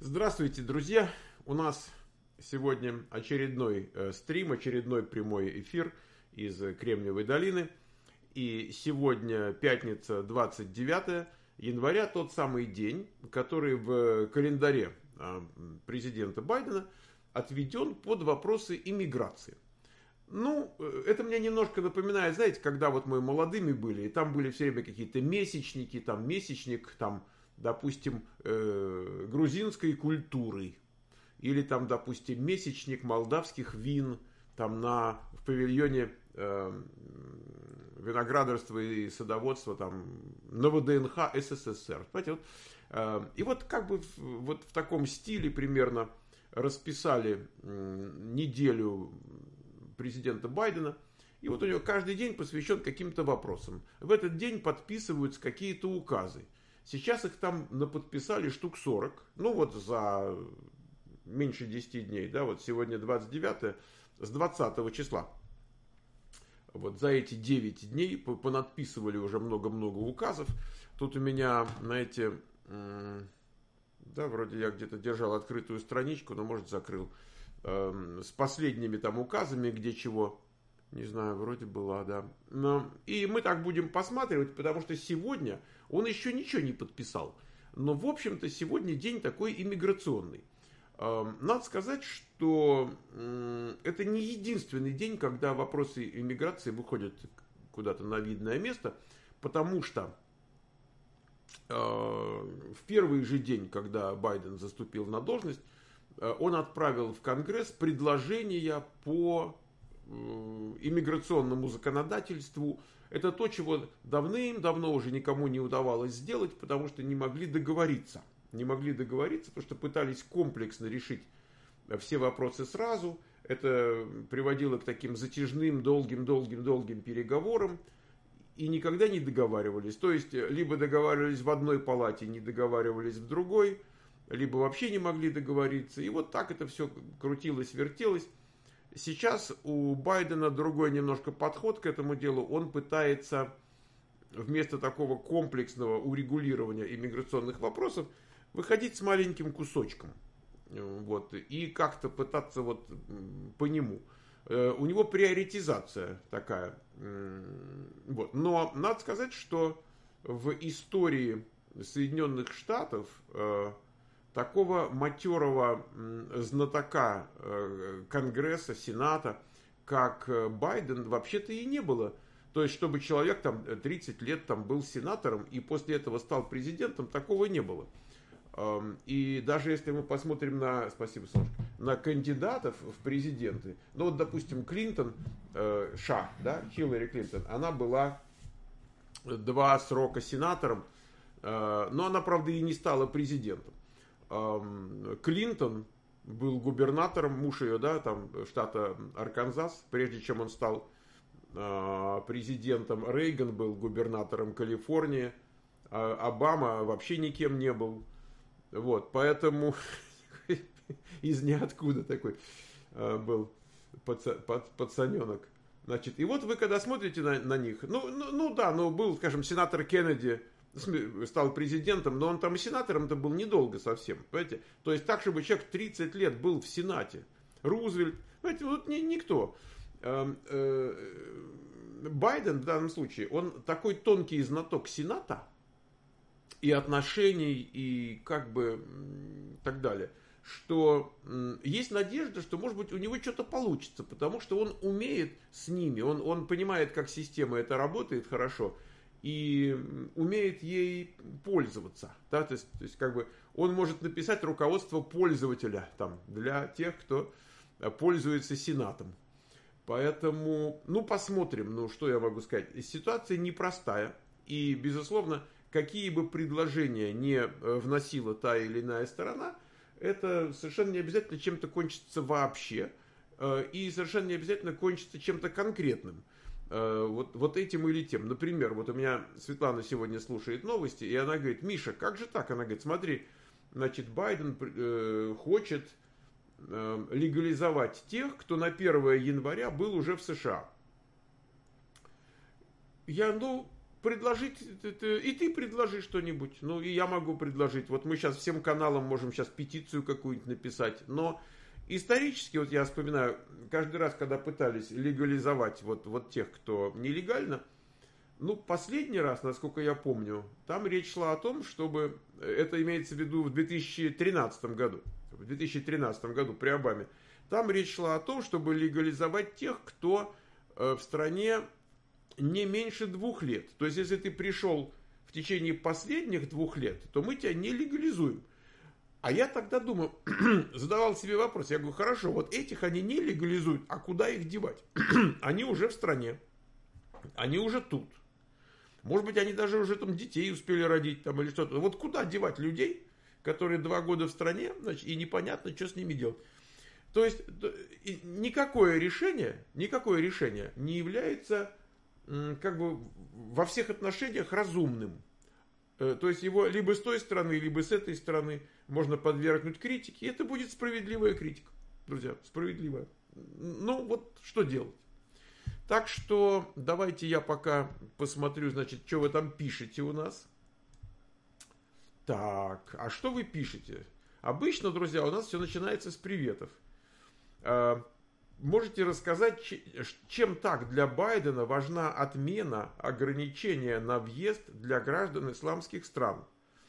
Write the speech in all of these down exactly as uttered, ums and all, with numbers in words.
Здравствуйте, друзья! У нас сегодня очередной э, стрим, очередной прямой эфир из э, Кремниевой долины. И сегодня пятница, двадцать девятое января, тот самый день, который в календаре э, президента Байдена отведен под вопросы иммиграции. Ну, э, это мне немножко напоминает, знаете, когда вот мы молодыми были, и там были все время какие-то месячники, там месячник, там, допустим, э, грузинской культуры, или там, допустим, месячник молдавских вин, там на, в павильоне э, виноградарства и садоводства, там, на ВДНХ СССР. Понимаете, вот, э, и вот как бы в, вот в таком стиле примерно расписали э, неделю президента Байдена. И вот у него каждый день посвящен каким-то вопросам. В этот день подписываются какие-то указы. Сейчас их там наподписали штук сорок. Ну вот за меньше десяти дней. Да, вот сегодня двадцать девятое, с двадцатого числа. Вот за эти девять дней понадписывали уже много-много указов. Тут у меня, знаете, да, вроде я где-то держал открытую страничку, но может закрыл. С последними там указами, где чего, не знаю, вроде была, да. Но, и мы так будем посматривать, потому что сегодня он еще ничего не подписал. Но, в общем-то, сегодня день такой иммиграционный. Надо сказать, что это не единственный день, когда вопросы иммиграции выходят куда-то на видное место, потому что в первый же день, когда Байден заступил на должность, он отправил в Конгресс предложения по иммиграционному законодательству. Это то, чего давным-давно уже никому не удавалось сделать, потому что не могли договориться. Не могли договориться, потому что пытались комплексно решить все вопросы сразу. Это приводило к таким затяжным, долгим-долгим-долгим переговорам. И никогда не договаривались. То есть, либо договаривались в одной палате, не договаривались в другой, либо вообще не могли договориться. И вот так это все крутилось, вертелось. Сейчас у Байдена другой немножко подход к этому делу. Он пытается вместо такого комплексного урегулирования иммиграционных вопросов выходить с маленьким кусочком. Вот, и как-то пытаться вот по нему. У него приоритизация такая. Вот. Но надо сказать, что в истории Соединенных Штатов такого матерого знатока Конгресса, Сената, как Байден, вообще-то и не было. То есть, чтобы человек там тридцать лет там был сенатором и после этого стал президентом, такого не было. И даже если мы посмотрим на, спасибо, Солнышко, на кандидатов в президенты, ну вот, допустим, Клинтон, э, Ша, да, Хиллари Клинтон, она была два срока сенатором, э, но она, правда, и не стала президентом. Э, Клинтон был губернатором, муж ее, да, там, штата Арканзас, прежде чем он стал э, президентом. Рейган был губернатором Калифорнии, э, Обама вообще никем не был. Вот, поэтому из ниоткуда такой э, был паца, пац, пацаненок. Значит, и вот вы когда смотрите на, на них, ну, ну, ну да, ну был, скажем, сенатор Кеннеди, стал президентом, но он там и сенатором-то был недолго совсем, понимаете? То есть так, чтобы человек тридцать лет был в Сенате. Рузвельт, понимаете, вот ни, никто. Э, э, Байден в данном случае, он такой тонкий знаток Сената, и отношений, и как бы так далее, что есть надежда, что, может быть, у него что-то получится, потому что он умеет с ними, он, он понимает, как система это работает хорошо, и умеет ей пользоваться. Да? То есть, то есть, как бы, он может написать руководство пользователя там, для тех, кто пользуется Сенатом. Поэтому, ну, посмотрим, ну, что я могу сказать. Ситуация непростая, и, безусловно, какие бы предложения не вносила та или иная сторона, это совершенно не обязательно чем-то кончится вообще. И совершенно не обязательно кончится чем-то конкретным. Вот, вот этим или тем. Например, вот у меня Светлана сегодня слушает новости, и она говорит: Миша, как же так? Она говорит: смотри, значит, Байден э, хочет э, легализовать тех, кто на первое января был уже в США. Я, ну... предложить, и ты предложи что-нибудь. Ну, и я могу предложить. Вот мы сейчас всем каналам можем сейчас петицию какую-нибудь написать. Но исторически, вот я вспоминаю, каждый раз, когда пытались легализовать вот, вот тех, кто нелегально, ну, последний раз, насколько я помню, там речь шла о том, чтобы, это имеется в виду в две тысячи тринадцатом году, в две тысячи тринадцатом году при Обаме, там речь шла о том, чтобы легализовать тех, кто в стране не меньше двух лет. То есть, если ты пришел в течение последних двух лет, то мы тебя не легализуем. А я тогда думаю, задавал себе вопрос, я говорю, хорошо, вот этих они не легализуют, а куда их девать? Они уже в стране, они уже тут. Может быть, они даже уже там детей успели родить там или что-то. Вот куда девать людей, которые два года в стране, значит, и непонятно, что с ними делать. То есть, никакое решение, никакое решение не является как бы во всех отношениях разумным. То есть его либо с той стороны, либо с этой стороны можно подвергнуть критике. И это будет справедливая критика, друзья, справедливая. Ну вот что делать? Так что давайте я пока посмотрю, значит, что вы там пишете у нас. Так, а что вы пишете? Обычно, друзья, у нас все начинается с приветов. Можете рассказать, чем так для Байдена важна отмена ограничения на въезд для граждан исламских стран?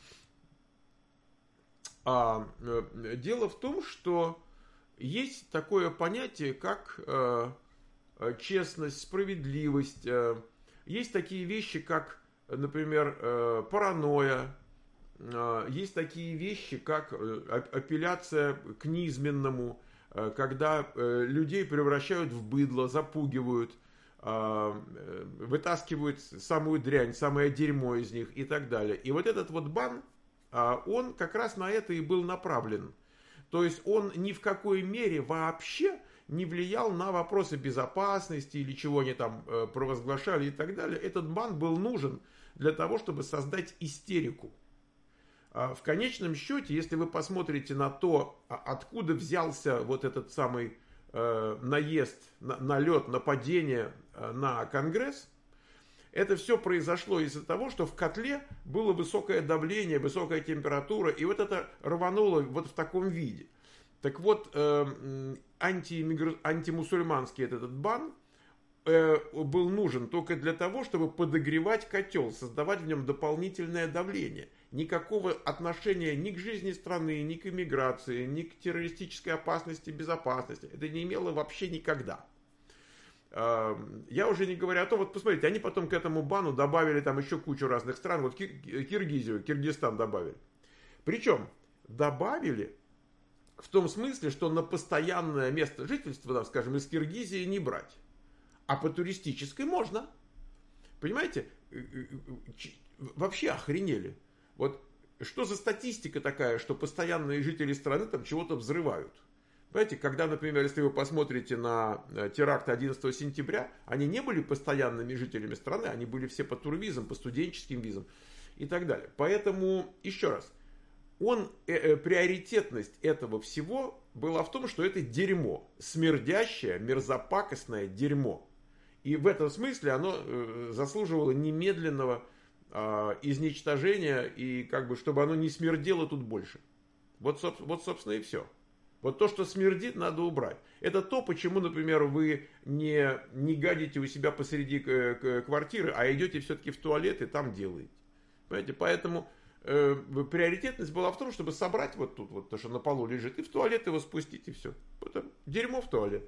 А, дело в том, что есть такое понятие, как э, честность, справедливость. Э, есть такие вещи, как, например, э, паранойя. Э, есть такие вещи, как э, апелляция к низменному, когда людей превращают в быдло, запугивают, вытаскивают самую дрянь, самое дерьмо из них и так далее. И вот этот вот бан, он как раз на это и был направлен. То есть он ни в какой мере вообще не влиял на вопросы безопасности или чего они там провозглашали и так далее. Этот бан был нужен для того, чтобы создать истерику. В конечном счете, если вы посмотрите на то, откуда взялся вот этот самый э, наезд, на, налет, нападение на Конгресс, это все произошло из-за того, что в котле было высокое давление, высокая температура, и вот это рвануло вот в таком виде. Так вот, э, антииммигр... антимусульманский этот бан э, был нужен только для того, чтобы подогревать котел, создавать в нем дополнительное давление. Никакого отношения ни к жизни страны, ни к иммиграции, ни к террористической опасности, безопасности. Это не имело вообще никогда. Я уже не говорю о том, вот посмотрите, они потом к этому бану добавили там еще кучу разных стран, вот Киргизию, Киргизстан добавили. Причем добавили в том смысле, что на постоянное место жительства, там, скажем, из Киргизии не брать. А по туристической можно. Понимаете? Вообще охренели. Вот что за статистика такая, что постоянные жители страны там чего-то взрывают? Понимаете, когда, например, если вы посмотрите на теракт одиннадцатого сентября, они не были постоянными жителями страны, они были все по турвизам, по студенческим визам и так далее. Поэтому, еще раз, он, э, приоритетность этого всего была в том, что это дерьмо, смердящее, мерзопакостное дерьмо. И в этом смысле оно э, заслуживало немедленного изничтожения, и как бы, чтобы оно не смердело тут больше. Вот, вот, собственно, и все. Вот то, что смердит, надо убрать. Это то, почему, например, вы не, не гадите у себя посреди квартиры, а идете все-таки в туалет и там делаете. Понимаете? Поэтому э, приоритетность была в том, чтобы собрать вот тут, вот то, что на полу лежит, и в туалет его спустить, и все. Потом дерьмо в туалет.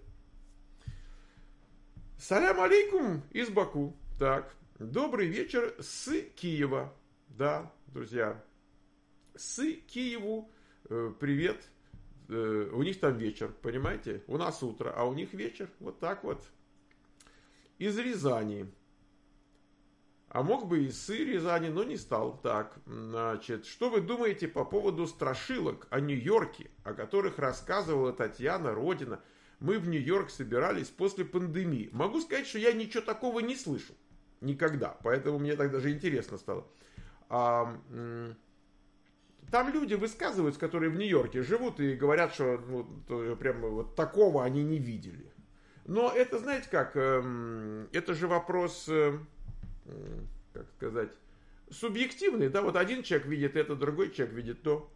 Салям алейкум из Баку. Так. Добрый вечер с Киева. Да, друзья. С Киеву э, привет. Э, у них там вечер, понимаете? У нас утро, а у них вечер. Вот так вот. Из Рязани. А мог бы и с Рязани, но не стал. Так, значит, что вы думаете по поводу страшилок о Нью-Йорке, о которых рассказывала Татьяна Родина? Мы в Нью-Йорк собирались после пандемии. Могу сказать, что я ничего такого не слышал. Никогда. Поэтому мне так даже интересно стало. А, там люди высказываются, которые в Нью-Йорке живут и говорят, что ну, прямо вот такого они не видели. Но это, знаете как, это же вопрос, как сказать, субъективные, да, вот один человек видит это, другой человек видит то.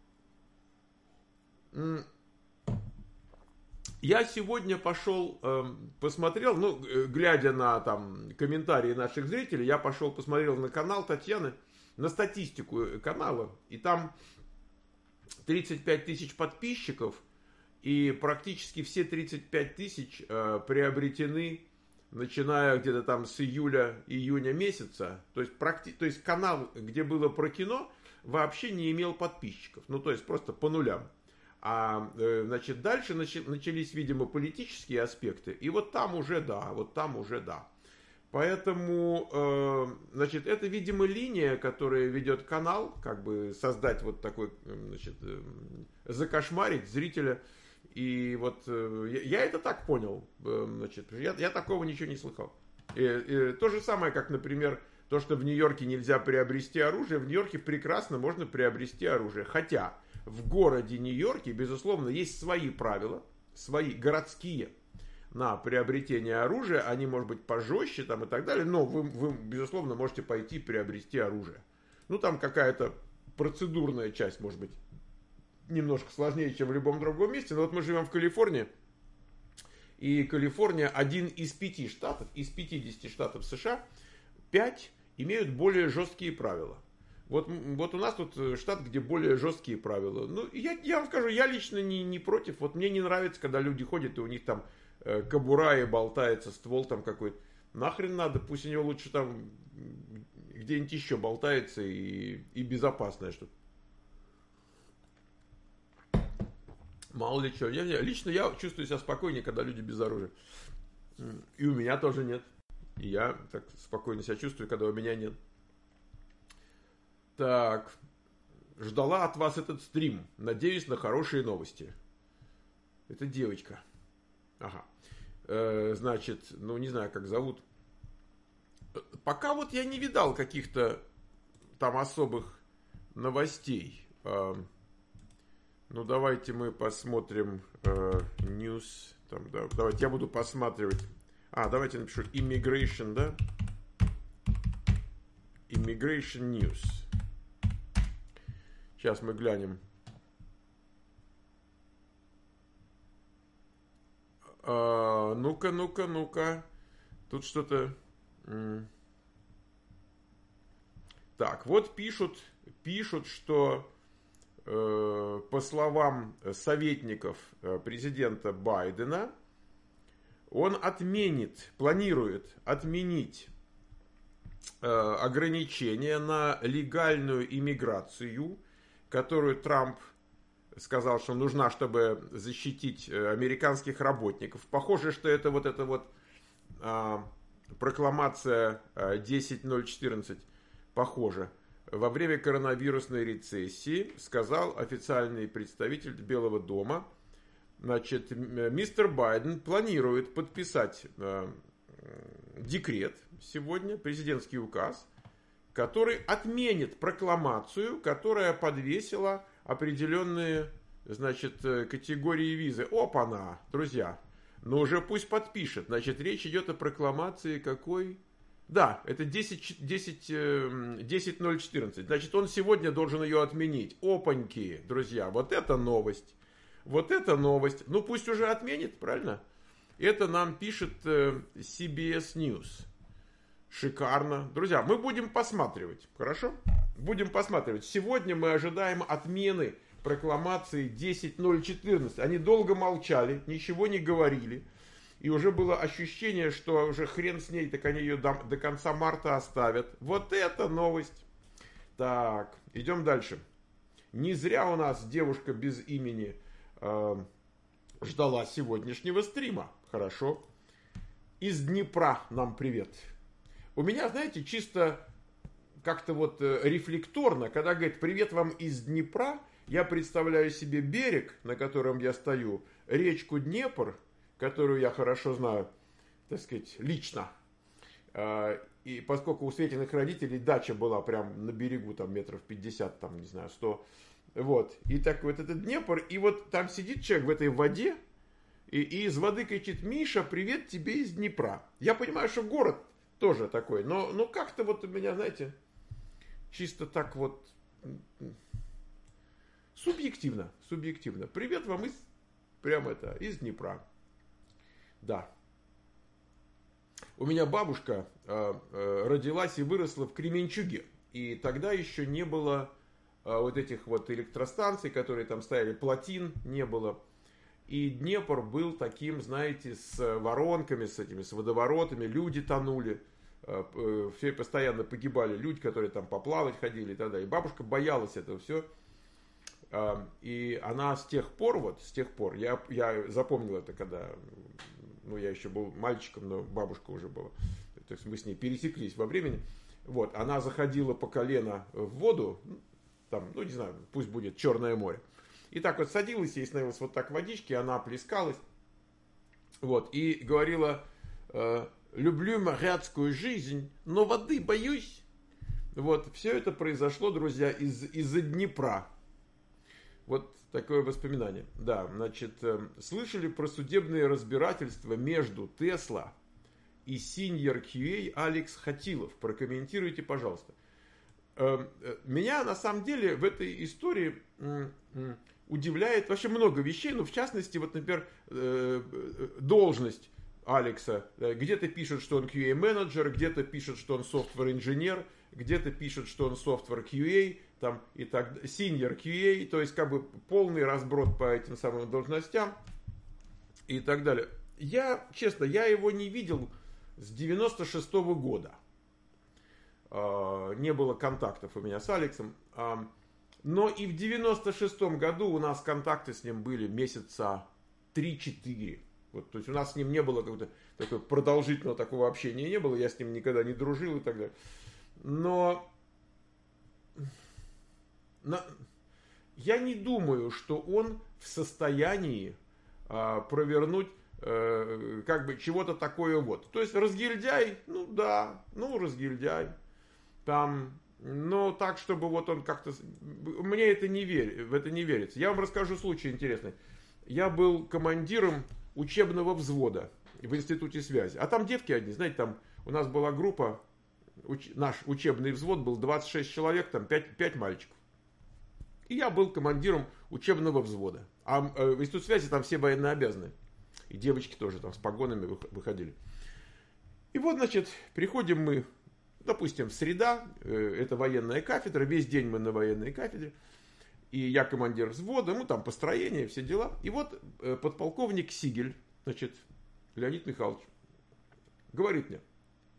Я сегодня пошел, э, посмотрел, ну, глядя на там комментарии наших зрителей, я пошел посмотрел на канал Татьяны, на статистику канала, и там тридцать пять тысяч подписчиков, и практически все тридцать пять тысяч э, приобретены, начиная где-то там с июля-июня месяца. То есть, практи... то есть канал, где было про кино, вообще не имел подписчиков. Ну, то есть просто по нулям. А, э, значит, дальше нач... начались, видимо, политические аспекты. И вот там уже да, вот там уже да. Поэтому, э, значит, это, видимо, линия, которая ведет канал, как бы создать вот такой, значит, э, закошмарить зрителя. И вот э, я, я это так понял, э, значит, я, я такого ничего не слыхал. И, и, то же самое, как, например, то, что в Нью-Йорке нельзя приобрести оружие, в Нью-Йорке прекрасно можно приобрести оружие. Хотя в городе Нью-Йорке, безусловно, есть свои правила, свои городские, на приобретение оружия, они, может быть, пожестче там и так далее, но вы, вы, безусловно, можете пойти приобрести оружие. Ну, там какая-то процедурная часть, может быть, немножко сложнее, чем в любом другом месте, но вот мы живем в Калифорнии, и Калифорния один из пяти штатов, из пятидесяти штатов США, пять имеют более жесткие правила. Вот, вот у нас тут штат, где более жесткие правила. Ну, я, я вам скажу, я лично не, не против, вот мне не нравится, когда люди ходят, и у них там кобура и болтается ствол там какой-то. Нахрен надо, пусть у него лучше там где-нибудь еще болтается и, и безопасное что-то. Мало ли что. Я, я, лично я чувствую себя спокойнее, когда люди без оружия. И у меня тоже нет. И я так спокойно себя чувствую, когда у меня нет. Так. Ждала от вас этот стрим. Надеюсь на хорошие новости. Это девочка. Ага. Э, значит, ну не знаю, как зовут. Пока вот я не видал каких-то там особых новостей. Э, ну давайте мы посмотрим э, news. Там, да, давайте я буду посматривать. А, давайте напишу immigration, да? Immigration news. Сейчас мы глянем. А, ну-ка, ну-ка, ну-ка. Тут что-то... Так, вот пишут, пишут, что э, по словам советников президента Байдена, он отменит, планирует отменить э, ограничения на легальную иммиграцию, которую Трамп сказал, что нужна, чтобы защитить американских работников. Похоже, что это вот эта вот а, прокламация десять ноль четырнадцать, похоже. Во время коронавирусной рецессии сказал официальный представитель Белого дома, значит, мистер Байден планирует подписать а, декрет сегодня, президентский указ, который отменит прокламацию, которая подвесила определенные, значит, категории визы. Опа-на, друзья. Но уже пусть подпишет. Значит, речь идет о прокламации какой? Да, это десять ноль четырнадцать. Значит, он сегодня должен ее отменить. Опаньки, друзья. Вот это новость. Вот это новость. Ну, пусть уже отменит, правильно? Это нам пишет си би эс News. Шикарно. Друзья, мы будем посматривать. Хорошо? Будем посматривать. Сегодня мы ожидаем отмены прокламации десять ноль четырнадцать. Они долго молчали, ничего не говорили. И уже было ощущение, что уже хрен с ней, так они ее до, до конца марта оставят. Вот это новость. Так, идем дальше. Не зря у нас девушка без имени э, ждала сегодняшнего стрима. Хорошо. Из Днепра нам привет. У меня, знаете, чисто как-то вот рефлекторно, когда говорит «привет вам из Днепра», я представляю себе берег, на котором я стою, речку Днепр, которую я хорошо знаю, так сказать, лично. И поскольку у Светиных родителей дача была прям на берегу, там метров пятьдесят, там, не знаю, сто, вот. И так вот этот Днепр, и вот там сидит человек в этой воде, и, и из воды кричит: «Миша, привет тебе из Днепра». Я понимаю, что город тоже такой. Но, но как-то вот у меня, знаете, чисто так вот субъективно, субъективно. Привет вам из, прямо это, из Днепра. Да. У меня бабушка э, э, родилась и выросла в Кременчуге. И тогда еще не было э, вот этих вот электростанций, которые там стояли, плотин не было. И Днепр был таким, знаете, с воронками, с этими, с водоворотами, люди тонули, э, э, все постоянно погибали люди, которые там поплавать ходили и так далее. И бабушка боялась этого все. Э, и она с тех пор, вот с тех пор, я, я запомнил это, когда... Ну, я еще был мальчиком, но бабушка уже была. То есть мы с ней пересеклись во времени. Вот, она заходила по колено в воду, там, ну, не знаю, пусть будет Черное море. И так вот садилась, ей становилось вот так водички, она плескалась. Вот, и говорила, э, люблю моряцкую жизнь, но воды боюсь. Вот, все это произошло, друзья, из, из-за Днепра. Вот такое воспоминание. Да, значит, э, слышали про судебные разбирательства между Tesla и Senior кью эй Алекс Хатилов? Прокомментируйте, пожалуйста. Э, э, меня, на самом деле, в этой истории э, э, удивляет вообще много вещей. Ну, в частности, вот, например, э, э, должность Алекса. Где-то пишут, что он кью эй-менеджер, где-то пишут, что он software-инженер, где-то пишут, что он software кью эй, там, и так, senior кью эй, то есть как бы полный разброд по этим самым должностям и так далее. Я, честно, я его не видел с девяносто шестого года. Не было контактов у меня с Алексом. Но и в девяносто шестом году у нас контакты с ним были месяца три-четыре. Вот, то есть у нас с ним не было какого-то такого продолжительного такого общения, не было, я с ним никогда не дружил и так далее. Но на, я не думаю, что он в состоянии а, провернуть а, как бы чего-то такое вот. То есть разгильдяй, ну да, ну разгильдяй. Там, но так, чтобы вот он как-то... Мне это не верь, в это не верится. Я вам расскажу случай интересный. Я был командиром учебного взвода в институте связи. А там девки одни, знаете, там у нас была группа, уч, наш учебный взвод был двадцать шесть человек, там пять, пять мальчиков. И я был командиром учебного взвода. А э, в институте связи там все военнообязанные. И девочки тоже там с погонами выходили. И вот, значит, приходим мы, допустим, среда, э, это военная кафедра, весь день мы на военной кафедре. И я командир взвода, ну там построение, все дела. И вот э, подполковник Сигель, значит, Леонид Михайлович, говорит мне: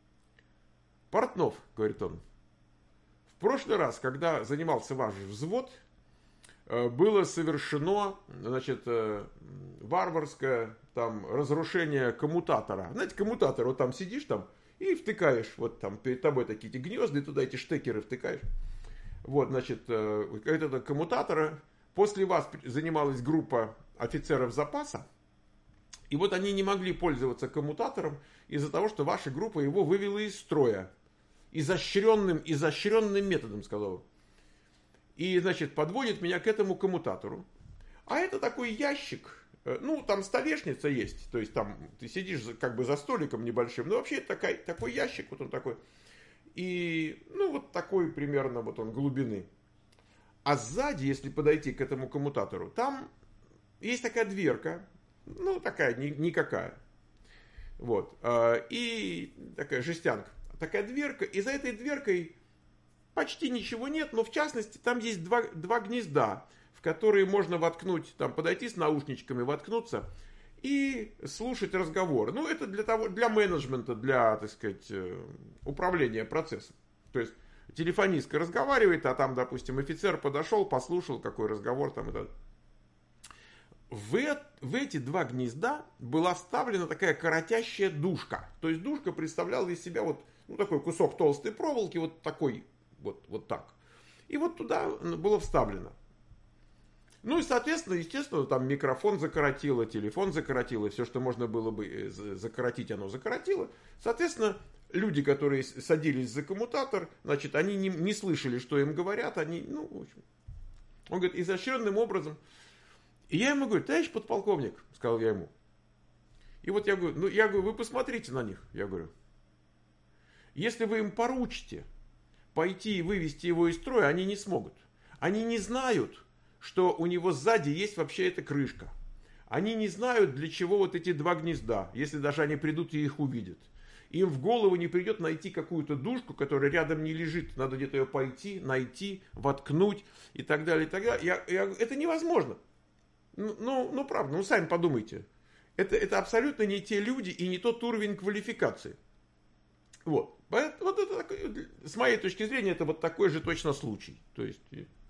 Портнов, говорит он, в прошлый раз, когда занимался ваш взвод, э, было совершено, значит, э, варварское там разрушение коммутатора. Знаете, коммутатор, вот там сидишь там и втыкаешь, вот там перед тобой такие эти гнезда, и туда эти штекеры втыкаешь. Вот, значит, э, это коммутатора. После вас занималась группа офицеров запаса. И вот они не могли пользоваться коммутатором из-за того, что ваша группа его вывела из строя. Изощренным, изощренным методом, сказал он. И, значит, подводит меня к этому коммутатору. А это такой ящик. Ну, там столешница есть. То есть там ты сидишь как бы за столиком небольшим. Но вообще это такой, такой ящик. Вот он такой. И, ну, вот такой примерно вот он глубины. А сзади, если подойти к этому коммутатору, там есть такая дверка. Ну, такая, ни, никакая. Вот. И такая жестянка. Такая дверка. И за этой дверкой почти ничего нет. Но в частности, там есть два, два гнезда, в которые можно воткнуть, там подойти с наушничками, воткнуться и слушать разговор. Ну, это для того, для менеджмента, для, так сказать, управления процессом. То есть телефонистка разговаривает, а там, допустим, офицер подошел, послушал, какой разговор там и так. В, в эти два гнезда была вставлена такая коротящая дужка. То есть дужка представляла из себя вот, ну, такой кусок толстой проволоки, вот такой, вот, вот так. И вот туда было вставлено. Ну и, соответственно, естественно, там микрофон закоротило, телефон закоротило, все, что можно было бы закоротить, оно закоротило. Соответственно, люди, которые садились за коммутатор, значит, они не, не слышали, что им говорят, они, ну, в общем. Он говорит, изощренным образом. И я ему говорю, товарищ подполковник, сказал я ему. И вот я говорю, ну, я говорю, вы посмотрите на них, я говорю. Если вы им поручите пойти и вывести его из строя, они не смогут. Они не знают, что у него сзади есть вообще эта крышка. Они не знают, для чего вот эти два гнезда, если даже они придут и их увидят. Им в голову не придет найти какую-то дужку, которая рядом не лежит. Надо где-то ее пойти, найти, воткнуть и так далее. И так далее. Я, я, это невозможно. Ну, ну, ну, правда, ну сами подумайте. Это, это абсолютно не те люди и не тот уровень квалификации. Вот. Вот это, с моей точки зрения, это вот такой же точно случай. То есть,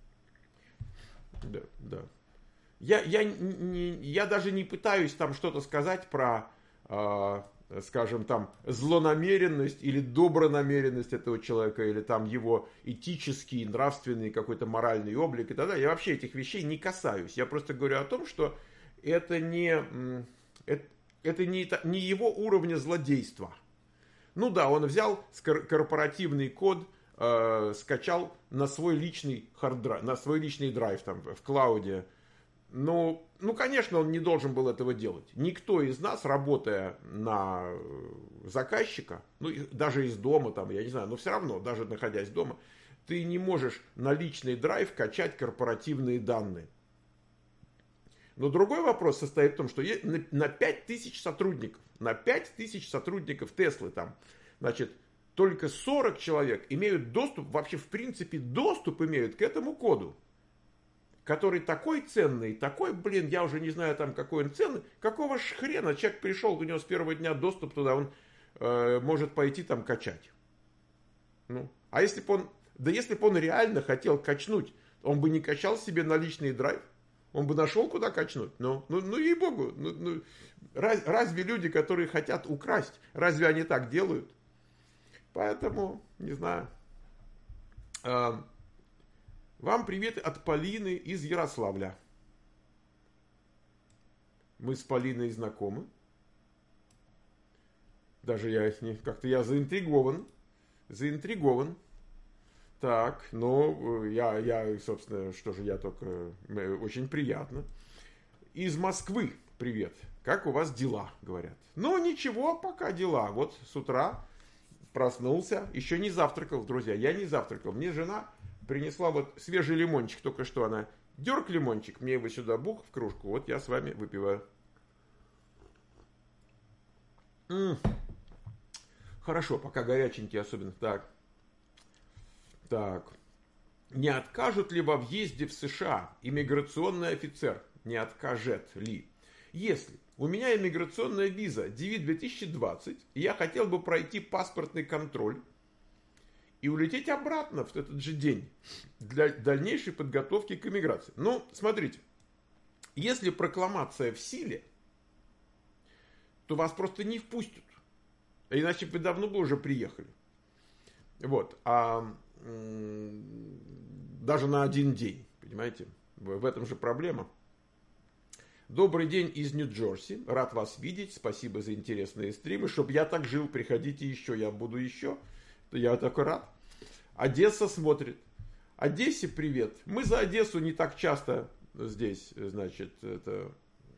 да, да. Я, я, не, я даже не пытаюсь там что-то сказать про, э, скажем, там, злонамеренность или добронамеренность этого человека, или там его этический, нравственный какой-то моральный облик и так далее. Я вообще этих вещей не касаюсь. Я просто говорю о том, что это не, это, это не, не его уровня злодейства. Ну да, он взял корпоративный код, э, скачал на свой личный харддрайв, на свой личный драйв там в клауде. Ну, ну, конечно, он не должен был этого делать. Никто из нас, работая на заказчика, ну, даже из дома, там, я не знаю, но все равно, даже находясь дома, ты не можешь на личный драйв качать корпоративные данные. Но другой вопрос состоит в том, что на пять тысяч сотрудников, на пять тысяч сотрудников Теслы там, значит, только сорок человек имеют доступ, вообще в принципе доступ имеют к этому коду, который такой ценный, такой, блин, я уже не знаю там какой он ценный, какого ж хрена человек пришел, у него с первого дня доступ туда, он э, может пойти там качать. Ну, а если бы он, да если бы он реально хотел качнуть, он бы не качал себе на личный драйв. Он бы нашел, куда качнуть. Ну, ну, ну ей-богу. Ну, ну, раз, разве люди, которые хотят украсть, разве они так делают? Поэтому, не знаю. А, вам привет от Полины из Ярославля. Мы с Полиной знакомы. Даже я как-то я заинтригован. Заинтригован. Так, ну, я, я, собственно, что же, я только, очень приятно. Из Москвы, привет. Как у вас дела, говорят. Ну, ничего, пока дела. Вот с утра проснулся, еще не завтракал, друзья, я не завтракал. Мне жена принесла вот свежий лимончик, только что она, дерг лимончик, мне его сюда бух в кружку, вот я с вами выпиваю. М-м. Хорошо, пока горяченький особенно, так. Так, не откажут ли во въезде в США иммиграционный офицер? Не откажет ли? Если у меня иммиграционная виза ди ви две тысячи двадцать, и я хотел бы пройти паспортный контроль и улететь обратно в этот же день для дальнейшей подготовки к иммиграции. Ну, смотрите, если прокламация в силе, то вас просто не впустят. Иначе вы давно бы уже приехали. Вот, а даже на один день, понимаете, в этом же проблема. Добрый день из Нью-Джерси, рад вас видеть, спасибо за интересные стримы, чтобы я так жил, приходите еще, я буду еще, я такой рад. Одесса смотрит, Одессе привет, мы за Одессу не так часто здесь, значит, это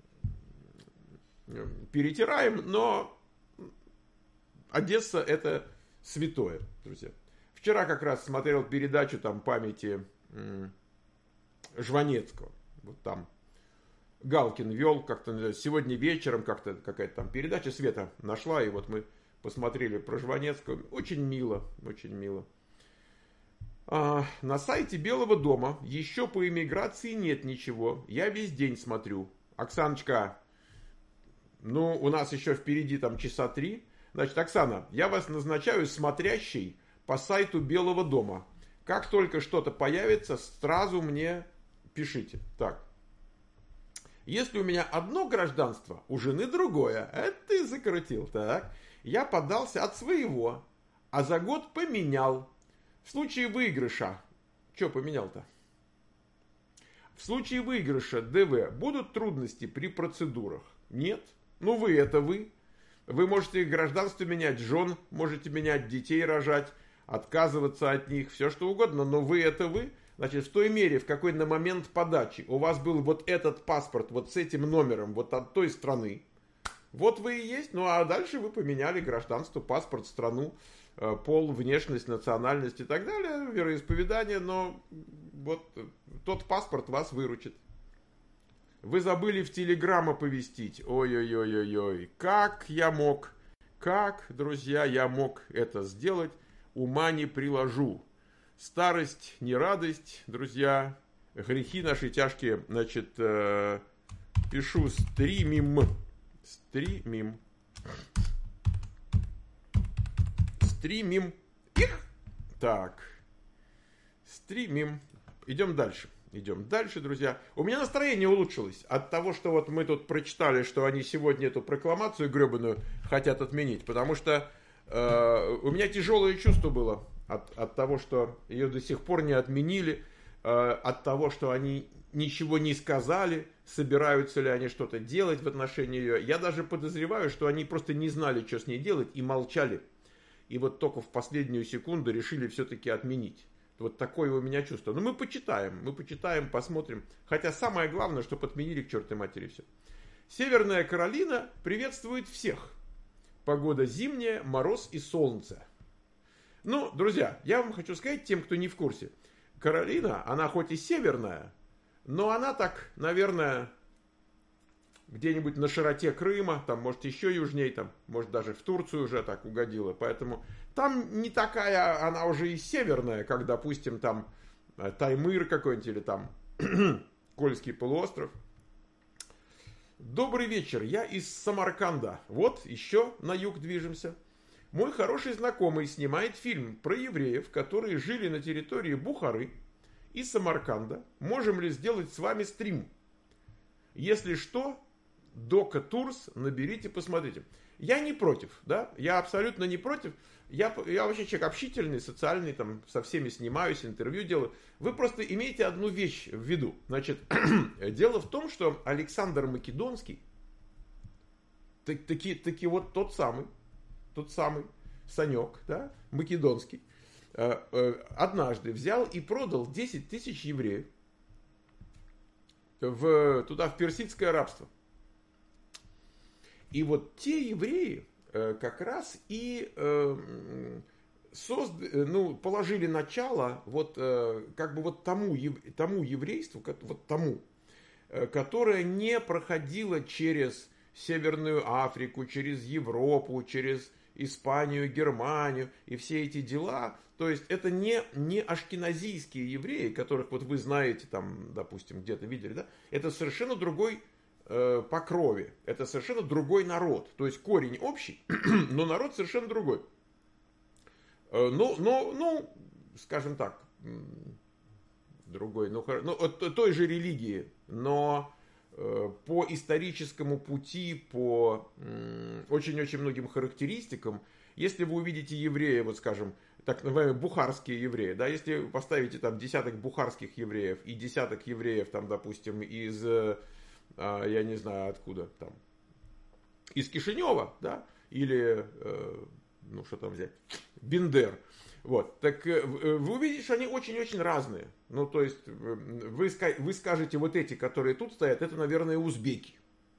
перетираем, но Одесса это святое, друзья. Вчера как раз смотрел передачу там памяти м- Жванецкого. Вот там Галкин вел как-то, сегодня вечером как-то какая-то там передача Света нашла, и вот мы посмотрели про Жванецкого. Очень мило, очень мило. А, на сайте Белого дома еще по иммиграции нет ничего. Я весь день смотрю. Оксаночка, ну у нас еще впереди там часа три. Значит, Оксана, я вас назначаю смотрящей по сайту Белого дома. Как только что-то появится, сразу мне пишите. Так. Если у меня одно гражданство, у жены другое. Это ты закрутил. Так. Я подался от своего, а за год поменял. В случае выигрыша. Что поменял-то? В случае выигрыша ДВ будут трудности при процедурах? Нет. Ну вы это вы. Вы можете гражданство менять, жен, можете менять, детей рожать, отказываться от них, все что угодно, но вы это вы. Значит, в той мере, в какой на момент подачи у вас был вот этот паспорт, вот с этим номером, вот от той страны, вот вы и есть, ну а дальше вы поменяли гражданство, паспорт, страну, пол, внешность, национальность и так далее, вероисповедание, но вот тот паспорт вас выручит. Вы забыли в Телеграм оповестить. Ой-ой-ой-ой-ой. Как я мог, как, друзья, я мог это сделать, ума не приложу. Старость не радость, друзья. Грехи наши тяжкие. Значит, э, пишу стримим. Стримим. Стримим. Их. Так. Стримим. Идем дальше. Идем дальше, друзья. У меня настроение улучшилось от того, что вот мы тут прочитали, что они сегодня эту прокламацию гребаную хотят отменить. Потому что э, у меня тяжелое чувство было от, от того, что ее до сих пор не отменили. Э, от того, что они ничего не сказали, собираются ли они что-то делать в отношении ее. Я даже подозреваю, что они просто не знали, что с ней делать, и молчали. И вот только в последнюю секунду решили все-таки отменить. Вот такое у меня чувство. Но мы почитаем, мы почитаем, посмотрим. Хотя самое главное, что отменили к чертовой матери все. Северная Каролина приветствует всех. Погода зимняя, мороз и солнце. Ну, друзья, я вам хочу сказать, тем, кто не в курсе. Каролина, она хоть и северная, но она так, наверное, где-нибудь на широте Крыма, там, может, еще южнее, там, может, даже в Турцию уже так угодила. Поэтому там не такая, она уже и северная, как, допустим, там Таймыр какой-нибудь или там Кольский полуостров. Добрый вечер, я из Самарканда. Вот, еще на юг движемся. Мой хороший знакомый снимает фильм про евреев, которые жили на территории Бухары и Самарканда. Можем ли сделать с вами стрим? Если что, Дока Турс, наберите, посмотрите. Я не против, да, я абсолютно не против. Я, я вообще человек общительный, социальный, там, со всеми снимаюсь, интервью делаю. Вы просто имейте одну вещь в виду. Значит, дело в том, что Александр Македонский, так, таки, таки вот тот самый, тот самый Санек, да, Македонский, э, э, однажды взял и продал десять тысяч евреев в, туда, в персидское рабство. И вот те евреи э, как раз и э, созд... ну, положили начало вот, э, как бы вот тому, ев... тому еврейству, вот тому, э, которое не проходило через Северную Африку, через Европу, через Испанию, Германию и все эти дела. То есть это не, не ашкеназийские евреи, которых вот вы знаете, там, допустим, где-то видели, да? Это совершенно другой по крови. Это совершенно другой народ. То есть корень общий, но народ совершенно другой. Ну, но, ну, скажем так, другой, ну, ну, от той же религии, но по историческому пути, по очень-очень многим характеристикам, если вы увидите еврея, вот скажем, так называемые бухарские евреи, да, если вы поставите там десяток бухарских евреев и десяток евреев, там, допустим, из, я не знаю откуда, там, из Кишинева, да, или, ну, что там взять, Бендер, вот, так вы увидите, что они очень-очень разные. Ну, то есть, вы, вы скажете, вот эти, которые тут стоят, это, наверное, узбеки.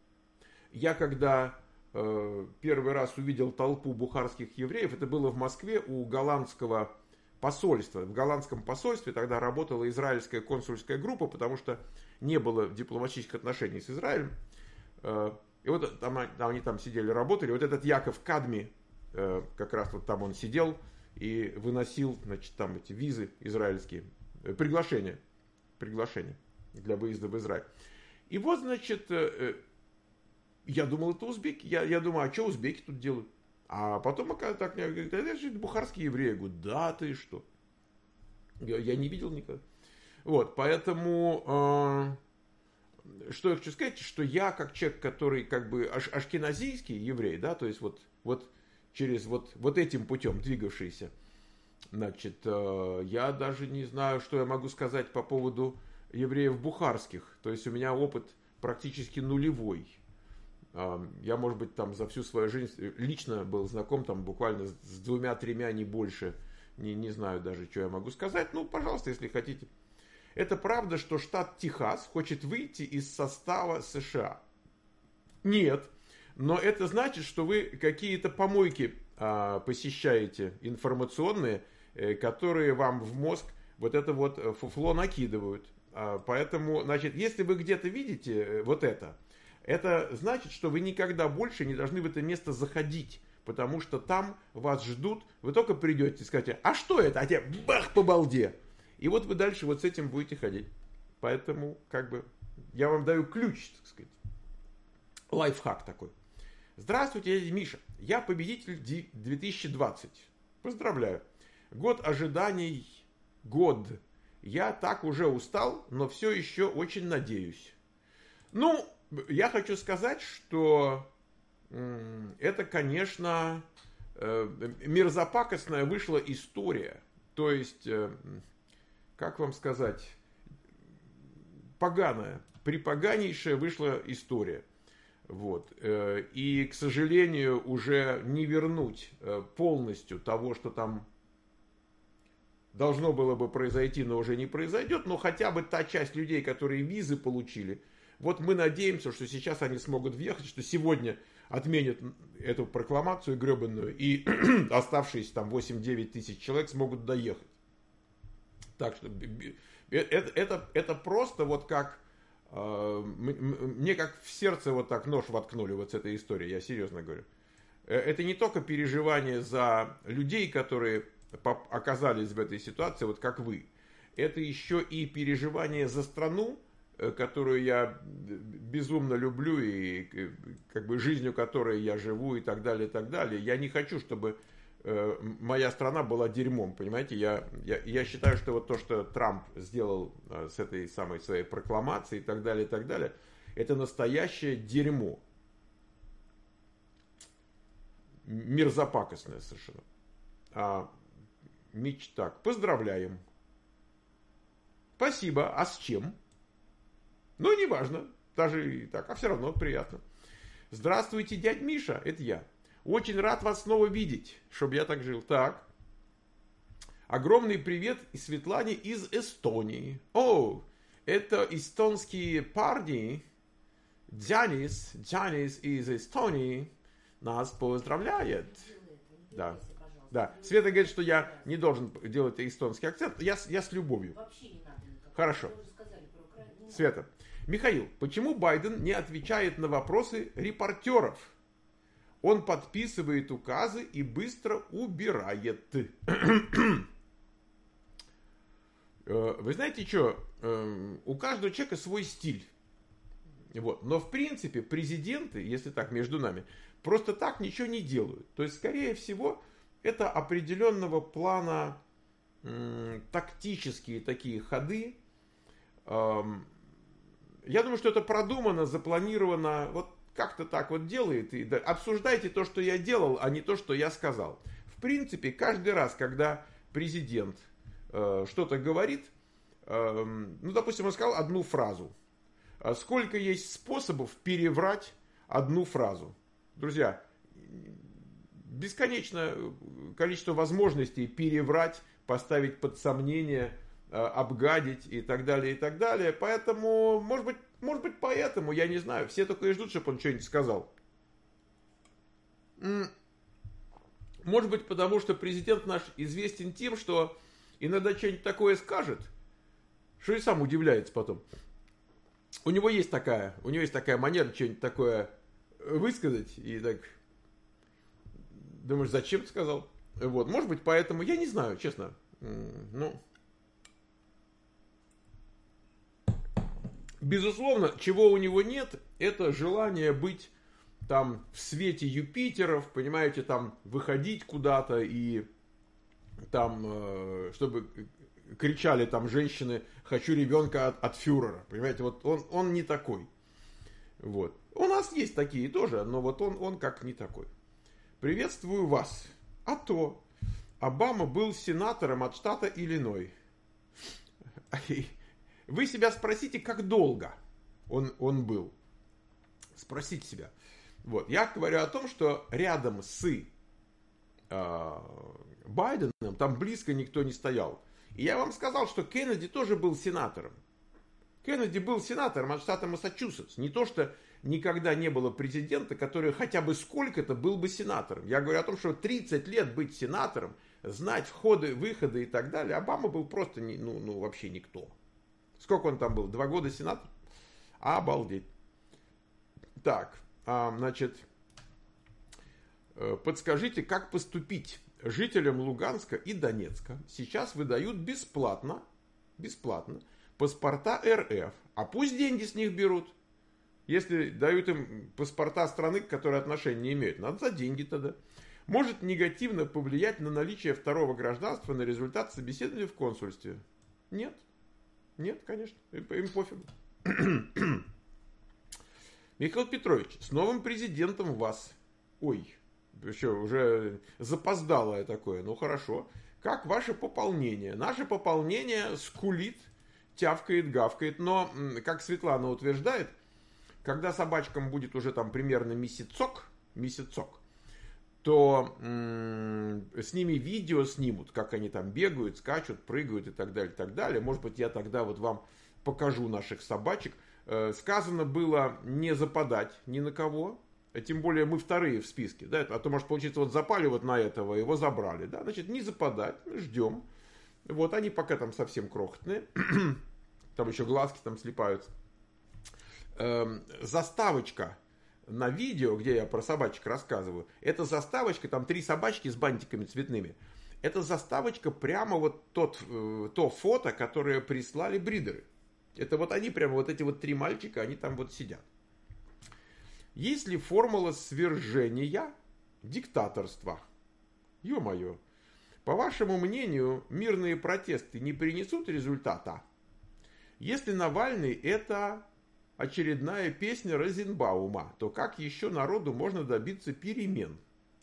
Я когда э, первый раз увидел толпу бухарских евреев, это было в Москве у голландского посольства. В голландском посольстве тогда работала израильская консульская группа, потому что не было дипломатических отношений с Израилем. Э, и вот там, там, они там сидели, работали. Вот этот Яков Кадми, э, как раз вот там он сидел и выносил, значит, там эти визы израильские, э, приглашения, приглашения для выезда в Израиль. И вот, значит, э, я думал, это узбеки. Я, я думаю, а что узбеки тут делают? А потом, оказывается, так, говорят, это же бухарские евреи. Я говорю, да, ты что? Я, я не видел никогда. Вот, поэтому, э, что я хочу сказать, что я, как человек, который, как бы, аш, ашкеназийский еврей, да, то есть, вот, вот, через вот, вот этим путем двигавшийся, значит, э, я даже не знаю, что я могу сказать по поводу евреев бухарских. То есть, у меня опыт практически нулевой. Я, может быть, там за всю свою жизнь лично был знаком там буквально с двумя-тремя, не больше. Не, не знаю даже, что я могу сказать. Ну, пожалуйста, если хотите. Это правда, что штат Техас хочет выйти из состава США? Нет. Но это значит, что вы какие-то помойки посещаете информационные, которые вам в мозг вот это вот фуфло накидывают. Поэтому, значит, если вы где-то видите вот это, это значит, что вы никогда больше не должны в это место заходить, потому что там вас ждут, вы только придете и скажете, а что это? А тебе бах по балде. И вот вы дальше вот с этим будете ходить. Поэтому, как бы, я вам даю ключ, так сказать. Лайфхак такой. Здравствуйте, я Миша. Я победитель две тысячи двадцать. Поздравляю. Год ожиданий, год. Я так уже устал, но все еще очень надеюсь. Ну, я хочу сказать, что это, конечно, мерзопакостная вышла история. То есть, как вам сказать, поганая, припоганейшая вышла история. Вот. И, к сожалению, уже не вернуть полностью того, что там должно было бы произойти, но уже не произойдет. Но хотя бы та часть людей, которые визы получили, вот мы надеемся, что сейчас они смогут въехать, что сегодня отменят эту прокламацию гребаную, и оставшиеся там восемь-девять тысяч человек смогут доехать. Так что это, это, это просто вот как, э, мне как в сердце вот так нож воткнули вот с этой историей, я серьезно говорю. Это не только переживание за людей, которые оказались в этой ситуации, вот как вы. Это еще и переживание за страну, которую я безумно люблю, и как бы жизнью которой я живу, и так далее, и так далее. Я не хочу, чтобы э, моя страна была дерьмом, понимаете? Я, я, я считаю, что вот то, что Трамп сделал э, с этой самой своей прокламацией, и так далее, и так далее, это настоящее дерьмо. Мерзопакостное совершенно. А, Мич, так, поздравляем. Спасибо, а с чем? Ну, неважно, даже и так, а все равно приятно. Здравствуйте, дядь Миша, это я. Очень рад вас снова видеть, чтобы я так жил. Так. Огромный привет и Светлане из Эстонии. О, это эстонские парни. Джанис, Джанис из Эстонии нас поздравляет. Да. Да. Света говорит, что я не должен делать эстонский акцент. Я, я с любовью. Хорошо. Света. Михаил, почему Байден не отвечает на вопросы репортеров? Он подписывает указы и быстро убирает. Вы знаете что? У каждого человека свой стиль. Вот. Но в принципе президенты, если так между нами, просто так ничего не делают. То есть, скорее всего, это определенного плана м, тактические такие ходы. Эм, Я думаю, что это продумано, запланировано, вот как-то так вот делает. И да, обсуждайте то, что я делал, а не то, что я сказал. В принципе, каждый раз, когда президент э, что-то говорит, э, ну, допустим, он сказал одну фразу. Сколько есть способов переврать одну фразу? Друзья, бесконечное количество возможностей переврать, поставить под сомнение, обгадить и так далее, и так далее. Поэтому, может быть, может быть, поэтому, я не знаю. Все только и ждут, чтобы он что-нибудь сказал. Может быть, потому что президент наш известен тем, что иногда что-нибудь такое скажет, что и сам удивляется потом. У него есть такая, у него есть такая манера что-нибудь такое высказать, и так думаешь, зачем ты сказал? Вот, может быть, поэтому, я не знаю, честно. Ну... Безусловно, чего у него нет, это желание быть там в свете Юпитеров, понимаете, там выходить куда-то и там, чтобы кричали там женщины, хочу ребенка от, от фюрера, понимаете, вот он, он не такой. Вот. У нас есть такие тоже, но вот он, он как не такой. Приветствую вас. А то Обама был сенатором от штата Иллинойс. Вы себя спросите, как долго он, он был. Спросите себя. Вот. Я говорю о том, что рядом с э, Байденом там близко никто не стоял. И я вам сказал, что Кеннеди тоже был сенатором. Кеннеди был сенатором от штата Массачусетс. Не то, что никогда не было президента, который хотя бы сколько-то был бы сенатором. Я говорю о том, что тридцать лет быть сенатором, знать входы, выходы и так далее. Обама был просто не, ну, ну, вообще никто. Сколько он там был? Два года сенатор? Обалдеть. Так, а, значит, подскажите, как поступить жителям Луганска и Донецка? Сейчас выдают бесплатно, бесплатно паспорта эр эф, а пусть деньги с них берут. Если дают им паспорта страны, к которой отношения не имеют, надо за деньги тогда. Может негативно повлиять на наличие второго гражданства на результат собеседования в консульстве? Нет. Нет, конечно. Им, им пофигу. Михаил Петрович, с новым президентом вас. Ой, еще уже запоздалое такое. Ну хорошо. Как ваше пополнение? Наше пополнение скулит, тявкает, гавкает. Но, как Светлана утверждает, когда собачкам будет уже там примерно месяцок, месяцок, то м- с ними видео снимут, как они там бегают, скачут, прыгают и так далее, и так далее. Может быть, я тогда вот вам покажу наших собачек. Э, сказано было не западать ни на кого, тем более мы вторые в списке, да, а то может получиться вот запали вот на этого, его забрали, да, значит, не западать, ждем. Вот они пока там совсем крохотные, там еще глазки там слипаются. Эм, заставочка на видео, где я про собачек рассказываю, это заставочка, там три собачки с бантиками цветными. Это заставочка прямо вот тот, э, то фото, которое прислали бридеры. Это вот они прямо, вот эти вот три мальчика, они там вот сидят. Есть ли формула свержения диктаторства? Ё-моё. По вашему мнению, мирные протесты не принесут результата? Если Навальный это очередная песня Розенбаума, то как еще народу можно добиться перемен?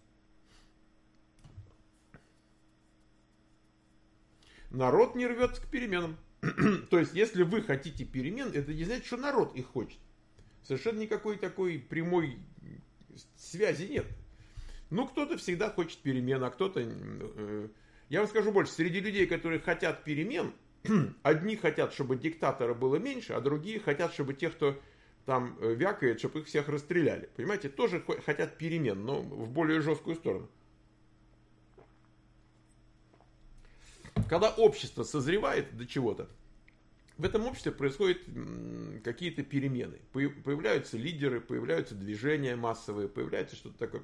Народ не рвется к переменам. То есть, если вы хотите перемен, это не значит, что народ их хочет. Совершенно никакой такой прямой связи нет. Ну, кто-то всегда хочет перемен, а кто-то... Э, я вам скажу больше, среди людей, которые хотят перемен, одни хотят, чтобы диктатора было меньше, а другие хотят, чтобы тех, кто там вякает, чтобы их всех расстреляли. Понимаете, тоже хотят перемен, но в более жесткую сторону. Когда общество созревает до чего-то, в этом обществе происходят какие-то перемены. Появляются лидеры, появляются движения массовые, появляется что-то такое.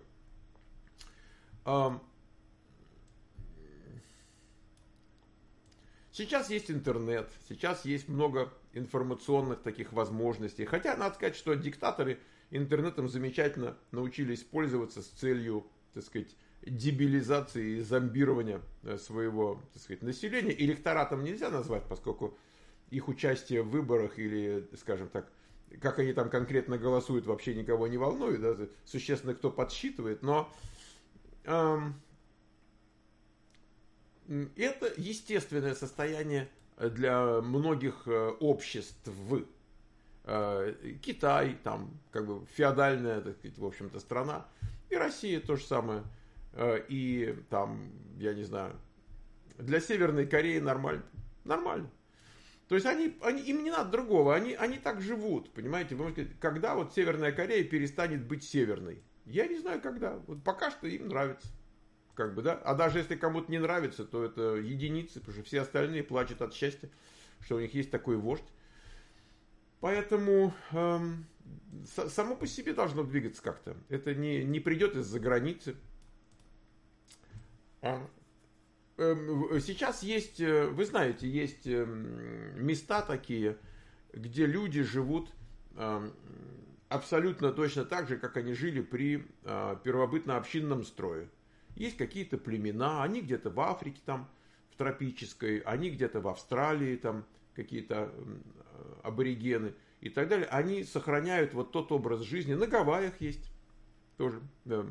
Сейчас есть интернет, сейчас есть много информационных таких возможностей. Хотя, надо сказать, что диктаторы интернетом замечательно научились пользоваться с целью, так сказать, дебилизации и зомбирования своего, так сказать, населения. Электоратом нельзя назвать, поскольку их участие в выборах или, скажем так, как они там конкретно голосуют, вообще никого не волнует. Да? Существенно, кто подсчитывает. Но эм, это естественное состояние для многих обществ. Китай, там, как бы феодальная, так сказать, в общем-то, страна. И Россия то же самое. И там, я не знаю, для Северной Кореи нормально. Нормально. То есть они, они, им не надо другого, они, они так живут, понимаете? Вы можете сказать, когда вот Северная Корея перестанет быть северной? Я не знаю, когда. Вот пока что им нравится. Как бы, да? А даже если кому-то не нравится, то это единицы, потому что все остальные плачут от счастья, что у них есть такой вождь. Поэтому эм, само по себе должно двигаться как-то. Это не, не придет из-за границы. Сейчас есть, вы знаете, есть места такие, где люди живут абсолютно точно так же, как они жили при первобытно-общинном строе. Есть какие-то племена, они где-то в Африке, там, в тропической, они где-то в Австралии, там, какие-то аборигены и так далее. Они сохраняют вот тот образ жизни. На Гавайях есть тоже, да.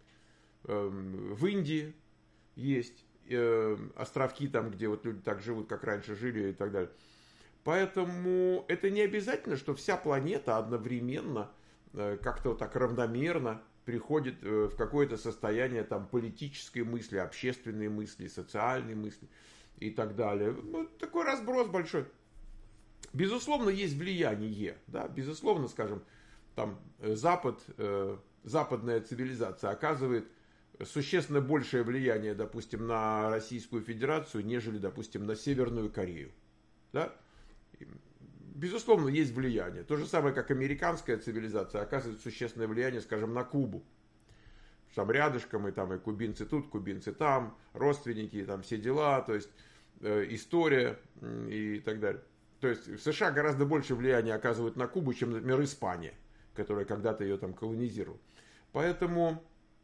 В Индии есть э, островки там, где вот люди так живут, как раньше жили и так далее. Поэтому это не обязательно, что вся планета одновременно э, как-то вот так равномерно приходит э, в какое-то состояние там политической мысли, общественной мысли, социальной мысли и так далее. Ну, такой разброс большой. Безусловно, есть влияние, да, безусловно, скажем, там Запад, э, западная цивилизация оказывает существенно большее влияние, допустим, на Российскую Федерацию, нежели, допустим, на Северную Корею, да. Безусловно, есть влияние. То же самое, как американская цивилизация оказывает существенное влияние, скажем, на Кубу. Там рядышком, и там и кубинцы тут, кубинцы там, родственники, там все дела, то есть э, история э, и так далее. То есть США гораздо больше влияния оказывают на Кубу, чем, например, Испания, которая когда-то ее там колонизировала. Поэтому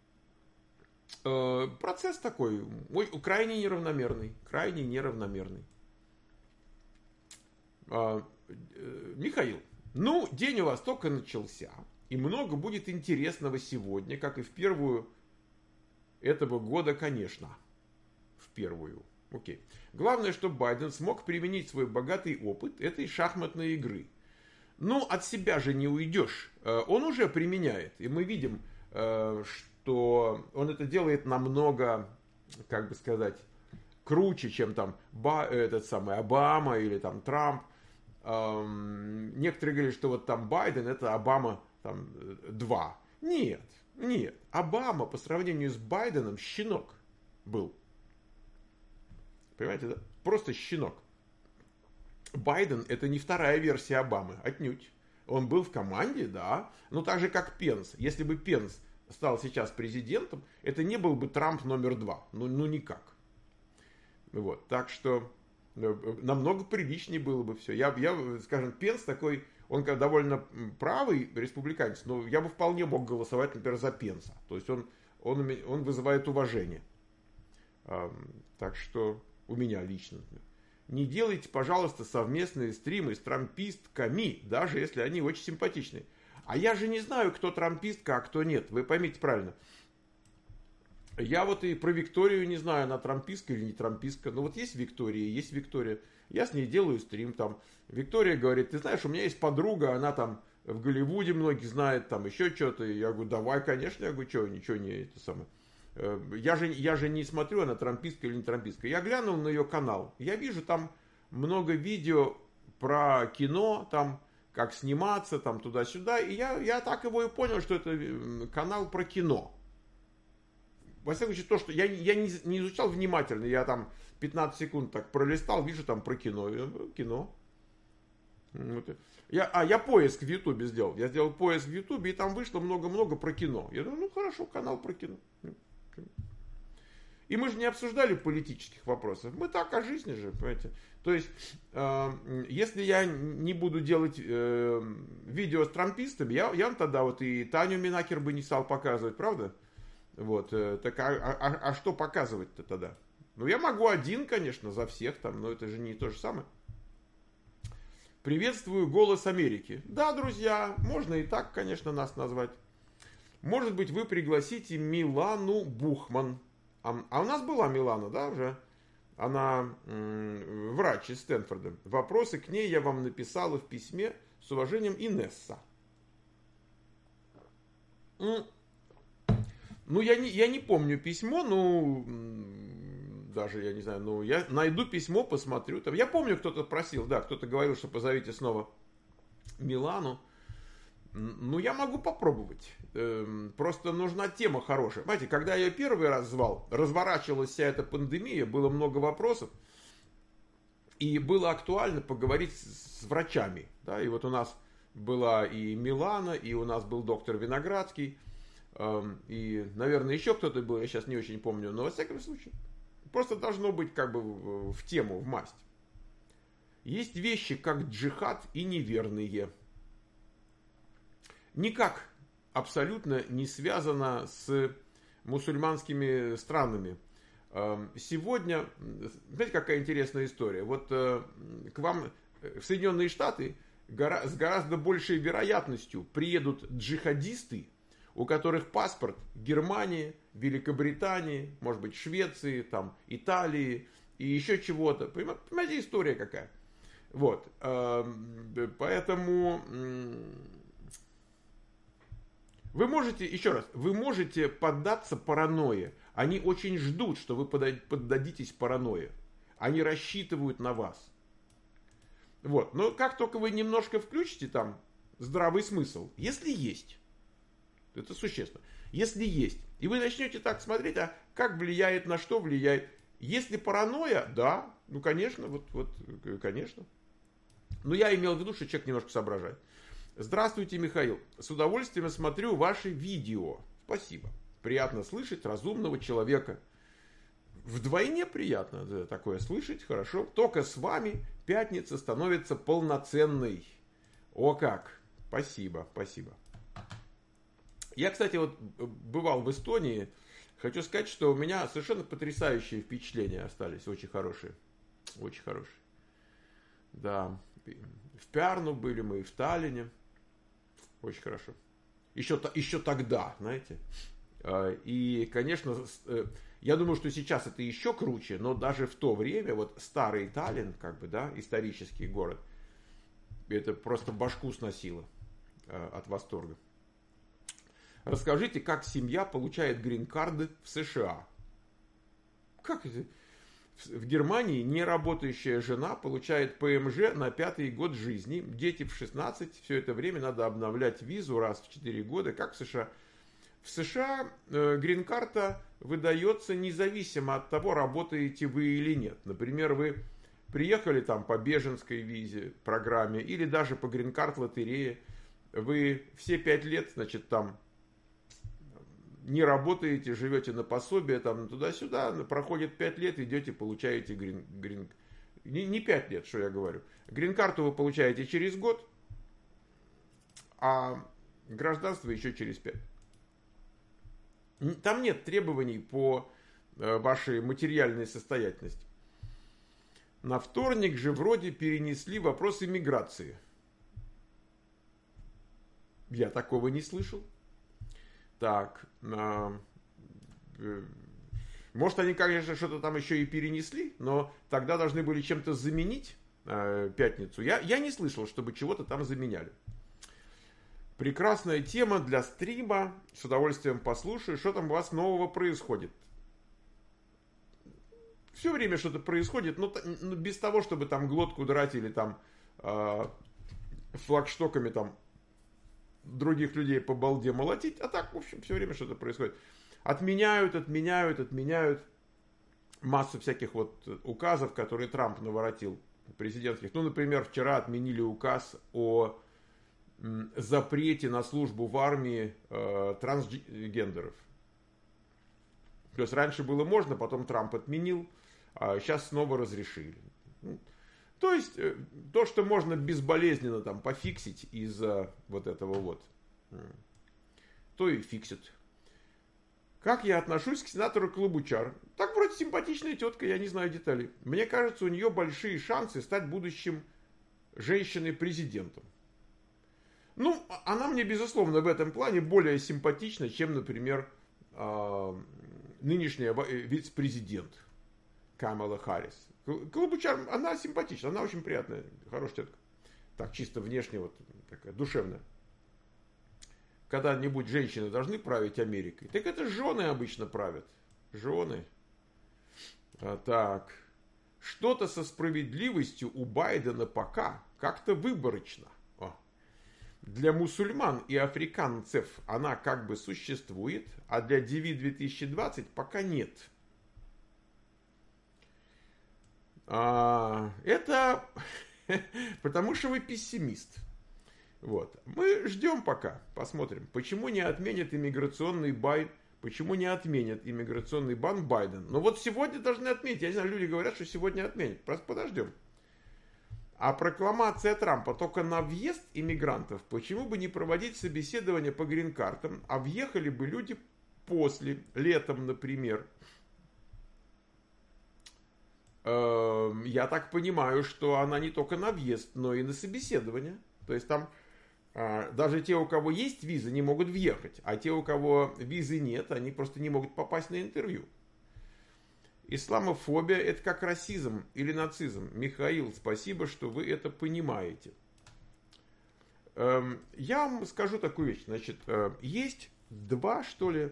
э, процесс такой, ой, крайне неравномерный, крайне неравномерный. Э, э, Михаил, ну, день у вас только начался. И много будет интересного сегодня, как и в первую этого года, конечно. В первую. Окей. Главное, чтобы Байден смог применить свой богатый опыт этой шахматной игры. Ну, от себя же не уйдешь. Он уже применяет. И мы видим, что он это делает намного, как бы сказать, круче, чем там этот самый Обама или там Трамп. Некоторые говорят, что вот там Байден, это Обама там два. Нет, нет. Обама по сравнению с Байденом щенок был. Понимаете, да? Просто щенок. Байден это не вторая версия Обамы, отнюдь. Он был в команде, да, но так же как Пенс. Если бы Пенс стал сейчас президентом, это не был бы Трамп номер два. Ну, ну никак. Вот, так что намного приличнее было бы все. Я, я, скажем, Пенс такой, он довольно правый республиканец, но я бы вполне мог голосовать, например, за Пенса. То есть он, он, он вызывает уважение. Так что у меня лично. Не делайте, пожалуйста, совместные стримы с трампистками, даже если они очень симпатичные. А я же не знаю, кто трампистка, а кто нет. Вы поймите правильно. Я вот и про Викторию не знаю, она трампистка или не трампистка. Но вот есть Виктория, есть Виктория. Я с ней делаю стрим там. Виктория говорит, ты знаешь, у меня есть подруга, она там в Голливуде многих знает, там еще что-то. Я говорю, давай, конечно. Я говорю, что, ничего не это самое. Я же, я же не смотрю, она трампистка или не трампистка. Я глянул на ее канал. Я вижу там много видео про кино, там как сниматься, там туда-сюда. И я, я так его и понял, что это канал про кино. Во всяком случае, то, что я, я не, не изучал внимательно, я там пятнадцать секунд так пролистал, вижу там про кино. Кино. Вот. Я, а, я поиск в Ютубе сделал. Я сделал поиск в Ютубе, и там вышло много-много про кино. Я думаю, ну хорошо, канал про кино. И мы же не обсуждали политических вопросов. Мы так о жизни же, понимаете. То есть, э, если я не буду делать э, видео с трампистами, я, я тогда вот и Таню Минакер бы не стал показывать, правда? Вот, э, так а, а, а что показывать-то тогда? Ну, я могу один, конечно, за всех там, но это же не то же самое. Приветствую «Голос Америки». Да, друзья, можно и так, конечно, нас назвать. Может быть, вы пригласите Милану Бухман. А, а у нас была Милана, да, уже? Она м, врач из Стэнфорда. Вопросы к ней я вам написала в письме. С уважением, Инесса. Ну, я не, я не помню письмо, ну, даже, я не знаю, ну, я найду письмо, посмотрю. Там. Я помню, кто-то просил, да, кто-то говорил, что позовите снова Милану. Ну, я могу попробовать. Просто нужна тема хорошая. Знаете, когда я первый раз звал, разворачивалась вся эта пандемия, было много вопросов. И было актуально поговорить с врачами. Да? И вот у нас была и Милана, и у нас был доктор Виноградский. И, наверное, еще кто-то был, я сейчас не очень помню. Но, во всяком случае, просто должно быть как бы в тему, в масть. Есть вещи, как джихад, и неверные. Никак абсолютно не связано с мусульманскими странами. Сегодня, знаете, какая интересная история? Вот к вам в Соединенные Штаты с гораздо большей вероятностью приедут джихадисты, у которых паспорт Германии, Великобритании, может быть, Швеции, там, Италии и еще чего-то. Понимаете, история какая? Вот. Поэтому... Вы можете, еще раз, вы можете поддаться паранойе. Они очень ждут, что вы поддадитесь паранойе. Они рассчитывают на вас. Вот. Но как только вы немножко включите там здравый смысл, если есть, это существенно, если есть, и вы начнете так смотреть, а как влияет, на что влияет. Если паранойя, да, ну конечно, вот, вот, конечно. Но я имел в виду, что человек немножко соображает. Здравствуйте, Михаил. С удовольствием смотрю ваши видео. Спасибо. Приятно слышать разумного человека. Вдвойне приятно да, такое слышать, хорошо. Только с вами пятница становится полноценной. О как! Спасибо, спасибо. Я, кстати, вот бывал в Эстонии. Хочу сказать, что у меня совершенно потрясающие впечатления остались. Очень хорошие. Очень хорошие. Да. В Пярну были мы, и в Таллине. Очень хорошо. Еще, еще тогда, знаете. И, конечно, я думаю, что сейчас это еще круче, но даже в то время, вот старый Таллин, как бы, да, исторический город, это просто башку сносило от восторга. Расскажите, как семья получает грин-карды в США? Как это? В Германии неработающая жена получает ПМЖ на пятый год жизни, дети в шестнадцать, все это время надо обновлять визу раз в четыре года, как в США. В США э, грин-карта выдается независимо от того, работаете вы или нет. Например, вы приехали там по беженской визе, программе, или даже по грин-карт лотерее, вы все пять лет, значит, там не работаете, живете на пособие, там туда-сюда, проходит пять лет, идете, получаете грин... грин... Не, не пять лет, что я говорю. Грин-карту вы получаете через год, а гражданство еще через пять. Там нет требований по вашей материальной состоятельности. На вторник же вроде перенесли вопрос иммиграции. Я такого не слышал. Так, э, э, может они, конечно, что-то там еще и перенесли, но тогда должны были чем-то заменить э, пятницу. Я, я не слышал, чтобы чего-то там заменяли. Прекрасная тема для стрима. С удовольствием послушаю, что там у вас нового происходит. Все время что-то происходит, но, но без того, чтобы там глотку драть или там э, флагштоками там других людей по балде молотить, а так, в общем, все время что-то происходит. Отменяют, отменяют, отменяют массу всяких вот указов, которые Трамп наворотил, президентских. Ну, например, вчера отменили указ о запрете на службу в армии э, трансгендеров. То есть раньше было можно, потом Трамп отменил, а сейчас снова разрешили. То есть, то, что можно безболезненно там пофиксить из-за вот этого вот, то и фиксит. Как я отношусь к сенатору Клобучар? Так вроде симпатичная тетка, я не знаю деталей. Мне кажется, у нее большие шансы стать будущим женщиной-президентом. Ну, она мне, безусловно, в этом плане более симпатична, чем, например, нынешняя вице-президент Камала Харрис. Клобучар, она симпатична, она очень приятная, хорошая тетка. Так, чисто внешне, вот такая, душевная. Когда-нибудь женщины должны править Америкой. Так это жены обычно правят. Жены. А, так. Что-то со справедливостью у Байдена пока как-то выборочно. О. Для мусульман и африканцев она как бы существует, а для ди ви две тысячи двадцать пока нет. А, это потому что вы пессимист. Вот. Мы ждем пока, посмотрим. Почему не отменят иммиграционный бан, почему не отменят иммиграционный бан Байден? Ну вот сегодня должны отменить. Я не знаю, люди говорят, что сегодня отменят. Просто подождем. А прокламация Трампа только на въезд иммигрантов. Почему бы не проводить собеседование по грин-картам, а въехали бы люди после, летом, например? Я так понимаю, что она не только на въезд, но и на собеседование. То есть там даже те, у кого есть виза, не могут въехать. А те, у кого визы нет, они просто не могут попасть на интервью. Исламофобия – это как расизм или нацизм. Михаил, спасибо, что вы это понимаете. Я вам скажу такую вещь. Значит, есть два, что ли,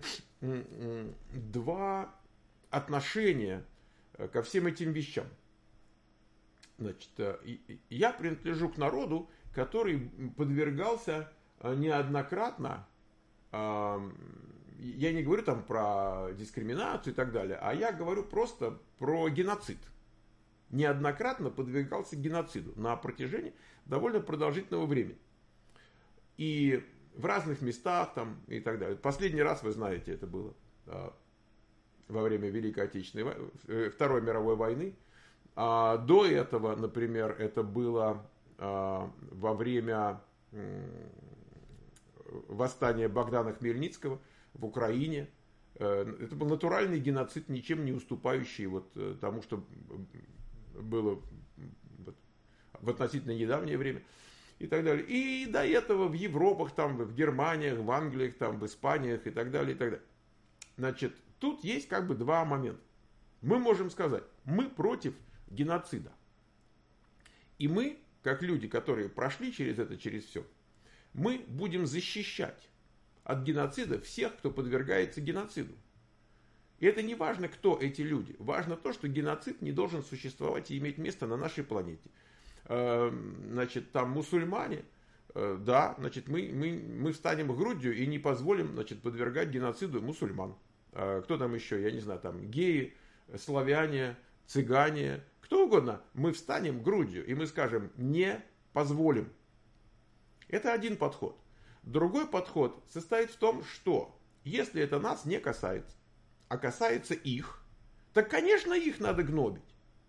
два отношения ко всем этим вещам. Значит, я принадлежу к народу, который подвергался неоднократно, я не говорю там про дискриминацию и так далее, а я говорю просто про геноцид. Неоднократно подвергался геноциду на протяжении довольно продолжительного времени. И в разных местах там и так далее. Последний раз, вы знаете, это было во время Великой Отечественной, Второй мировой войны. А до этого, например, это было а, во время м, восстания Богдана Хмельницкого в Украине. Это был натуральный геноцид, ничем не уступающий вот тому, что было в относительно недавнее время и так далее. И до этого в Европах, там, в Германиях, в Англиях, там, в Испаниях и так далее, и так далее. Значит, тут есть как бы два момента. Мы можем сказать, мы против геноцида. И мы, как люди, которые прошли через это, через все, мы будем защищать от геноцида всех, кто подвергается геноциду. И это не важно, кто эти люди. Важно то, что геноцид не должен существовать и иметь место на нашей планете. Значит, там мусульмане, да, значит, мы, мы, мы встанем грудью и не позволим, значит, подвергать геноциду мусульман. Кто там еще, я не знаю, там геи, славяне, цыгане, кто угодно, мы встанем грудью и мы скажем, не позволим. Это один подход. Другой подход состоит в том, что если это нас не касается, а касается их, так, конечно, их надо гнобить.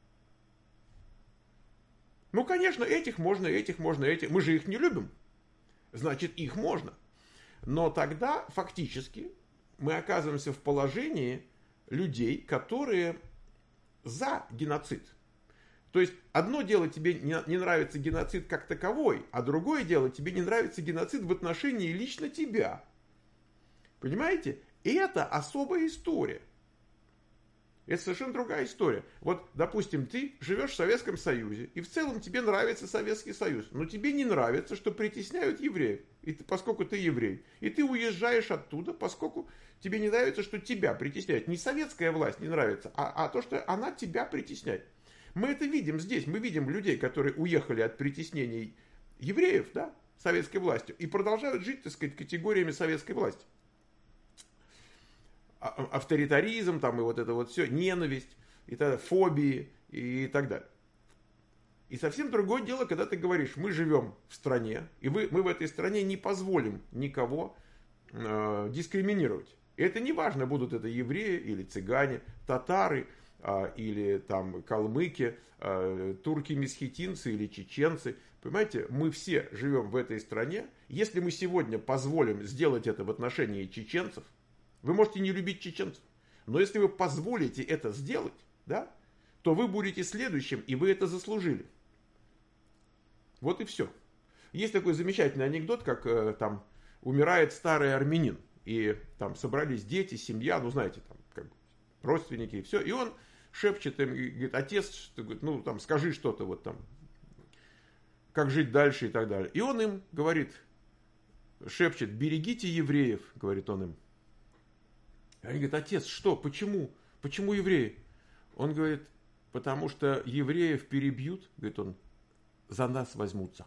Ну, конечно, этих можно, этих можно, этих. Мы же их не любим. Значит, их можно. Но тогда фактически мы оказываемся в положении людей, которые за геноцид. То есть, одно дело, тебе не, не нравится геноцид как таковой, а другое дело, тебе не нравится геноцид в отношении лично тебя. Понимаете? И это особая история. Это совершенно другая история. Вот, допустим, ты живешь в Советском Союзе, и в целом тебе нравится Советский Союз, но тебе не нравится, что притесняют евреев, и ты, поскольку ты еврей. И ты уезжаешь оттуда, поскольку тебе не нравится, что тебя притесняют. Не советская власть не нравится, а, а то, что она тебя притесняет. Мы это видим здесь. Мы видим людей, которые уехали от притеснений евреев, да, советской властью, и продолжают жить, так сказать, категориями советской власти. Авторитаризм, там и вот это вот все, ненависть, и тогда фобии и так далее. И совсем другое дело, когда ты говоришь, мы живем в стране, и вы, мы в этой стране не позволим никого э, дискриминировать. И это не важно, будут это евреи или цыгане, татары, э, или там калмыки, э, турки-месхетинцы или чеченцы. Понимаете, мы все живем в этой стране. Если мы сегодня позволим сделать это в отношении чеченцев, вы можете не любить чеченцев, но если вы позволите это сделать, да, то вы будете следующим, и вы это заслужили. Вот и все. Есть такой замечательный анекдот, как э, там умирает старый армянин, и там собрались дети, семья, ну знаете, там как бы, родственники и все, и он шепчет им, говорит, отец, что, говорит, ну там скажи что-то вот там, как жить дальше и так далее. И он им говорит, шепчет, берегите евреев, говорит он им. Они говорят, отец, что, почему? Почему евреи? Он говорит, потому что евреев перебьют, говорит он, за нас возьмутся.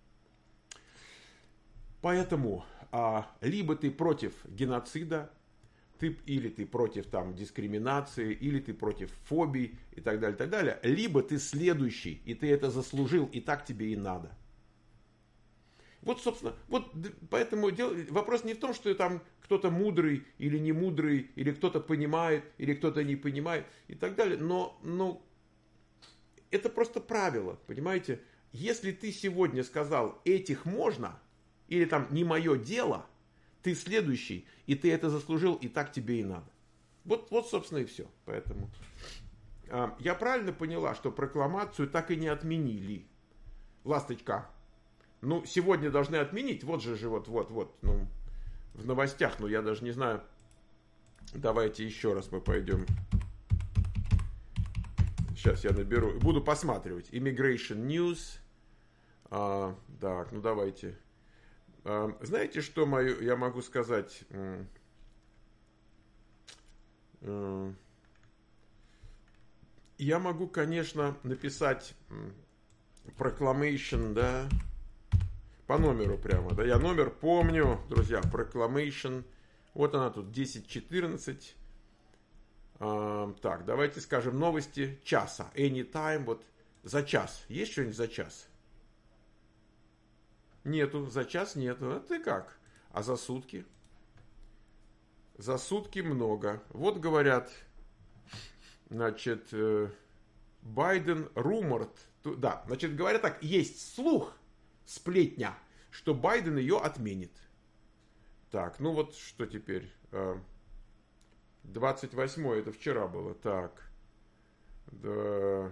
Поэтому а, либо ты против геноцида, ты, или ты против там, дискриминации, или ты против фобий и так далее, и так далее, либо ты следующий, и ты это заслужил, и так тебе и надо. Вот, собственно, вот поэтому дело, вопрос не в том, что там кто-то мудрый или не мудрый, или кто-то понимает, или кто-то не понимает и так далее. Но, но это просто правило, понимаете? Если ты сегодня сказал, этих можно, или там не мое дело, ты следующий, и ты это заслужил, и так тебе и надо. Вот, вот собственно, и все. Поэтому э, я правильно поняла, что прокламацию так и не отменили. Ласточка. Ну, сегодня должны отменить, вот же же, вот, вот, вот, ну, в новостях, ну, я даже не знаю. Давайте еще раз мы пойдем. Сейчас я наберу, буду посматривать. Immigration News. А, так, ну, давайте. А, знаете, что мою, я могу сказать? Я могу, конечно, написать Proclamation, да. По номеру прямо, да. Я номер помню, друзья. Proclamation. Вот она тут, десять четырнадцать. А, так, давайте скажем новости часа. Anytime, вот за час. Есть что-нибудь за час? Нету, за час нету. А ты как? А за сутки? За сутки много. Вот говорят, значит, Байден руморт. Да, значит, говорят так, есть слух, сплетня, что Байден ее отменит. Так, ну вот что теперь? двадцать восьмое, это вчера было. Так. Да.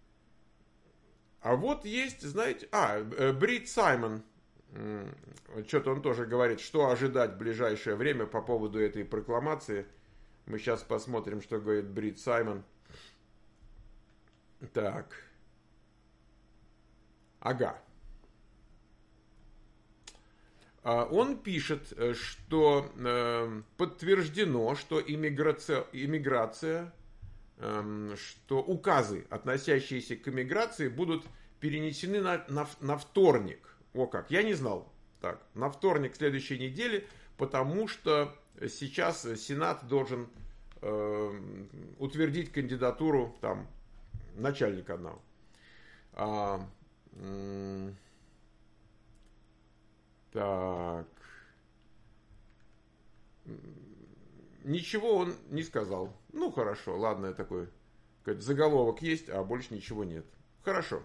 А вот есть, знаете... А, Брит Саймон. Что-то он тоже говорит, что ожидать в ближайшее время по поводу этой прокламации. Мы сейчас посмотрим, что говорит Брит Саймон. Так. Ага. Он пишет, что подтверждено, что иммиграция, иммиграция, что указы, относящиеся к иммиграции, будут перенесены на, на, на вторник. О как, я не знал. Так, на вторник следующей недели, потому что сейчас Сенат должен э, утвердить кандидатуру там начальника одного. А, м- так. Ничего он не сказал. Ну, хорошо, ладно, такой заголовок есть, а больше ничего нет. Хорошо.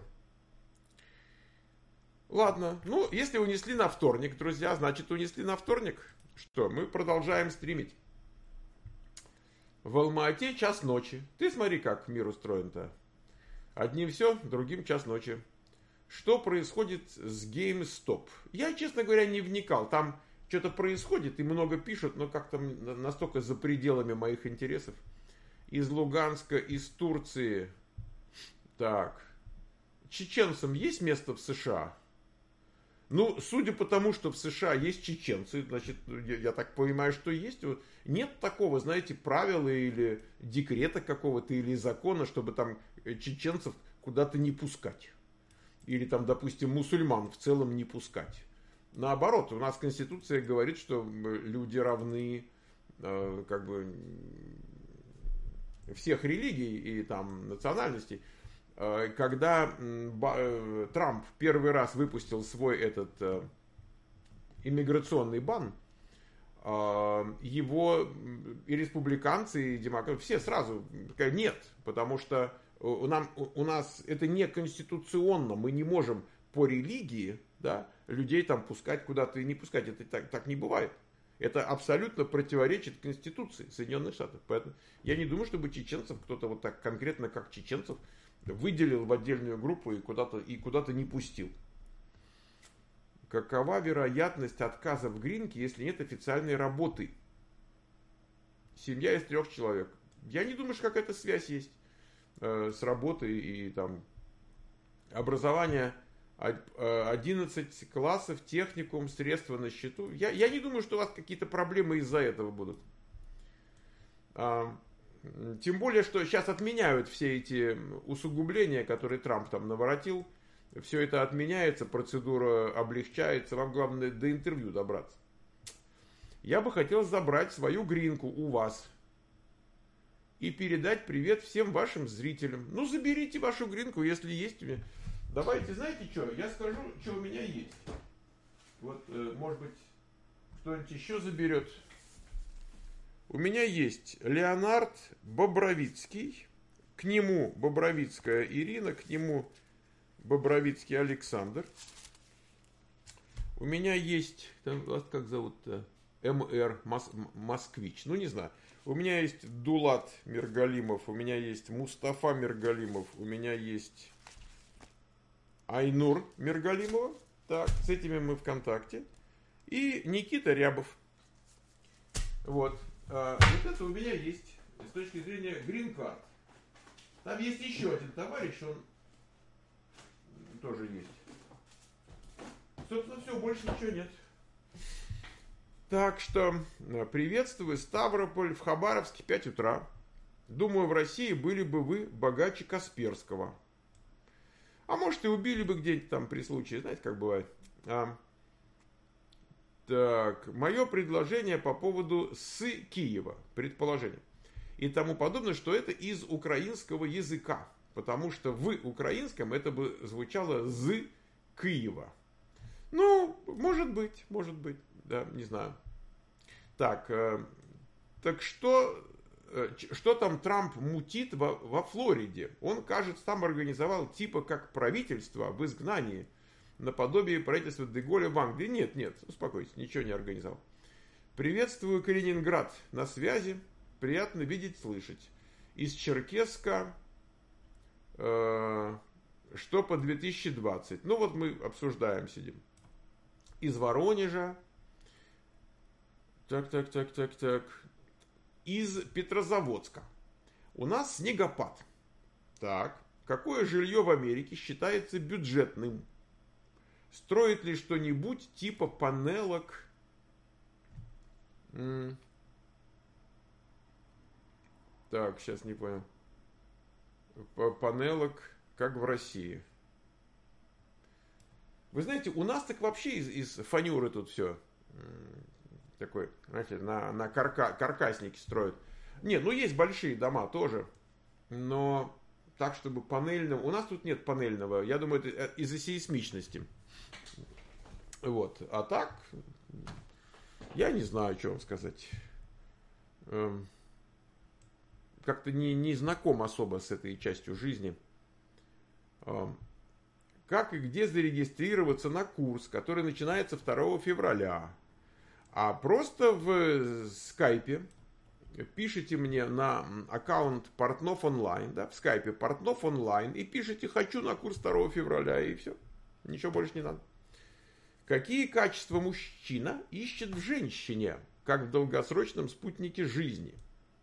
Ладно, ну, если унесли на вторник, друзья, значит унесли на вторник. Что, мы продолжаем стримить. В Алма-Ате час ночи. Ты смотри, как мир устроен-то. Одним все, другим час ночи. Что происходит с GameStop? Я, честно говоря, не вникал. Там что-то происходит и много пишут, но как-то настолько за пределами моих интересов. Из Луганска, из Турции. Так. Чеченцам есть место в США? Ну, судя по тому, что в США есть чеченцы, значит, я, я так понимаю, что есть. Нет такого, знаете, правила или декрета какого-то, или закона, чтобы там чеченцев куда-то не пускать. Или там, допустим, мусульман в целом не пускать. Наоборот, у нас Конституция говорит, что люди равны э, как бы всех религий и там национальностей. Э, когда э, Трамп первый раз выпустил свой этот э, иммиграционный бан, э, его и республиканцы, и демократы, все сразу сказали нет, потому что у, нам, у нас это не конституционно, мы не можем по религии, да, людей там пускать куда-то и не пускать. Это так, так не бывает. Это абсолютно противоречит Конституции Соединенных Штатов. Поэтому я не думаю, чтобы чеченцев кто-то вот так конкретно, как чеченцев, выделил в отдельную группу и куда-то, и куда-то не пустил. Какова вероятность отказа в гринке, если нет официальной работы? Семья из трех человек. Я не думаю, что какая-то связь есть э, с работой и там образование. одиннадцать классов, техникум, средства на счету. Я, я не думаю, что у вас какие-то проблемы из-за этого будут. А, тем более, что сейчас отменяют все эти усугубления, которые Трамп там наворотил. Все это отменяется, процедура облегчается. Вам главное до интервью добраться. Я бы хотел забрать свою гринку у вас и передать привет всем вашим зрителям. Ну, заберите вашу гринку, если есть у меня. Давайте, знаете что, я скажу, что у меня есть. Вот, э, может быть, кто-нибудь еще заберет. У меня есть Леонард Бобровицкий, к нему Бобровицкая Ирина, к нему Бобровицкий Александр. У меня есть, там, вас как зовут-то? МР Мос, Москвич, ну не знаю. У меня есть Дулат Миргалимов, у меня есть Мустафа Миргалимов, у меня есть Айнур Миргалимова. Так, с этими мы в контакте. И Никита Рябов. Вот. А, вот это у меня есть с точки зрения грин-карт. Там есть еще один товарищ, он тоже есть. Собственно, все, больше ничего нет. Так что приветствую, Ставрополь, в Хабаровске пять утра. Думаю, в России были бы вы богаче Касперского. А может и убили бы где-нибудь там при случае, знаете, как бывает. А, так, мое предложение по поводу «с Киева», предположение, и тому подобное, что это из украинского языка, потому что в украинском это бы звучало «з Киева». Ну, может быть, может быть, да, не знаю. Так, э, так что, э, что там Трамп мутит во, во Флориде? Он, кажется, там организовал типа как правительство в изгнании, наподобие правительства Деголя в Англии. Нет, нет, успокойтесь, ничего не организовал. Приветствую, Калининград, на связи, приятно видеть, слышать. Из Черкесска, э, что по две тысячи двадцать. Ну вот мы обсуждаем, сидим. Из Воронежа. Так, так, так, так, так. Из Петрозаводска. У нас снегопад. Так. Какое жилье в Америке считается бюджетным? Строит ли что-нибудь типа панелок? М- так, сейчас не понял. Панелок, как в России. Вы знаете, у нас так вообще из, из фанеры тут все такой, знаете, на, на карка, каркасники строят. Нет, ну есть большие дома тоже, но так, чтобы панельного... У нас тут нет панельного, я думаю, это из-за сейсмичности. Вот, а так, я не знаю, что вам сказать. Эм, как-то не, не знаком особо с этой частью жизни. Эм, как и где зарегистрироваться на курс, который начинается второго февраля. А просто в скайпе пишите мне на аккаунт Портнов онлайн, да, в скайпе Портнов онлайн, и пишите «хочу на курс второго февраля», и все. Ничего больше не надо. Какие качества мужчина ищет в женщине, как в долгосрочном спутнике жизни?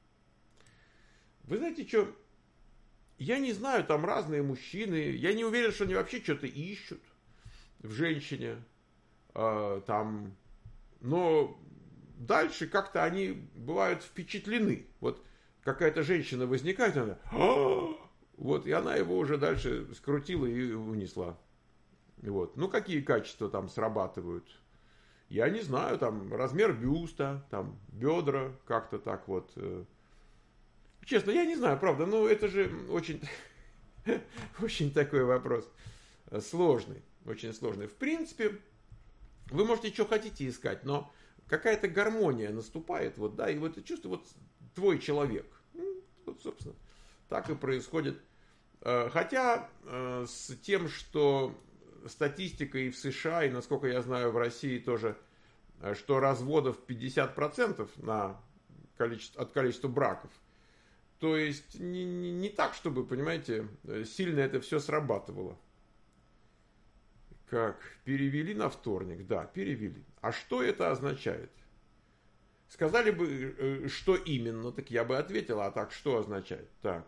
Вы знаете, что... Я не знаю, там разные мужчины. Я не уверен, что они вообще что-то ищут в женщине. Э, там, но дальше как-то они бывают впечатлены. Вот какая-то женщина возникает, и она... Вот, и она его уже дальше скрутила и унесла. Вот. Ну, какие качества там срабатывают? Я не знаю, там размер бюста, там бедра, как-то так вот... Честно, я не знаю, правда, но это же очень, очень такой вопрос сложный, очень сложный. В принципе, вы можете что хотите искать, но какая-то гармония наступает, вот, да, и вот это чувство, вот твой человек. Вот, собственно, так и происходит. Хотя с тем, что статистика и в США, и, насколько я знаю, в России тоже, что разводов пятьдесят процентов на количество, от количества браков. То есть не, не, не так, чтобы, понимаете, сильно это все срабатывало. Как? Перевели на вторник? Да, перевели. А что это означает? Сказали бы, что именно, так я бы ответил, а так что означает? Так.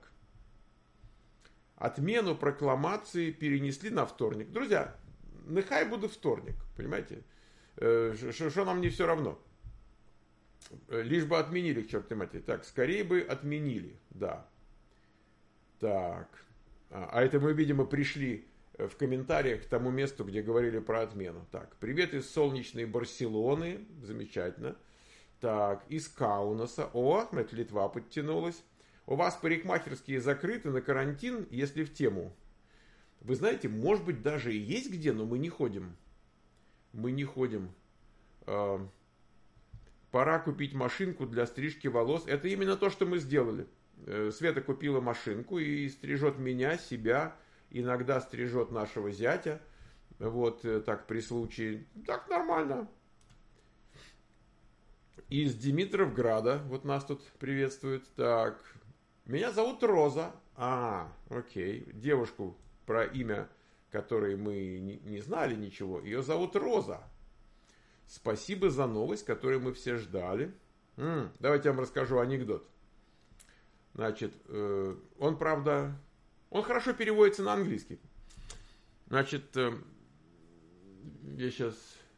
Отмену прокламации перенесли на вторник. Друзья, нехай будет вторник, понимаете? Что нам не все равно? Лишь бы отменили, к чертовой матери. Так, скорее бы отменили, да. Так. А это мы, видимо, пришли в комментариях к тому месту, где говорили про отмену. Так, привет из солнечной Барселоны. Замечательно. Так, из Каунаса. О, это Литва подтянулась. У вас парикмахерские закрыты на карантин, если в тему. Вы знаете, может быть, даже и есть где, но мы не ходим. Мы не ходим. Пора купить машинку для стрижки волос. Это именно то, что мы сделали. Света купила машинку и стрижет меня, себя, иногда стрижет нашего зятя. Вот так при случае. Так нормально. Из Димитровграда. Вот нас тут приветствуют. Так. Меня зовут Роза. А, окей. Девушку, про имя которой мы не знали ничего. Ее зовут Роза. Спасибо за новость, которую мы все ждали. М-м, давайте я вам расскажу анекдот. Значит, э, он, правда, он хорошо переводится на английский. Значит, э, я сейчас...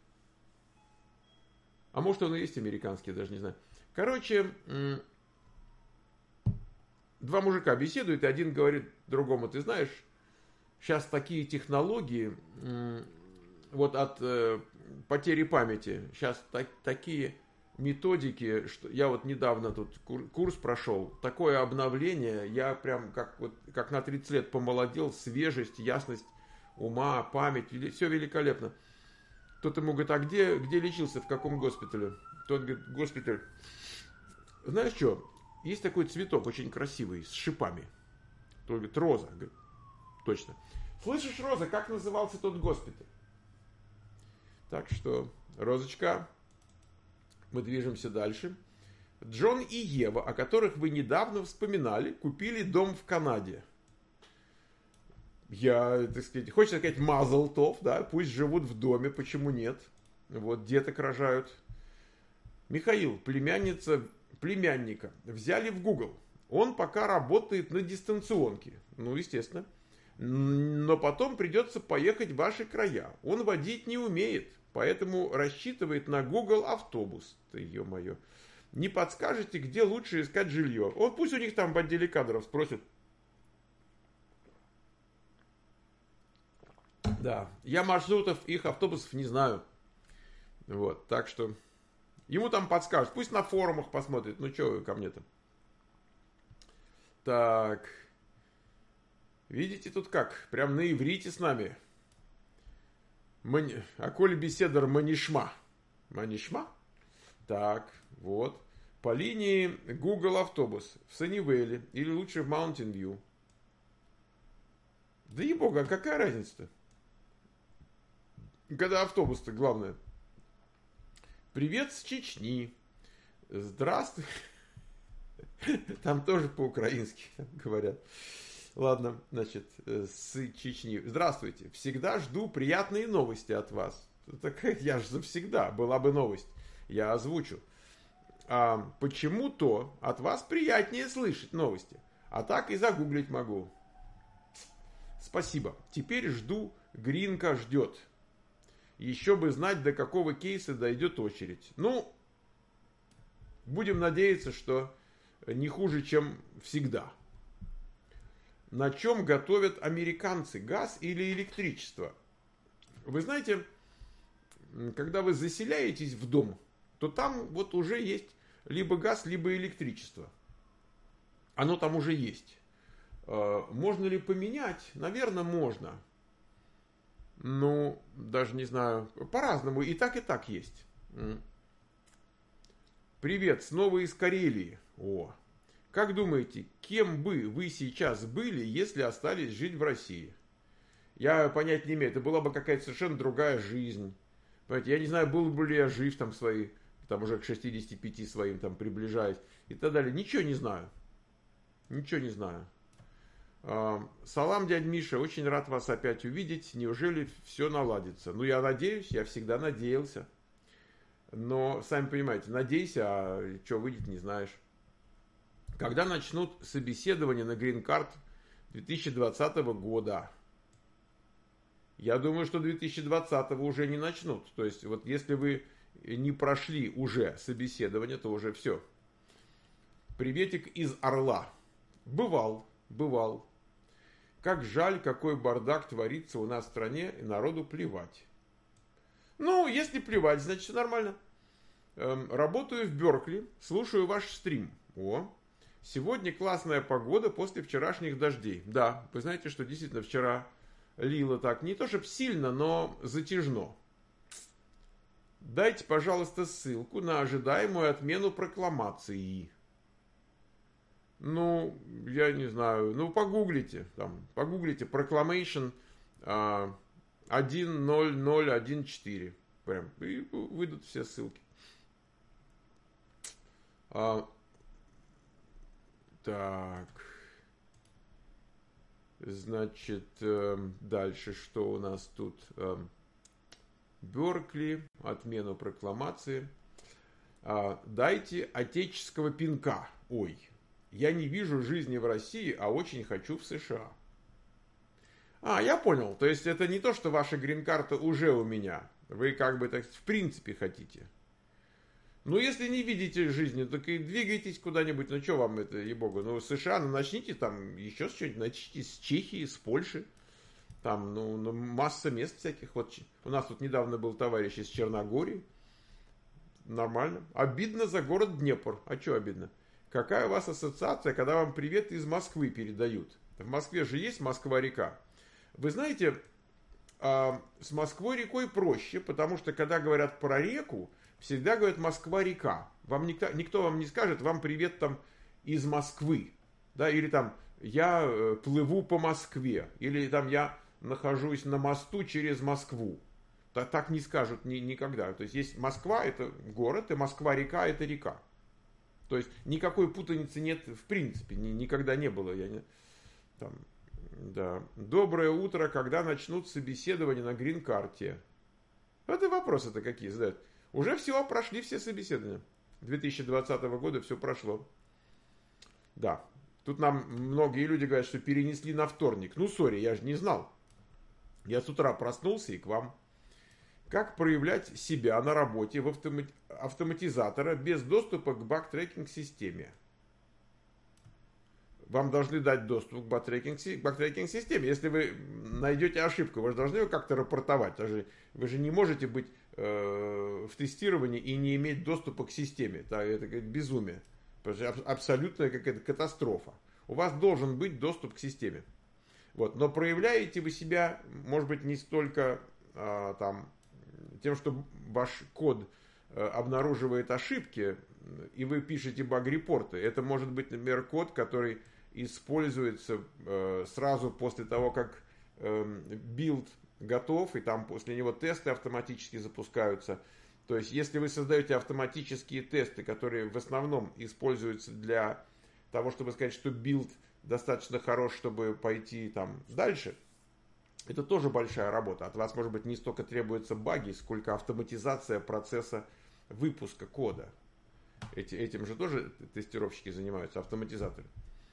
А может, он и есть американский, даже не знаю. Короче, э, два мужика беседуют, и один говорит другому: ты знаешь, сейчас такие технологии, вот от э, потери памяти, сейчас так, такие методики, что я вот недавно тут курс прошел, такое обновление, я прям как, вот, как на тридцать лет помолодел, свежесть, ясность ума, память, все великолепно. Кто-то ему говорит, а где, где лечился, в каком госпитале? Тот говорит, госпиталь. Знаешь что, есть такой цветок очень красивый, с шипами. Тот говорит, роза. Говорит, точно. Слышишь, Роза, как назывался тот госпиталь? Так что, Розочка, мы движемся дальше. Джон и Ева, о которых вы недавно вспоминали, купили дом в Канаде. Я, так сказать, хочется сказать, мазал тов, да, пусть живут в доме, почему нет? Вот, деток рожают. Михаил, племянница племянника, взяли в Google. Он пока работает на дистанционке, ну, естественно. Но потом придется поехать в ваши края. Он водить не умеет, поэтому рассчитывает на Google автобус. Ты, ё-моё. Не подскажете, где лучше искать жилье? Вот пусть у них там в отделе кадров спросят. Да, я маршрутов их автобусов не знаю. Вот, так что ему там подскажут. Пусть на форумах посмотрит. Ну, что вы ко мне-то? Так. Видите тут как? Прям на иврите с нами. Мани... А коли беседор манишма? Манишма? Так, вот. По линии Google автобус в Саннивейле или лучше в Mountain View. Да ебога, а какая разница-то? Когда автобус-то главное. Привет с Чечни. Здравствуй. Там тоже по-украински говорят. Ладно, значит, с Чечни. Здравствуйте. Всегда жду приятные новости от вас. Так я же завсегда. Была бы новость. Я озвучу. А почему-то от вас приятнее слышать новости. А так и загуглить могу. Спасибо. Теперь жду. Гринка ждет. Еще бы знать, до какого кейса дойдет очередь. Ну, будем надеяться, что не хуже, чем всегда. На чем готовят американцы? Газ или электричество? Вы знаете, когда вы заселяетесь в дом, то там вот уже есть либо газ, либо электричество. Оно там уже есть. Можно ли поменять? Наверное, можно. Ну, даже не знаю. По-разному. И так, и так есть. Привет, снова из Карелии. О. Как думаете, кем бы вы сейчас были, если остались жить в России? Я понять не имею. Это была бы какая-то совершенно другая жизнь. Понимаете, я не знаю, был бы ли я жив там свои, там уже к шестидесяти пяти своим там приближаясь и так далее. Ничего не знаю. Ничего не знаю. Салам, дядь Миша, очень рад вас опять увидеть. Неужели все наладится? Ну, я надеюсь, я всегда надеялся. Но, сами понимаете, надейся, а что выйдет, не знаешь. Когда начнут собеседование на грин-карт две тысячи двадцатого года? Я думаю, что две тысячи двадцатого уже не начнут. То есть, вот если вы не прошли уже собеседование, то уже все. Приветик из Орла. Бывал, бывал. Как жаль, какой бардак творится у нас в стране, и народу плевать. Ну, если плевать, значит все нормально. Эм, работаю в Беркли, слушаю ваш стрим. О, сегодня классная погода после вчерашних дождей. Да, вы знаете, что действительно вчера лило так, не то чтобы сильно, но затяжно. Дайте, пожалуйста, ссылку на ожидаемую отмену прокламации. Ну, я не знаю, ну погуглите, там, погуглите Proclamation а, один ноль ноль один четыре, прям, и выйдут все ссылки. А, так, значит, э, дальше что у нас тут? Э, Беркли, отмену прокламации. А, дайте отеческого пинка. Ой. Я не вижу жизни в России, а очень хочу в США. А, я понял. То есть это не то, что ваша грин-карта уже у меня. Вы как бы так в принципе хотите. Ну, если не видите жизни, так и двигайтесь куда-нибудь. Ну, что вам это, ей-богу. Ну, США, ну, начните там еще с чего-нибудь. Начните с Чехии, с Польши. Там, ну, ну, масса мест всяких. Вот у нас тут недавно был товарищ из Черногории. Нормально. Обидно за город Днепр. А что обидно? Какая у вас ассоциация, когда вам привет из Москвы передают? В Москве же есть Москва-река. Вы знаете, с Москвой-рекой проще, потому что когда говорят про реку, всегда говорят Москва-река. Вам никто, никто вам не скажет, вам привет там из Москвы. Да, или там я плыву по Москве. Или там я нахожусь на мосту через Москву. Так, так не скажут ни, никогда. То есть есть Москва, это город, и Москва-река, это река. То есть никакой путаницы нет в принципе, ни, никогда не было. Я не, там, да. Доброе утро, когда начнут собеседования на грин-карте? Это вопросы-то какие задают. Уже все, прошли все собеседования. две тысячи двадцатого года все прошло. Да. Тут нам многие люди говорят, что перенесли на вторник. Ну, сори, я же не знал. Я с утра проснулся и к вам. Как проявлять себя на работе в автомат... автоматизатора без доступа к бактрекинг-системе? Вам должны дать доступ к бактрекинг-системе. Если вы найдете ошибку, вы же должны ее как-то рапортовать. Даже вы же не можете быть э, в тестировании и не иметь доступа к системе. Это, это безумие. Абсолютная какая-то катастрофа. У вас должен быть доступ к системе. Вот. Но проявляете вы себя, может быть, не столько э, там, тем, что ваш код э, обнаруживает ошибки, и вы пишете баг-репорты. Это может быть, например, код, который используется э, сразу после того, как э, билд готов, и там после него тесты автоматически запускаются. То есть, если вы создаете автоматические тесты, которые в основном используются для того, чтобы сказать, что билд достаточно хорош, чтобы пойти там дальше, это тоже большая работа. От вас, может быть, не столько требуется баги, сколько автоматизация процесса выпуска кода. Эти, этим же тоже тестировщики занимаются, автоматизаторы.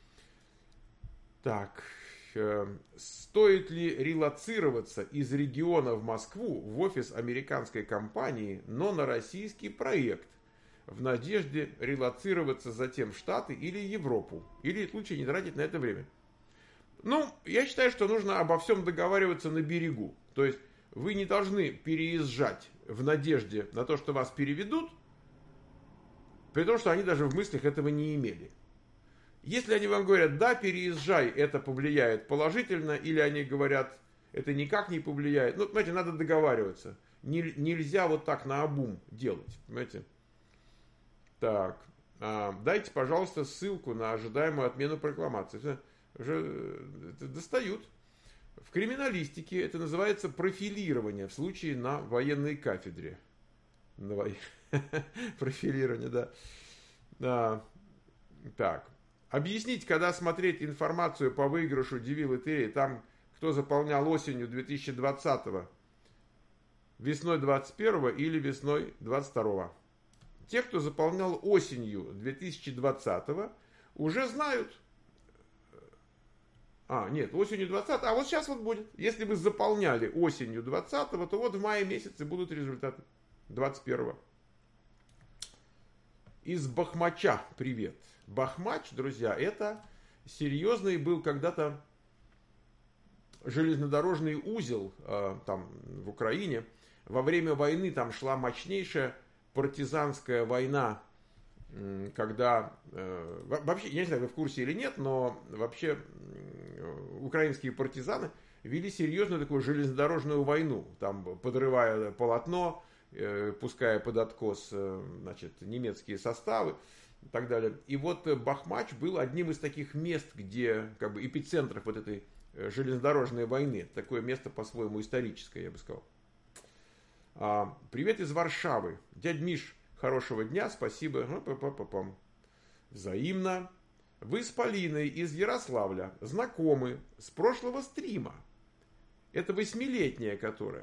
Так, э, стоит ли релоцироваться из региона в Москву в офис американской компании, но на российский проект, в надежде релоцироваться затем в Штаты или Европу? Или лучше не тратить на это время? Ну, я считаю, что нужно обо всем договариваться на берегу. То есть вы не должны переезжать в надежде на то, что вас переведут, при том, что они даже в мыслях этого не имели. Если они вам говорят, да, переезжай, это повлияет положительно, или они говорят, это никак не повлияет, ну, понимаете, надо договариваться. Не, нельзя вот так наобум делать, понимаете. Так, а, дайте, пожалуйста, ссылку на ожидаемую отмену прокламации. Уже достают. В криминалистике это называется профилирование в случае на военной кафедре. На во... Профилирование, да. А, так. Объяснить, когда смотреть информацию по выигрышу Девил лотереи, там, кто заполнял осенью две тысячи двадцатого, весной двадцать первого или весной двадцать второго. Те, кто заполнял осенью две тысячи двадцатого, уже знают. А, нет, осенью двадцатого, а вот сейчас вот будет. Если вы заполняли осенью двадцатого, то вот в мае месяце будут результаты двадцать первого. Из Бахмача привет. Бахмач, друзья, это серьезный был когда-то железнодорожный узел э, там в Украине. Во время войны там шла мощнейшая партизанская война, э, когда э, вообще, я не знаю, вы в курсе или нет, но вообще э, украинские партизаны вели серьезную такую железнодорожную войну, там подрывая полотно, э, пуская под откос э, значит, немецкие составы и так далее. И вот Бахмач был одним из таких мест, где как бы эпицентров вот этой железнодорожной войны. Такое место по-своему историческое, я бы сказал. А, привет из Варшавы. Дядь Миш, хорошего дня, спасибо. Па-па-па-пам. Взаимно. Вы с Полиной из Ярославля знакомы с прошлого стрима. Это восьмилетняя, которая.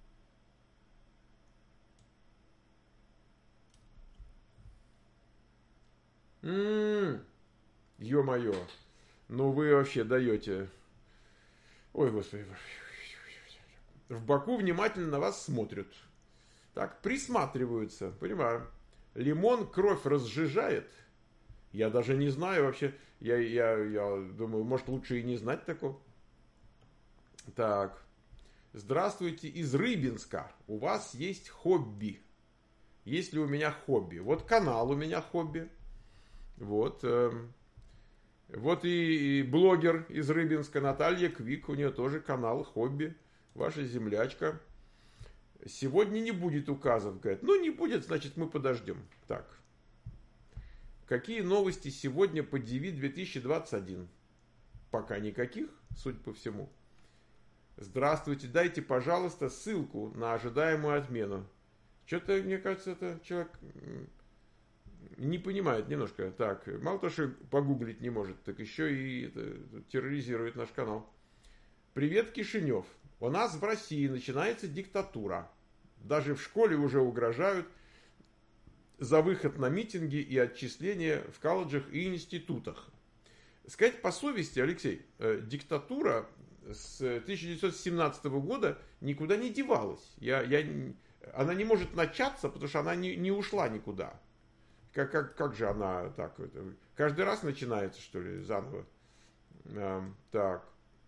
М-м-м. Ё-моё. Ну вы вообще даете. Ой, господи. В Баку внимательно на вас смотрят. Так, присматриваются. Понимаю. Лимон кровь разжижает. Я даже не знаю вообще. Я, я, я думаю, может лучше и не знать такого. Так. Здравствуйте из Рыбинска. У вас есть хобби? Есть ли у меня хобби? Вот канал у меня хобби. Вот. Э, вот и, и блогер из Рыбинска Наталья Квик. У нее тоже канал хобби. Ваша землячка. Сегодня не будет указов, говорит. Ну, не будет, значит, мы подождем. Так. Какие новости сегодня по Диви две тысячи двадцать один? Пока никаких, судя по всему. Здравствуйте, дайте, пожалуйста, ссылку на ожидаемую отмену. Что-то, мне кажется, это человек не понимает немножко. Так, мало того, что погуглить не может, так еще и это, терроризирует наш канал. Привет, Кишинев. У нас в России начинается диктатура. Даже в школе уже угрожают за выход на митинги и отчисления в колледжах и институтах. Сказать по совести, Алексей, э, диктатура с тысяча девятьсот семнадцатого года никуда не девалась. Я, я, она не может начаться, потому что она не, не ушла никуда. Как, как, как же она так? Это, каждый раз начинается, что ли, заново? Э, так.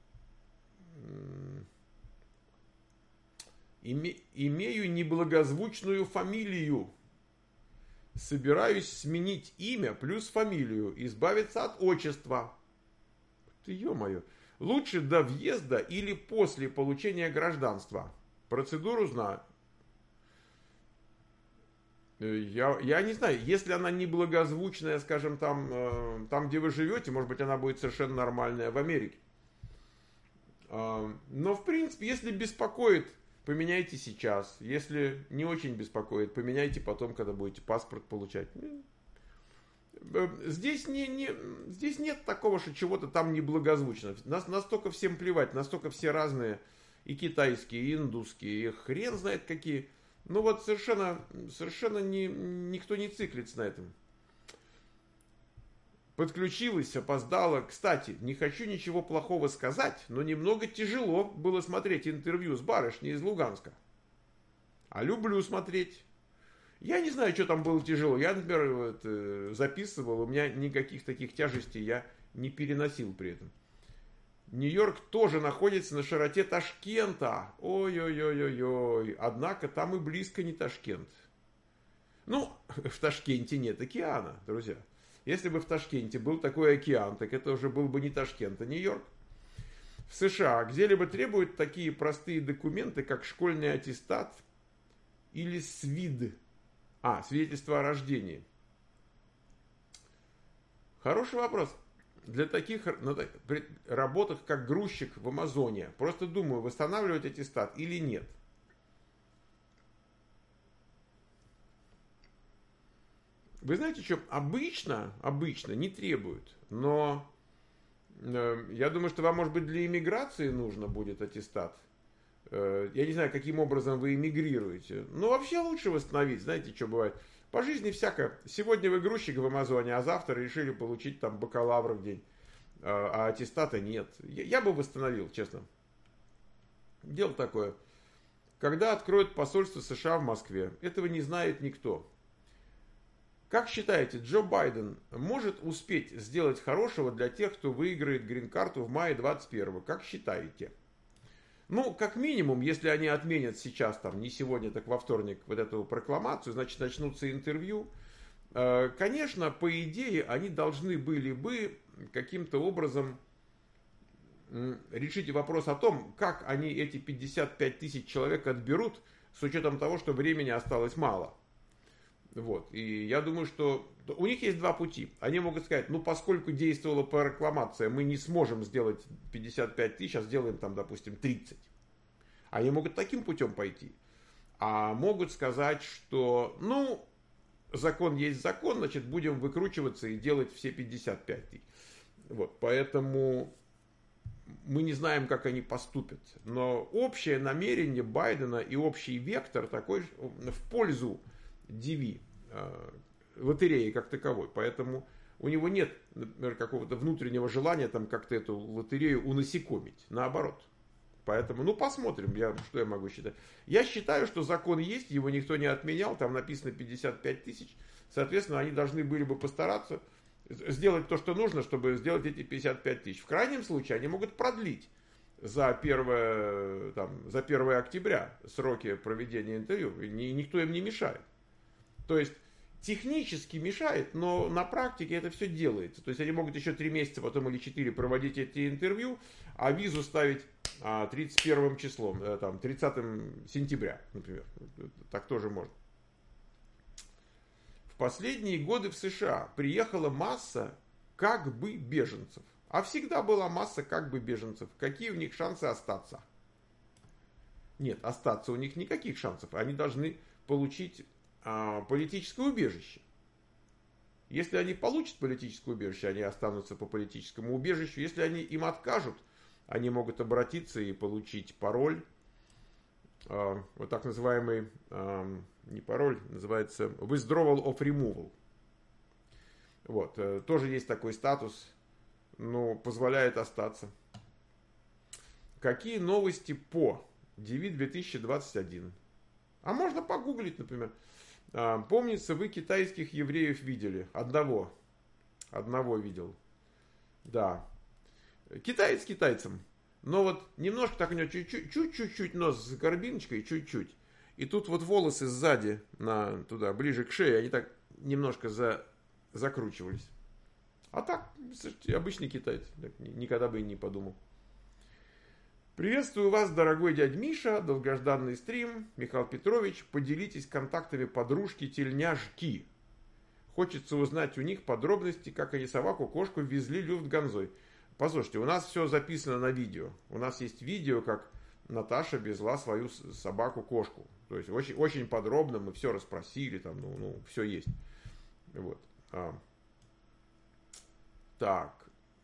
Име, имею неблагозвучную фамилию. Собираюсь сменить имя плюс фамилию, избавиться от отчества. Ты ё-моё. Лучше до въезда или после получения гражданства. Процедуру знаю. Я, я не знаю, если она неблагозвучная, скажем, там, там, где вы живете, может быть, она будет совершенно нормальная в Америке. Но, в принципе, если беспокоит, поменяйте сейчас. Если не очень беспокоит, поменяйте потом, когда будете паспорт получать. Здесь, не, не, здесь нет такого, что чего-то там неблагозвучно. Нас настолько всем плевать, настолько все разные. И китайские, и индусские, и хрен знает какие. Ну вот совершенно, совершенно не, никто не циклится на этом. Подключилась, опоздала. Кстати, не хочу ничего плохого сказать, но немного тяжело было смотреть интервью с барышней из Луганска. А люблю смотреть. Я не знаю, что там было тяжело. Я, например, вот, записывал, у меня никаких таких тяжестей я не переносил при этом. Нью-Йорк тоже находится на широте Ташкента. Ой-ой-ой-ой-ой. Однако там и близко не Ташкент. Ну, в Ташкенте нет океана, друзья. Если бы в Ташкенте был такой океан, так это уже был бы не Ташкент, а Нью-Йорк. В США где-либо требуют такие простые документы, как школьный аттестат или СВИД. А, свидетельство о рождении. Хороший вопрос. Для таких работах, как грузчик в Амазоне, просто думаю, восстанавливать аттестат или нет. Вы знаете, что обычно, обычно не требуют, но э, я думаю, что вам, может быть, для иммиграции нужно будет аттестат. Э, я не знаю, каким образом вы эмигрируете. Но вообще лучше восстановить. Знаете, что бывает? По жизни всякое. Сегодня вы грузчик в Амазоне, а завтра решили получить там бакалавра в день. Э, а аттестата нет. Я, я бы восстановил, честно. Дело такое. Когда откроют посольство США в Москве, этого не знает никто. Как считаете, Джо Байден может успеть сделать хорошего для тех, кто выиграет грин-карту в мае двадцать первого? Как считаете? Ну, как минимум, если они отменят сейчас, там, не сегодня, так во вторник, вот эту прокламацию, значит, начнутся интервью. Конечно, по идее, они должны были бы каким-то образом решить вопрос о том, как они эти пятьдесят пять тысяч человек отберут, с учетом того, что времени осталось мало. Вот. И я думаю, что у них есть два пути. Они могут сказать, ну, поскольку действовала прокламация, мы не сможем сделать пятьдесят пять тысяч, а сделаем там, допустим, тридцать. Они могут таким путем пойти. А могут сказать, что, ну, закон есть закон, значит, будем выкручиваться и делать все пятьдесят пять тысяч. Вот. Поэтому мы не знаем, как они поступят. Но общее намерение Байдена и общий вектор такой в пользу Диви, лотереи как таковой. Поэтому у него нет, например, какого-то внутреннего желания там как-то эту лотерею унасекомить. Наоборот. Поэтому, ну, посмотрим, я, что я могу считать. Я считаю, что закон есть, его никто не отменял, там написано пятьдесят пять тысяч. Соответственно, они должны были бы постараться сделать то, что нужно, чтобы сделать эти пятьдесят пять тысяч. В крайнем случае, они могут продлить. за первое, там, за первое октября сроки проведения интервью, и никто им не мешает. То есть технически мешает, но на практике это все делается. То есть они могут еще три месяца потом или четыре проводить эти интервью, а визу ставить тридцать первым числом, там, тридцатым сентября, например. Так тоже можно. В последние годы в США приехала масса как бы беженцев. А всегда была масса как бы беженцев. Какие у них шансы остаться? Нет, остаться у них никаких шансов. Они должны получить а, политическое убежище. Если они получат политическое убежище, они останутся по политическому убежищу. Если они им откажут, они могут обратиться и получить пароль. А, вот так называемый, а, не пароль, называется withdrawal of removal. Вот, тоже есть такой статус, но позволяет остаться. Какие новости по Диви две тысячи двадцать один? А можно погуглить, например. А, помнится, вы китайских евреев видели. Одного. Одного видел. Да. Китаец китайцем. Но вот немножко так у него чуть-чуть, чуть-чуть нос с горбиночкой, чуть-чуть. И тут вот волосы сзади, на, туда, ближе к шее, они так немножко за... закручивались. А так, обычный китаец. Никогда бы и не подумал. Приветствую вас, дорогой дядь Миша. Долгожданный стрим. Михаил Петрович, поделитесь контактами подружки тельняшки. Хочется узнать у них подробности, как они собаку, кошку везли Люфтганзой. Послушайте, у нас все записано на видео. У нас есть видео, как Наташа везла свою собаку, кошку. То есть очень, очень подробно мы все расспросили. Там, ну, ну, все есть. Вот. А. Так.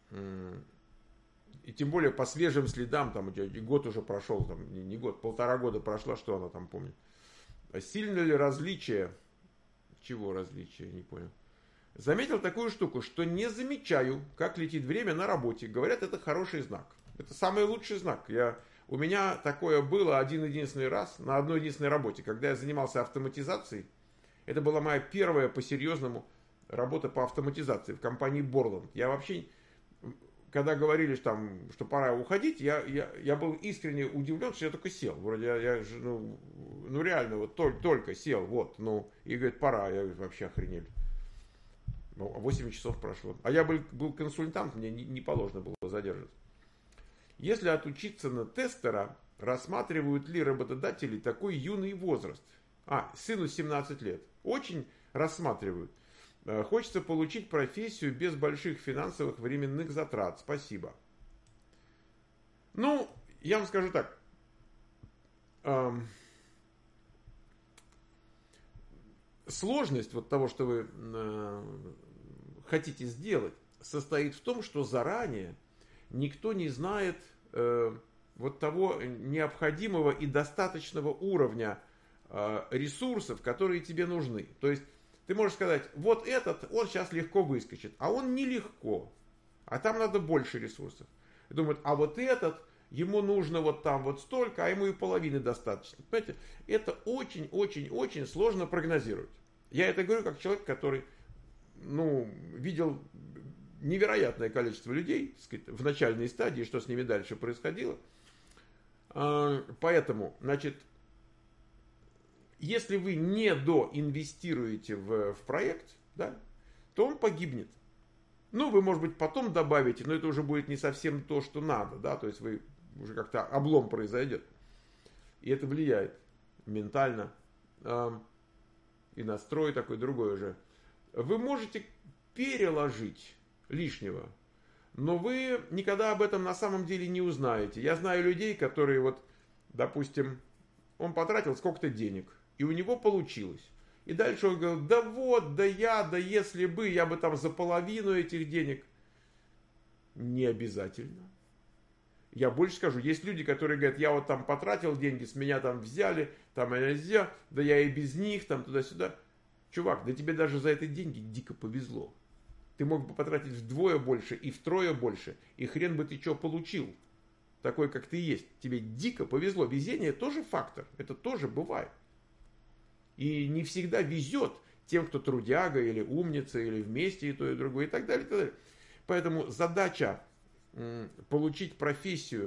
И тем более по свежим следам, там год уже прошел, там, не год, полтора года прошло, что она там помнит. Сильно ли различие? Чего различие? Не понял. Заметил такую штуку, что не замечаю, как летит время на работе. Говорят, это хороший знак. Это самый лучший знак. Я, у меня такое было один-единственный раз на одной единственной работе, когда я занимался автоматизацией. Это была моя первая по-серьезному работа по автоматизации в компании Borland. Я вообще, когда говорили, что, там, что пора уходить, я, я, я был искренне удивлен, что я только сел. Вроде я, я ну, ну реально, вот только, только сел, вот, ну, и говорит, пора, я вообще охренели. восемь часов прошло. А я был, был консультант, мне не, не положено было задерживаться. Если отучиться на тестера, рассматривают ли работодатели такой юный возраст? А, сыну семнадцать лет. Очень рассматривают. Хочется получить профессию без больших финансовых временных затрат. Спасибо. Ну, я вам скажу так. Эм, сложность вот того, что вы э, хотите сделать, состоит в том, что заранее никто не знает э, вот того необходимого и достаточного уровня э, ресурсов, которые тебе нужны. То есть ты можешь сказать, вот этот, он сейчас легко выскочит, а он нелегко, а там надо больше ресурсов. И думают, а вот этот, ему нужно вот там вот столько, а ему и половины достаточно. Понимаете, это очень-очень-очень сложно прогнозировать. Я это говорю как человек, который, ну, видел невероятное количество людей, так сказать, в начальной стадии, что с ними дальше происходило. Поэтому, значит, если вы не доинвестируете в, в проект, да, то он погибнет. Ну, вы, может быть, потом добавите, но это уже будет не совсем то, что надо, да, то есть вы уже как-то облом произойдет. И это влияет ментально. Э, и настрой такой другой уже. Вы можете переложить лишнего, но вы никогда об этом на самом деле не узнаете. Я знаю людей, которые вот, допустим, он потратил сколько-то денег, и у него получилось. И дальше он говорил, да вот, да я, да если бы, я бы там за половину этих денег. Не обязательно. Я больше скажу, есть люди, которые говорят, я вот там потратил деньги, с меня там взяли, там нельзя, да я и без них, там туда-сюда. Чувак, да тебе даже за эти деньги дико повезло. Ты мог бы потратить вдвое больше и втрое больше, и хрен бы ты что получил. Такой, как ты есть. Тебе дико повезло. Везение тоже фактор. Это тоже бывает. И не всегда везет тем, кто трудяга, или умница, или вместе и то, и другое, и так далее, и так далее. Поэтому задача м, получить профессию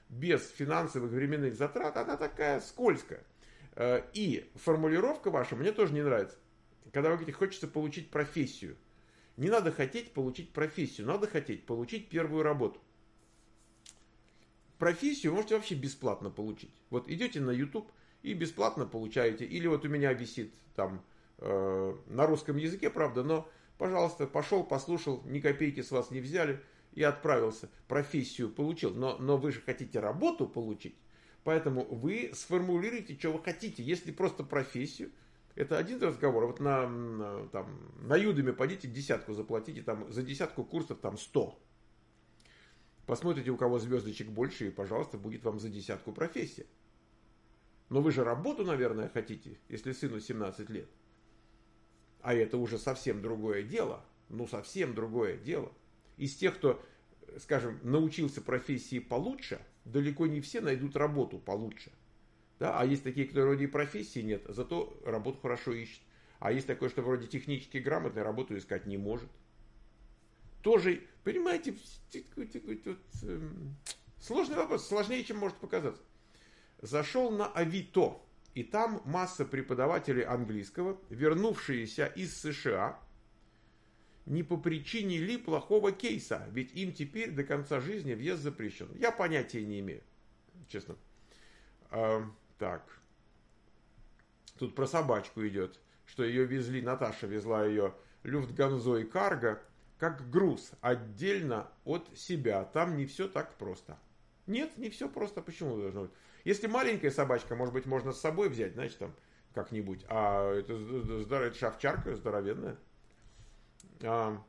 без финансовых временных затрат, она такая скользкая. И формулировка ваша мне тоже не нравится. Когда вы говорите, хочется получить профессию. Не надо хотеть получить профессию, надо хотеть получить первую работу. Профессию вы можете вообще бесплатно получить. Вот идете на YouTube и бесплатно получаете. Или вот у меня висит там э, на русском языке, правда, но, пожалуйста, пошел, послушал, ни копейки с вас не взяли и отправился. Профессию получил. Но, но вы же хотите работу получить. Поэтому вы сформулируете, что вы хотите. Если просто профессию, это один разговор. Вот на, на, там, на Udemy пойдите, десятку заплатите, там, за десятку курсов там сто. Посмотрите, у кого звездочек больше, и, пожалуйста, будет вам за десятку профессия. Но вы же работу, наверное, хотите, если сыну семнадцать лет. А это уже совсем другое дело. Ну, совсем другое дело. Из тех, кто, скажем, научился профессии получше, далеко не все найдут работу получше. Да? А есть такие, кто вроде и профессии нет, зато работу хорошо ищет. А есть такой, что вроде технически грамотный, работу искать не может. Тоже, понимаете, вот, эм, сложный вопрос, сложнее, чем может показаться. Зашел на Авито, и там масса преподавателей английского, вернувшиеся из США, не по причине ли плохого кейса, ведь им теперь до конца жизни въезд запрещен. Я понятия не имею, честно. А, так, тут про собачку идет, что ее везли, Наташа везла ее Люфтганзо и Карго, как груз, отдельно от себя. Там не все так просто. Нет, не все просто. Почему должно быть? Если маленькая собачка, может быть, можно с собой взять, значит, там, как-нибудь. А это, это шавчарка здоровенная. А,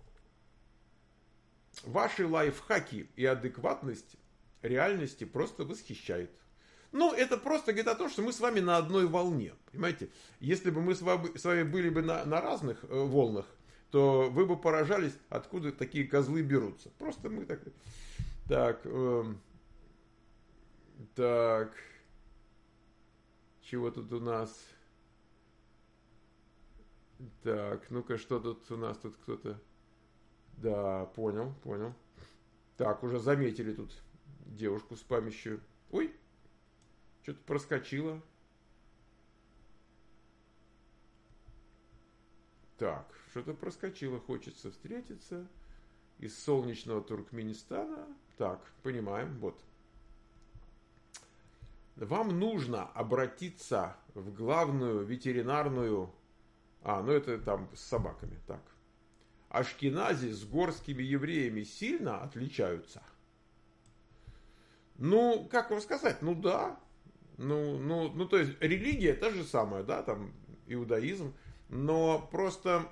ваши лайфхаки и адекватность реальности просто восхищает. Ну, это просто говорит о том, что мы с вами на одной волне. Понимаете? Если бы мы с вами, с вами были бы на, на разных э, волнах, то вы бы поражались, откуда такие козлы берутся. Просто мы так... Так, э, так, чего тут у нас? Так, ну-ка, что тут у нас? Тут кто-то... Да, понял, понял. Так, уже заметили тут девушку с помощью. Ой, что-то проскочило. Так, что-то проскочило, хочется встретиться. Из солнечного Туркменистана. Так, понимаем, вот. Вам нужно обратиться в главную ветеринарную... А, ну это там с собаками, так. Ашкенази с горскими евреями сильно отличаются? Ну, как вам сказать, ну да. Ну, ну, ну то есть религия та же самая, да, там иудаизм. Но просто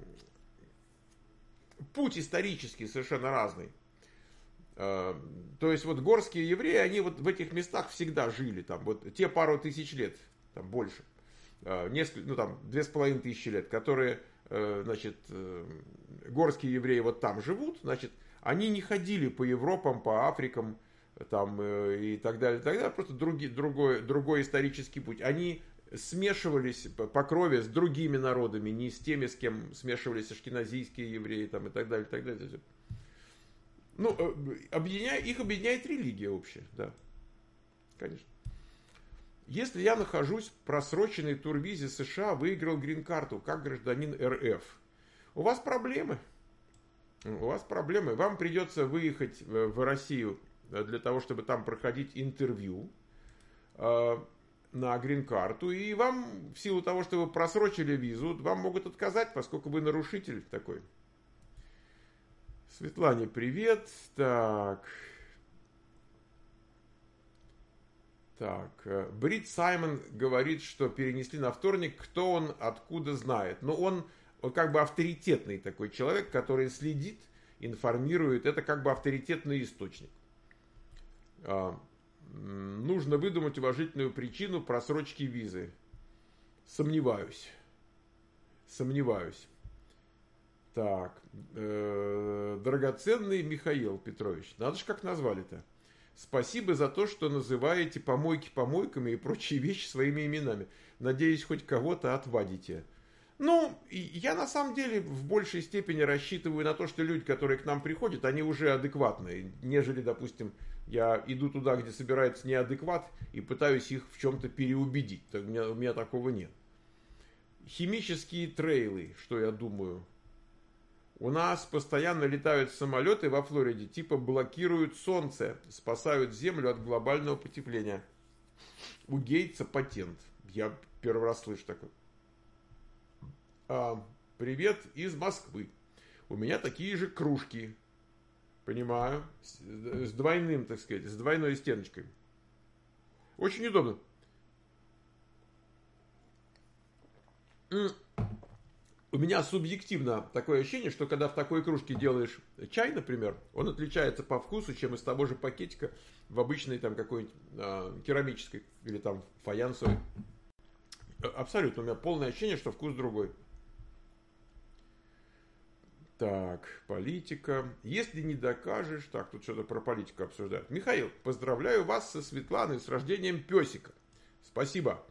путь исторический совершенно разный. То есть вот горские евреи, они вот в этих местах всегда жили, там вот те пару тысяч лет, там больше, несколько, ну там две с половиной тысячи лет, которые, значит, горские евреи вот там живут, значит, они не ходили по Европам, по Африкам, там и так далее, и так далее, просто другой, другой, другой исторический путь. Они смешивались по крови с другими народами, не с теми, с кем смешивались ашкеназийские евреи там, и так далее, и так далее. Ну, объединяет, их объединяет религия общая, да, конечно. Если я нахожусь в просроченной турвизе США, выиграл грин-карту как гражданин эр эф, у вас проблемы. У вас проблемы. Вам придется выехать в Россию для того, чтобы там проходить интервью на грин-карту, и вам, в силу того, что вы просрочили визу, вам могут отказать, поскольку вы нарушитель такой. Светлане привет. Так. Так. Брит Саймон говорит, что перенесли на вторник. Кто он, откуда знает. Но он, он как бы авторитетный такой человек, который следит, информирует. Это как бы авторитетный источник. Нужно выдумать уважительную причину просрочки визы. Сомневаюсь. Сомневаюсь. Так. Э, драгоценный Михаил Петрович. Надо же, как назвали-то. Спасибо за то, что называете помойки помойками и прочие вещи своими именами. Надеюсь, хоть кого-то отвадите. Ну, я на самом деле в большей степени рассчитываю на то, что люди, которые к нам приходят, они уже адекватные, нежели, допустим, я иду туда, где собирается неадекват, и пытаюсь их в чем-то переубедить. У меня, у меня такого нет. Химические трейлы, что я думаю. У нас постоянно летают самолеты во Флориде, типа блокируют солнце, спасают Землю от глобального потепления. У Гейтса патент. Я первый раз слышу такое. А, привет из Москвы. У меня такие же кружки. Понимаю. С, с двойным, так сказать, с двойной стеночкой. Очень удобно. У меня субъективно такое ощущение, что когда в такой кружке делаешь чай, например, он отличается по вкусу, чем из того же пакетика в обычной там какой-нибудь а, керамической или там фаянсовой. Абсолютно. У меня полное ощущение, что вкус другой. Так, политика. Если не докажешь... Так, тут что-то про политику обсуждают. Михаил, поздравляю вас со Светланой с рождением песика. Спасибо.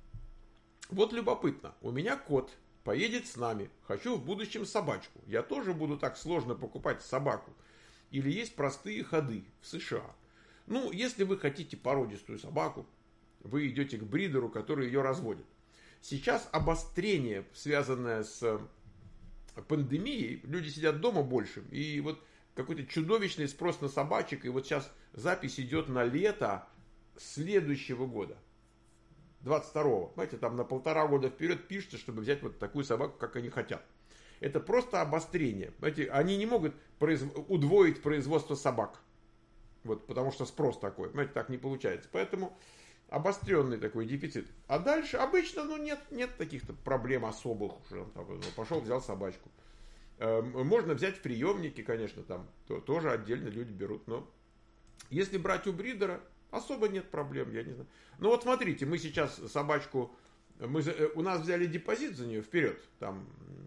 Вот любопытно. У меня кот поедет с нами. Хочу в будущем собачку. Я тоже буду так сложно покупать собаку. Или есть простые ходы в США. Ну, если вы хотите породистую собаку, вы идете к бридеру, который ее разводит. Сейчас обострение, связанное с пандемией, люди сидят дома больше, и вот какой-то чудовищный спрос на собачек, и вот сейчас запись идет на лето следующего года, двадцать второго. Знаете, там на полтора года вперед пишется, чтобы взять вот такую собаку, как они хотят. Это просто обострение. Знаете, они не могут произв... удвоить производство собак, вот, потому что спрос такой. Знаете, так не получается. Поэтому обостренный такой дефицит. А дальше обычно, ну, нет, нет таких-то проблем особых. Уже пошел, взял собачку. Можно взять в приемнике, конечно, там то, тоже отдельно люди берут. Но если брать у бридера, особо нет проблем, я не знаю. Ну вот смотрите, мы сейчас собачку, мы, у нас взяли депозит за нее вперед. Там,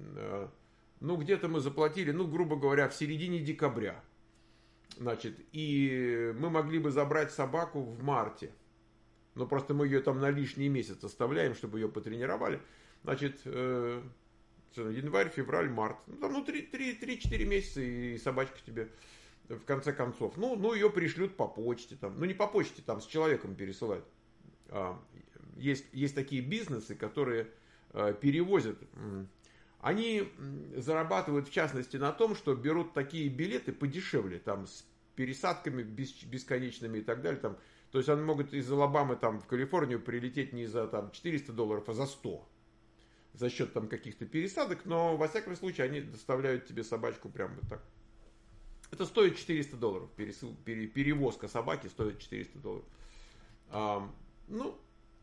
ну, где-то мы заплатили, ну, грубо говоря, в середине декабря. Значит, и мы могли бы забрать собаку в марте. Но просто мы ее там на лишний месяц оставляем, чтобы ее потренировали. Значит, э, январь, февраль, март. Ну, там, ну, три-четыре месяца, и собачка тебе в конце концов. Ну, ну, ее пришлют по почте. Там. Ну, не по почте, там с человеком пересылают. А, есть, есть такие бизнесы, которые а, перевозят. Они зарабатывают, в частности, на том, что берут такие билеты подешевле. Там с пересадками бесконечными и так далее. Там, то есть они могут из Алабамы там, в Калифорнию прилететь не за там, четыреста долларов, а за сто. За счет там каких-то пересадок. Но, во всяком случае, они доставляют тебе собачку прямо вот так. Это стоит четыреста долларов. Пересыл, пере, перевозка собаки стоит четыреста долларов. А, ну,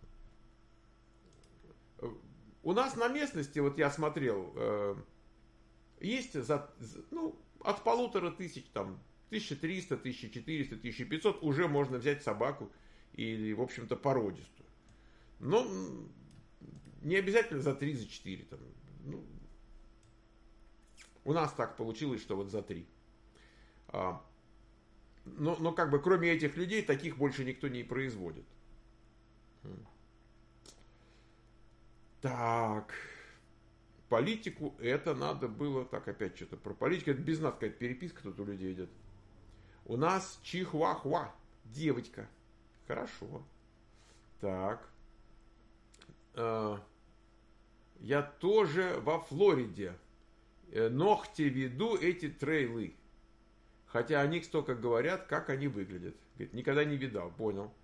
у нас на местности, вот я смотрел, э, есть за, ну, от полутора тысяч, там, тысяча триста, тысяча четыреста, тысяча пятьсот уже можно взять собаку или, в общем-то, породистую. Но не обязательно за три, за четыре. Там, ну, у нас так получилось, что вот за три. А, но, но как бы кроме этих людей, таких больше никто не производит. Так. Политику это надо было... Так, опять что-то про политику. Это без нас какая-то переписка тут у людей идет. У нас чихуахуа. Девочка. Хорошо. Так. А, я тоже во Флориде. Ногти веду эти трейлы. Хотя они столько говорят, как они выглядят. Говорит, никогда не видал. Понял.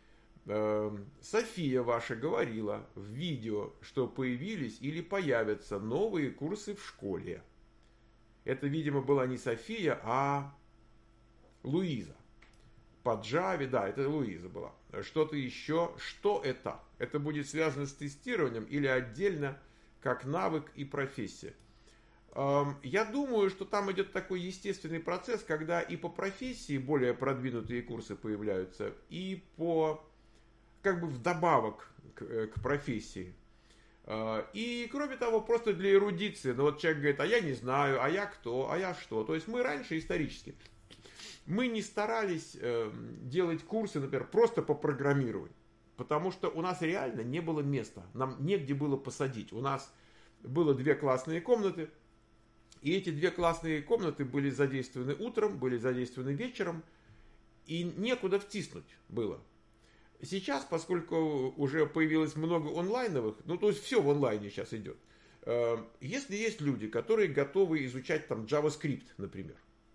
София ваша говорила в видео, что появились или появятся новые курсы в школе. Это, видимо, была не София, а Луиза. По Java, да, это Луиза была. Что-то еще. Что это? Это будет связано с тестированием или отдельно как навык и профессия? Я думаю, что там идет такой естественный процесс, когда и по профессии более продвинутые курсы появляются, и по... как бы вдобавок к, к профессии. И, кроме того, просто для эрудиции. Ну, вот человек говорит, а я не знаю, а я кто, а я что. То есть мы раньше исторически, мы не старались делать курсы, например, просто по программированию. Потому что у нас реально не было места. Нам негде было посадить. У нас было две классные комнаты. И эти две классные комнаты были задействованы утром, были задействованы вечером. И некуда втиснуть было. Сейчас, поскольку уже появилось много онлайновых, ну то есть все в онлайне сейчас идет. Если есть люди, которые готовы изучать там JavaScript, например,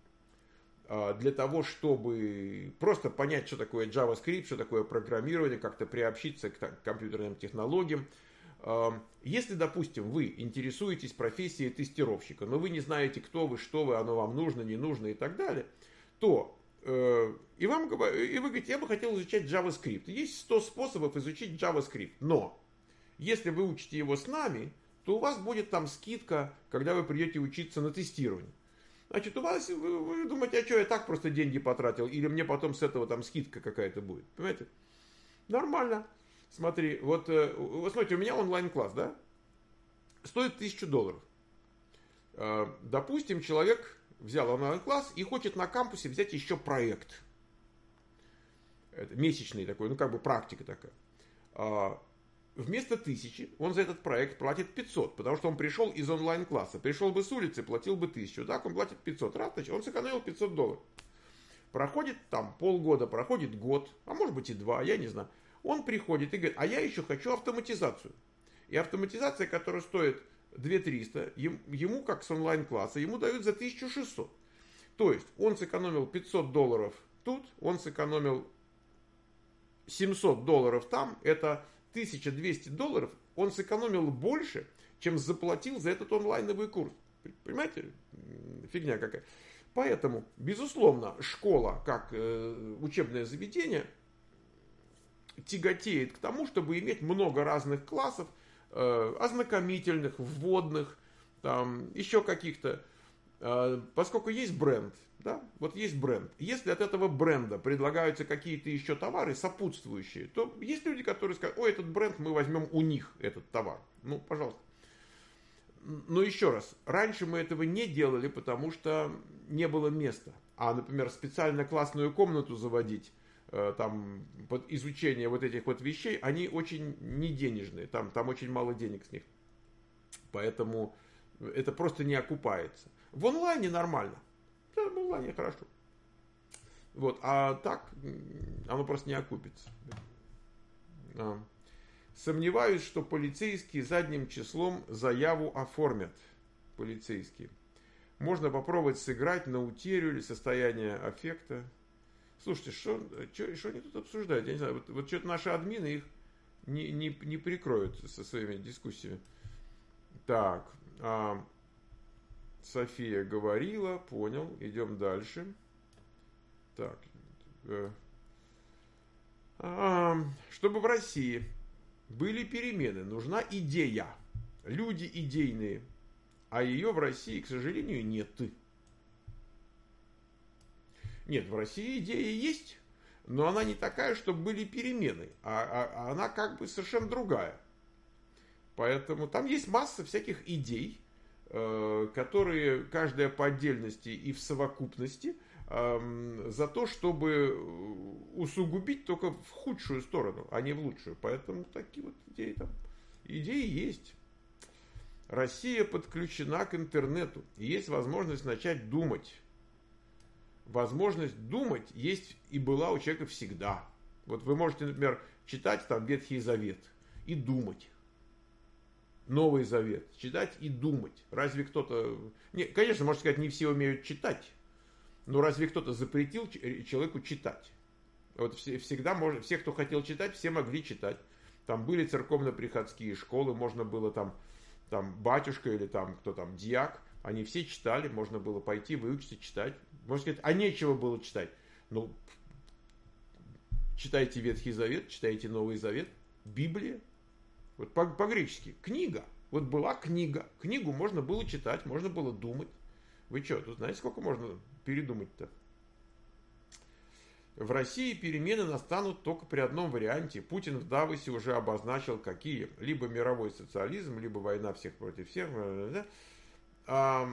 для того, чтобы просто понять, что такое JavaScript, что такое программирование, как-то приобщиться к компьютерным технологиям. Если, допустим, вы интересуетесь профессией тестировщика, но вы не знаете, кто вы, что вы, оно вам нужно, не нужно и так далее, то э, и, вам, и вы говорите, я бы хотел изучать JavaScript. Есть сто способов изучить JavaScript, но если вы учите его с нами, то у вас будет там скидка, когда вы придете учиться на тестирование. Значит, у вас, вы, вы думаете, а что, я так просто деньги потратил, или мне потом с этого там скидка какая-то будет, понимаете? Нормально. Смотри, вот, вот смотрите, у меня онлайн-класс, да, стоит тысячу долларов. Допустим, человек взял онлайн-класс и хочет на кампусе взять еще проект. Это месячный такой, ну как бы практика такая. Вместо тысячи он за этот проект платит пятьсот, потому что он пришел из онлайн-класса. Пришел бы с улицы, платил бы тысячу, так он платит пятьсот. Раз, значит, он сэкономил пятьсот долларов. Проходит там полгода, проходит год, а может быть и два, я не знаю. Он приходит и говорит, а я еще хочу автоматизацию. И автоматизация, которая стоит две тысячи триста, ему, как с онлайн-класса, ему дают за тысячу шестьсот. То есть он сэкономил пятьсот долларов тут, он сэкономил семьсот долларов там, это тысяча двести долларов, он сэкономил больше, чем заплатил за этот онлайновый курс. Понимаете? Фигня какая. Поэтому, безусловно, школа, как э, учебное заведение, тяготеет к тому, чтобы иметь много разных классов, э, ознакомительных, вводных, там, еще каких-то, э, поскольку есть бренд, да, вот есть бренд. Если от этого бренда предлагаются какие-то еще товары сопутствующие, то есть люди, которые скажут, ой, этот бренд, мы возьмем у них этот товар. Ну, пожалуйста. Но еще раз, раньше мы этого не делали, потому что не было места. А, например, специально классную комнату заводить, там, под изучение вот этих вот вещей, они очень не денежные, там, там очень мало денег с них. Поэтому это просто не окупается. В онлайне нормально. Да, в онлайне хорошо. Вот, а так оно просто не окупится. А. Сомневаюсь, что полицейские задним числом заяву оформят. Полицейские. Можно попробовать сыграть на утерю или состояние аффекта. Слушайте, что, что они тут обсуждают? Я не знаю, вот, вот что-то наши админы их не, не, не прикроют со своими дискуссиями. Так, а, София говорила, понял, идем дальше. Так, э, а, чтобы в России были перемены, нужна идея, люди идейные, а ее в России, к сожалению, нет. Нет, в России идея есть, но она не такая, чтобы были перемены, а, а, а она как бы совершенно другая. Поэтому там есть масса всяких идей, э, которые каждая по отдельности и в совокупности э, за то, чтобы усугубить только в худшую сторону, а не в лучшую. Поэтому такие вот идеи там, идеи есть. Россия подключена к интернету, и есть возможность начать думать. Возможность думать есть и была у человека всегда. Вот вы можете, например, читать там Ветхий Завет и думать. Новый Завет. Читать и думать. Разве кто-то... Не, конечно, можно сказать, не все умеют читать. Но разве кто-то запретил человеку читать? Вот всегда можно... Все, кто хотел читать, все могли читать. Там были церковно-приходские школы, можно было там, там батюшка или там кто там, диак. Они все читали, можно было пойти, выучиться читать. Можно сказать, а нечего было читать. Ну, читайте Ветхий Завет, читайте Новый Завет, Библия. Вот по- по-гречески книга. Вот была книга. Книгу можно было читать, можно было думать. Вы что, тут знаете, сколько можно передумать-то? В России перемены настанут только при одном варианте. Путин в Давосе уже обозначил, какие. Либо мировой социализм, либо война всех против всех. А,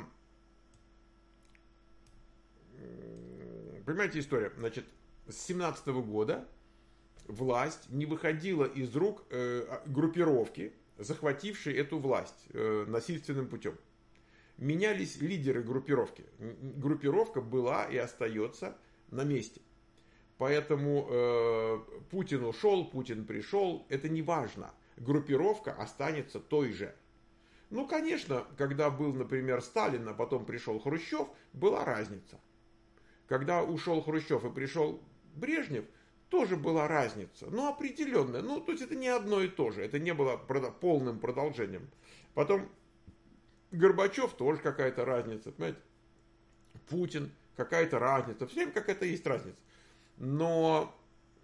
понимаете история? Значит, с семнадцатого года власть не выходила из рук э, группировки, захвативший эту власть э, насильственным путем. Менялись лидеры группировки. Группировка была и остается на месте. Поэтому э, Путин ушел, Путин пришел, это не важно. Группировка останется той же. Ну, конечно, когда был, например, Сталин, а потом пришел Хрущев, была разница. Когда ушел Хрущев и пришел Брежнев, тоже была разница, но определенная. Ну, то есть это не одно и то же, это не было полным продолжением. Потом Горбачев тоже какая-то разница, понимаете? Путин, какая-то разница, все время какая-то есть разница. Но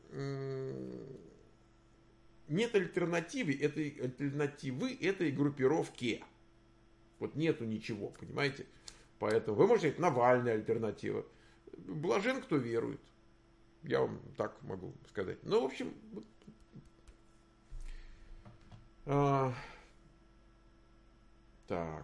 нет альтернативы этой, альтернативы этой группировке. Вот нету ничего, понимаете? Поэтому вы можете сказать, Навальный альтернатива. Блажен, кто верует. Я вам так могу сказать. Ну, в общем, а, так.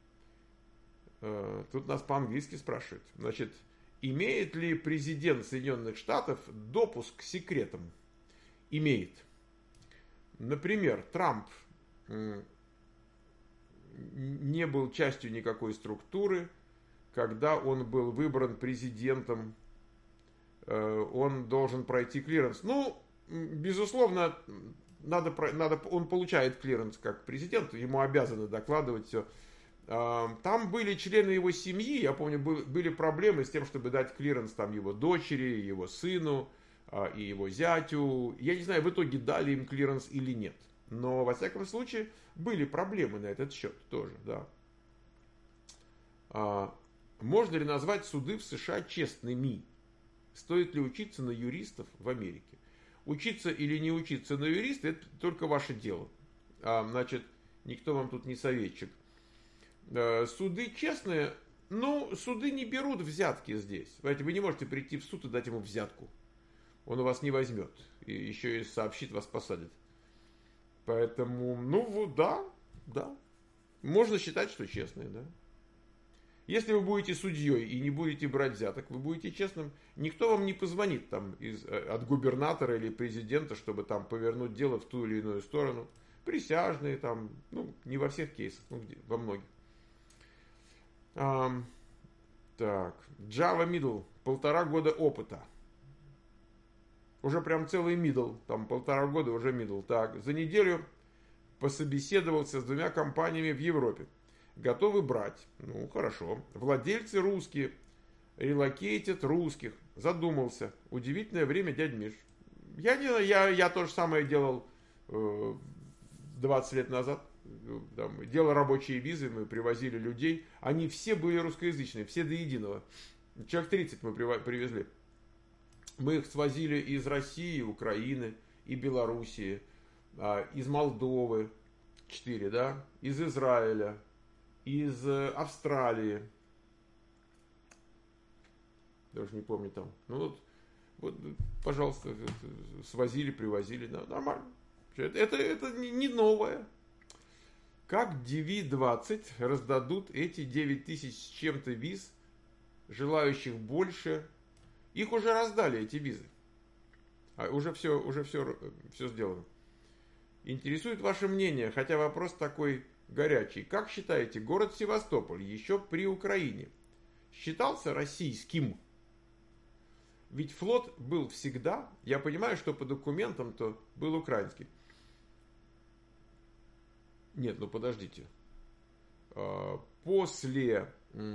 А, тут нас по-английски спрашивают. Значит, имеет ли президент Соединенных Штатов допуск к секретам? Имеет. Например, Трамп не был частью никакой структуры, когда он был выбран президентом, он должен пройти клиренс. Ну, безусловно, надо, надо, он получает клиренс как президент, ему обязаны докладывать все. Там были члены его семьи, я помню, были проблемы с тем, чтобы дать клиренс там его дочери, его сыну и его зятю. Я не знаю, в итоге дали им клиренс или нет. Но, во всяком случае, были проблемы на этот счет тоже, да. Можно ли назвать суды в США честными? Стоит ли учиться на юристов в Америке? Учиться или не учиться на юриста, это только ваше дело. А, значит, никто вам тут не советчик. А, суды честные, ну, суды не берут взятки здесь. Понимаете, вы не можете прийти в суд и дать ему взятку. Он у вас не возьмет. И еще и сообщит, вас посадят. Поэтому, ну, вот, да, да. Можно считать, что честные, да. Если вы будете судьей и не будете брать взяток, вы будете честным, никто вам не позвонит там из, от губернатора или президента, чтобы там повернуть дело в ту или иную сторону. Присяжные там, ну, не во всех кейсах, ну, где, во многих. А, так, Java Middle, полтора года опыта. Уже прям целый middle, там полтора года уже middle. Так, за неделю пособеседовался с двумя компаниями в Европе. Готовы брать. Ну, хорошо. Владельцы русские. Релокейтят русских. Задумался. Удивительное время, дядь Миш. Я не знаю, я, я то же самое делал э, двадцать лет назад. Там, делал рабочие визы, мы привозили людей. Они все были русскоязычные, все до единого. Человек тридцать мы привезли. Мы их свозили из России, Украины и Белоруссии, э, из Молдовы. Четыре, да? Из Израиля. Из Австралии. Даже не помню там. Ну вот, вот пожалуйста, свозили, привозили. Да, нормально. Это, это, это не новое. Как ди ви двадцать раздадут эти девять тысяч с чем-то виз, желающих больше? Их уже раздали, эти визы. А уже все, уже все, все сделано. Интересует ваше мнение, хотя вопрос такой горячий. Как считаете, город Севастополь еще при Украине считался российским? Ведь флот был всегда, я понимаю, что по документам-то был украинский. Нет, ну подождите. После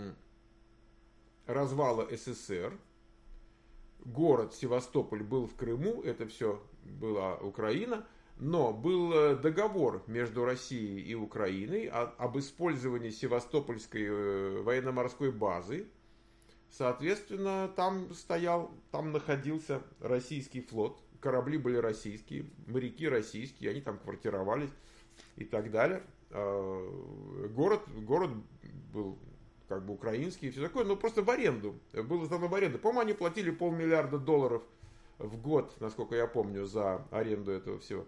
развала эс эс эс город Севастополь был в Крыму, это все была Украина. Но был договор между Россией и Украиной об использовании Севастопольской военно-морской базы. Соответственно, там стоял, там находился российский флот, корабли были российские, моряки российские, они там квартировались и так далее. Город, город был как бы украинский и все такое, но просто в аренду, было сдано в аренду. По-моему, они платили полмиллиарда долларов в год, насколько я помню, за аренду этого всего.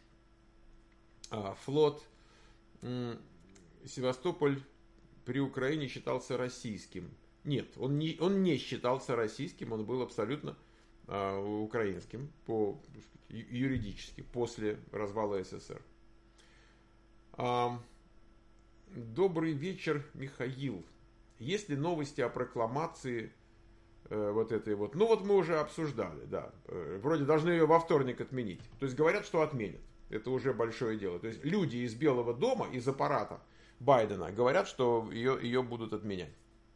Флот Севастополь при Украине считался российским. Нет, он не, он не считался российским, он был абсолютно а, украинским по, юридически после развала эс эс эс эр. А, добрый вечер, Михаил. Есть ли новости о прокламации э, вот этой вот? Ну вот мы уже обсуждали, да. Э, вроде должны ее во вторник отменить. То есть говорят, что отменят. Это уже большое дело. То есть люди из Белого дома, из аппарата Байдена говорят, что ее, ее будут отменять.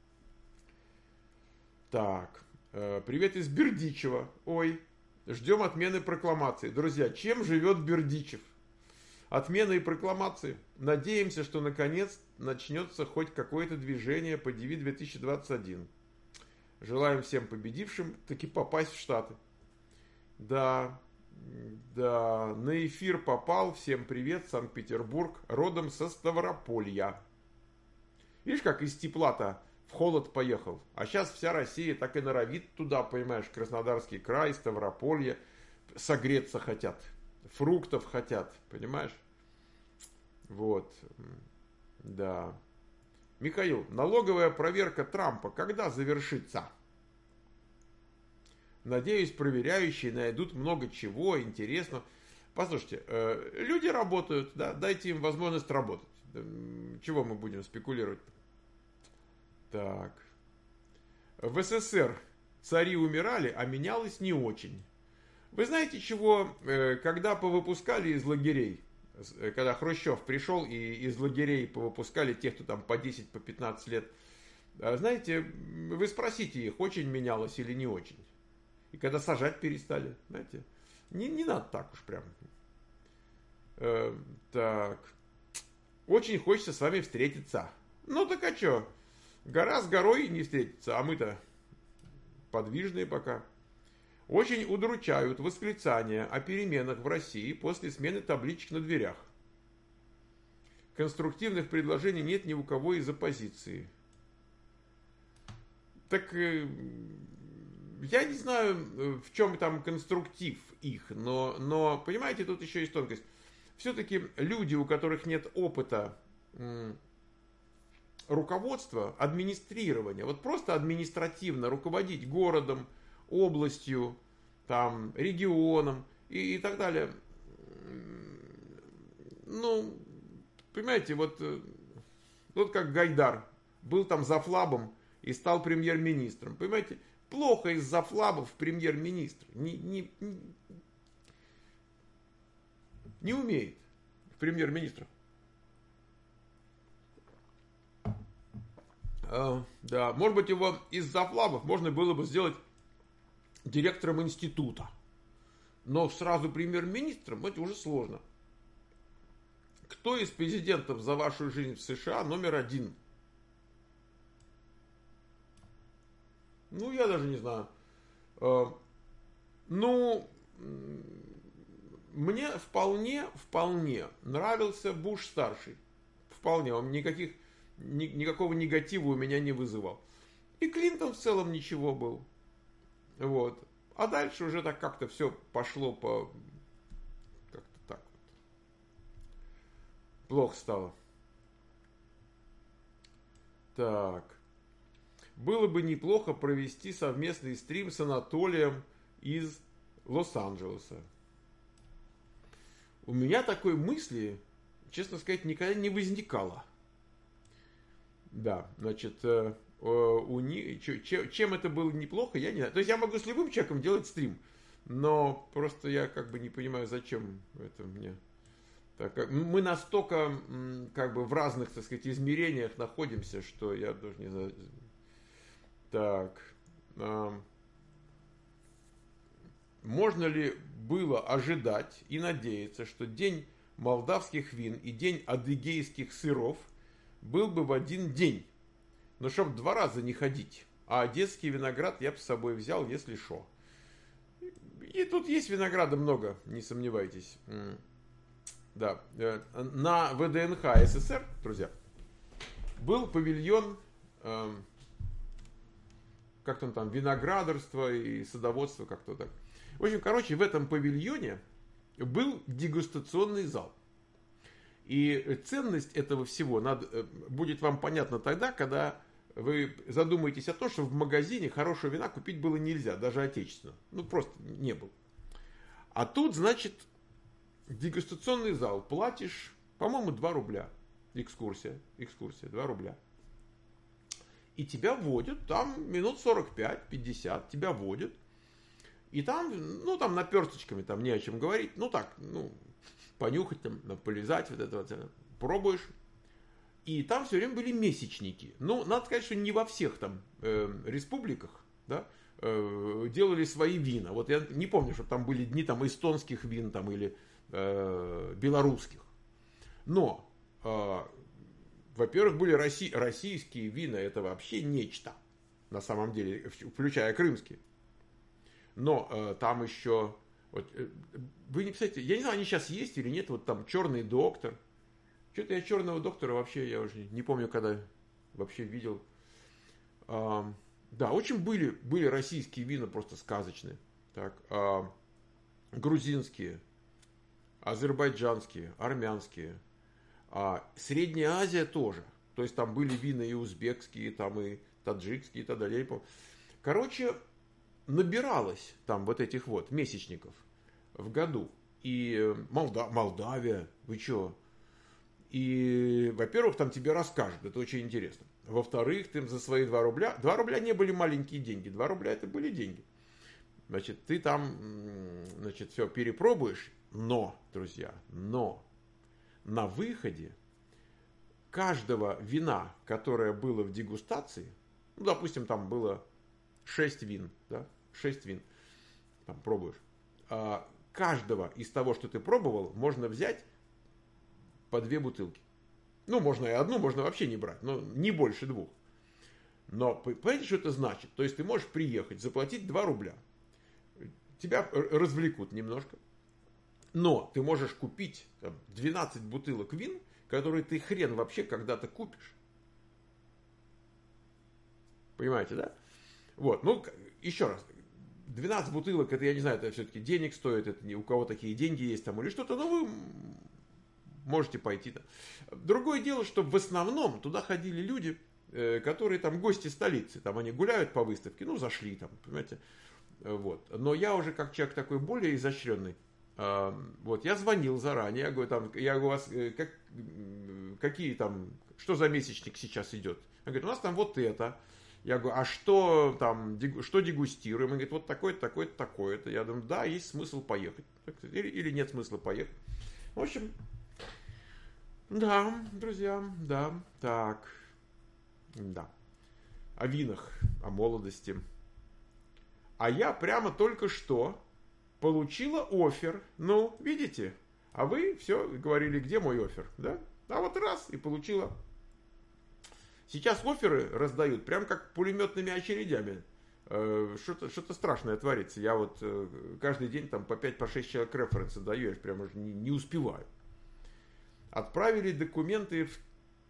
Так. Э, привет из Бердичева. Ой. Ждем отмены прокламации. Друзья, чем живет Бердичев? Отмена и прокламации. Надеемся, что наконец начнется хоть какое-то движение по ди ви две тысячи двадцать один. Желаем всем победившим таки попасть в Штаты. Да, да, на эфир попал. Всем привет, Санкт-Петербург. Родом со Ставрополья. Видишь, как из тепла-то в холод поехал. А сейчас вся Россия так и норовит туда, понимаешь, Краснодарский край, Ставрополье. Согреться хотят. Фруктов хотят, понимаешь? Вот, да. Михаил, налоговая проверка Трампа когда завершится? Надеюсь, проверяющие найдут много чего интересного. Послушайте, люди работают, да, дайте им возможность работать. Чего мы будем спекулировать? Так. В СССР цари умирали, а менялось не очень. Вы знаете чего, когда повыпускали из лагерей, когда Хрущев пришел и из лагерей повыпускали тех, кто там по десять, по пятнадцать лет, знаете, вы спросите их, очень менялось или не очень. И когда сажать перестали, знаете, не, не надо так уж прям. Э, так, очень хочется с вами встретиться. Ну так а что, гора с горой не встретиться, а мы-то подвижные пока. Очень удручают восклицания о переменах в России после смены табличек на дверях. Конструктивных предложений нет ни у кого из оппозиции. Так я не знаю, в чем там конструктив их, но, но понимаете, тут еще есть тонкость. Все-таки люди, у которых нет опыта руководства, администрирования, вот просто административно руководить городом, областью, там, регионом и, и так далее. Ну, понимаете, вот, вот как Гайдар был там завфлабом и стал премьер-министром. Понимаете, плохо из завфлабов премьер-министр. Не, не, не, не умеет в премьер-министра. А, да, может быть, его из завфлабов можно было бы сделать директором института. Но сразу премьер-министром это уже сложно. Кто из президентов за вашу жизнь в США номер один? Ну, я даже не знаю. Ну, мне вполне, вполне нравился Буш-старший. Вполне. Он никаких, ни, никакого негатива у меня не вызывал. И Клинтон в целом ничего был. Вот. А дальше уже так как-то все пошло по... Как-то так вот. Плохо стало. Так. Было бы неплохо провести совместный стрим с Анатолием из Лос-Анджелеса. У меня такой мысли, честно сказать, никогда не возникало. Да, значит... У них, чем это было неплохо, я не знаю. То есть я могу с любым человеком делать стрим, но просто я как бы не понимаю, зачем это мне. Так как мы настолько как бы в разных, так сказать, измерениях находимся, что я даже не знаю. Так. А, можно ли было ожидать и надеяться, что день молдавских вин и день адыгейских сыров был бы в один день? Но чтоб два раза не ходить. А одесский виноград я бы с собой взял, если шо. И тут есть винограда много, не сомневайтесь. Да. На ВДНХ СССР, друзья, был павильон, как там там, виноградарство и садоводство, как-то так. В общем, короче, в этом павильоне был дегустационный зал. И ценность этого всего надо, будет вам понятна тогда, когда вы задумаетесь о том, что в магазине хорошего вина купить было нельзя, даже отечественного. Ну, просто не было. А тут, значит, дегустационный зал. Платишь По-моему, два рубля. Экскурсия, экскурсия, два рубля. И тебя водят, там минут сорок пять пятьдесят тебя водят. И там, ну, там наперсточками, там не о чем говорить. Ну, так, ну, понюхать, там, полизать, вот это вот, пробуешь. И там все время были месячники. Ну, надо сказать, что не во всех там э, республиках, да, э, делали свои вина. Вот я не помню, что там были дни там эстонских вин там, или э, белорусских. Но, э, во-первых, были россий, российские вина, это вообще нечто, на самом деле, включая крымские. Но э, там еще, вот, э, вы не представляете, я не знаю, они сейчас есть или нет, вот там черный доктор. Что-то я черного доктора вообще, я уже не помню, когда вообще видел. А, да, очень были, были российские вина просто сказочные. Так, а, грузинские, азербайджанские, армянские. А, Средняя Азия тоже. То есть там были вина и узбекские, там и таджикские и так далее. Короче, набиралось там вот этих вот месячников в году. И Молда... Молдавия, вы что? И, во-первых, там тебе расскажут, это очень интересно. Во-вторых, ты за свои два рубля, два рубля не были маленькие деньги, два рубля это были деньги. Значит, ты там, значит, все перепробуешь, но, друзья, но на выходе каждого вина, которое было в дегустации, ну, допустим, там было шесть вин, да, шесть вин, там пробуешь, каждого из того, что ты пробовал, можно взять по две бутылки. Ну, можно и одну, можно вообще не брать, но не больше двух. Но, понимаете, что это значит? То есть, ты можешь приехать, заплатить два рубля. Тебя развлекут немножко. Но ты можешь купить там, двенадцать бутылок вин, которые ты хрен вообще когда-то купишь. Понимаете, да? Вот, ну, еще раз. двенадцать бутылок, это, я не знаю, это все-таки денег стоит, это не у кого такие деньги есть там или что-то, но вы можете пойти там. Другое дело, что в основном туда ходили люди, которые там гости столицы, там они гуляют по выставке, ну, зашли там, понимаете, вот. Но я уже как человек такой более изощренный, вот, я звонил заранее, я говорю, там, я говорю, у вас как, какие там, что за месячник сейчас идет? Он говорит, у нас там вот это. Я говорю, а что там, что дегустируем? Он говорит, вот такое-то, такое-то, такое-то. Я думаю, да, есть смысл поехать. Или, или нет смысла поехать. В общем, да, друзья, да, так, да. О винах, о молодости. А я прямо только что получила оффер. Ну, видите? А вы все говорили, где мой оффер, да? А вот раз и получила. Сейчас офферы раздают прям как пулеметными очередями. Что-то, что-то страшное творится. Я вот каждый день там по пять шесть человек референсы даю, я прям уже не, не успеваю. Отправили документы в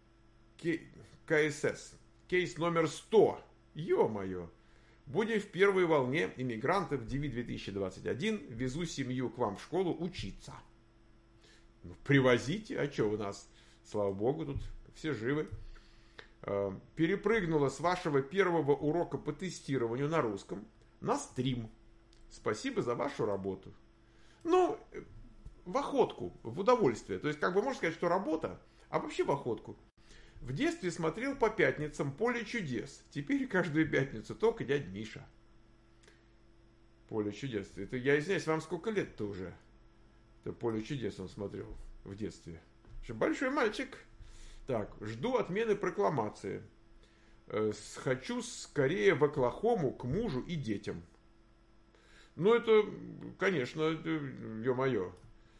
КСС. Кейс номер сто. Ё-моё. Будем в первой волне иммигрантов ди ви две тысячи двадцать один. Везу семью к вам в школу учиться. Ну, привозите. А что у нас? Слава богу, тут все живы. Перепрыгнула с вашего первого урока по тестированию на русском на стрим. Спасибо за вашу работу. Ну, в охотку, в удовольствие. То есть, как бы можно сказать, что работа, а вообще в охотку. В детстве смотрел по пятницам «Поле чудес». Теперь каждую пятницу только дядя Миша. «Поле чудес». Это, я извиняюсь, вам сколько лет-то уже? Это «Поле чудес» он смотрел в детстве. Что большой мальчик. Так, жду отмены прокламации. Хочу скорее в Оклахому к мужу и детям. Ну, это, конечно, ё-моё.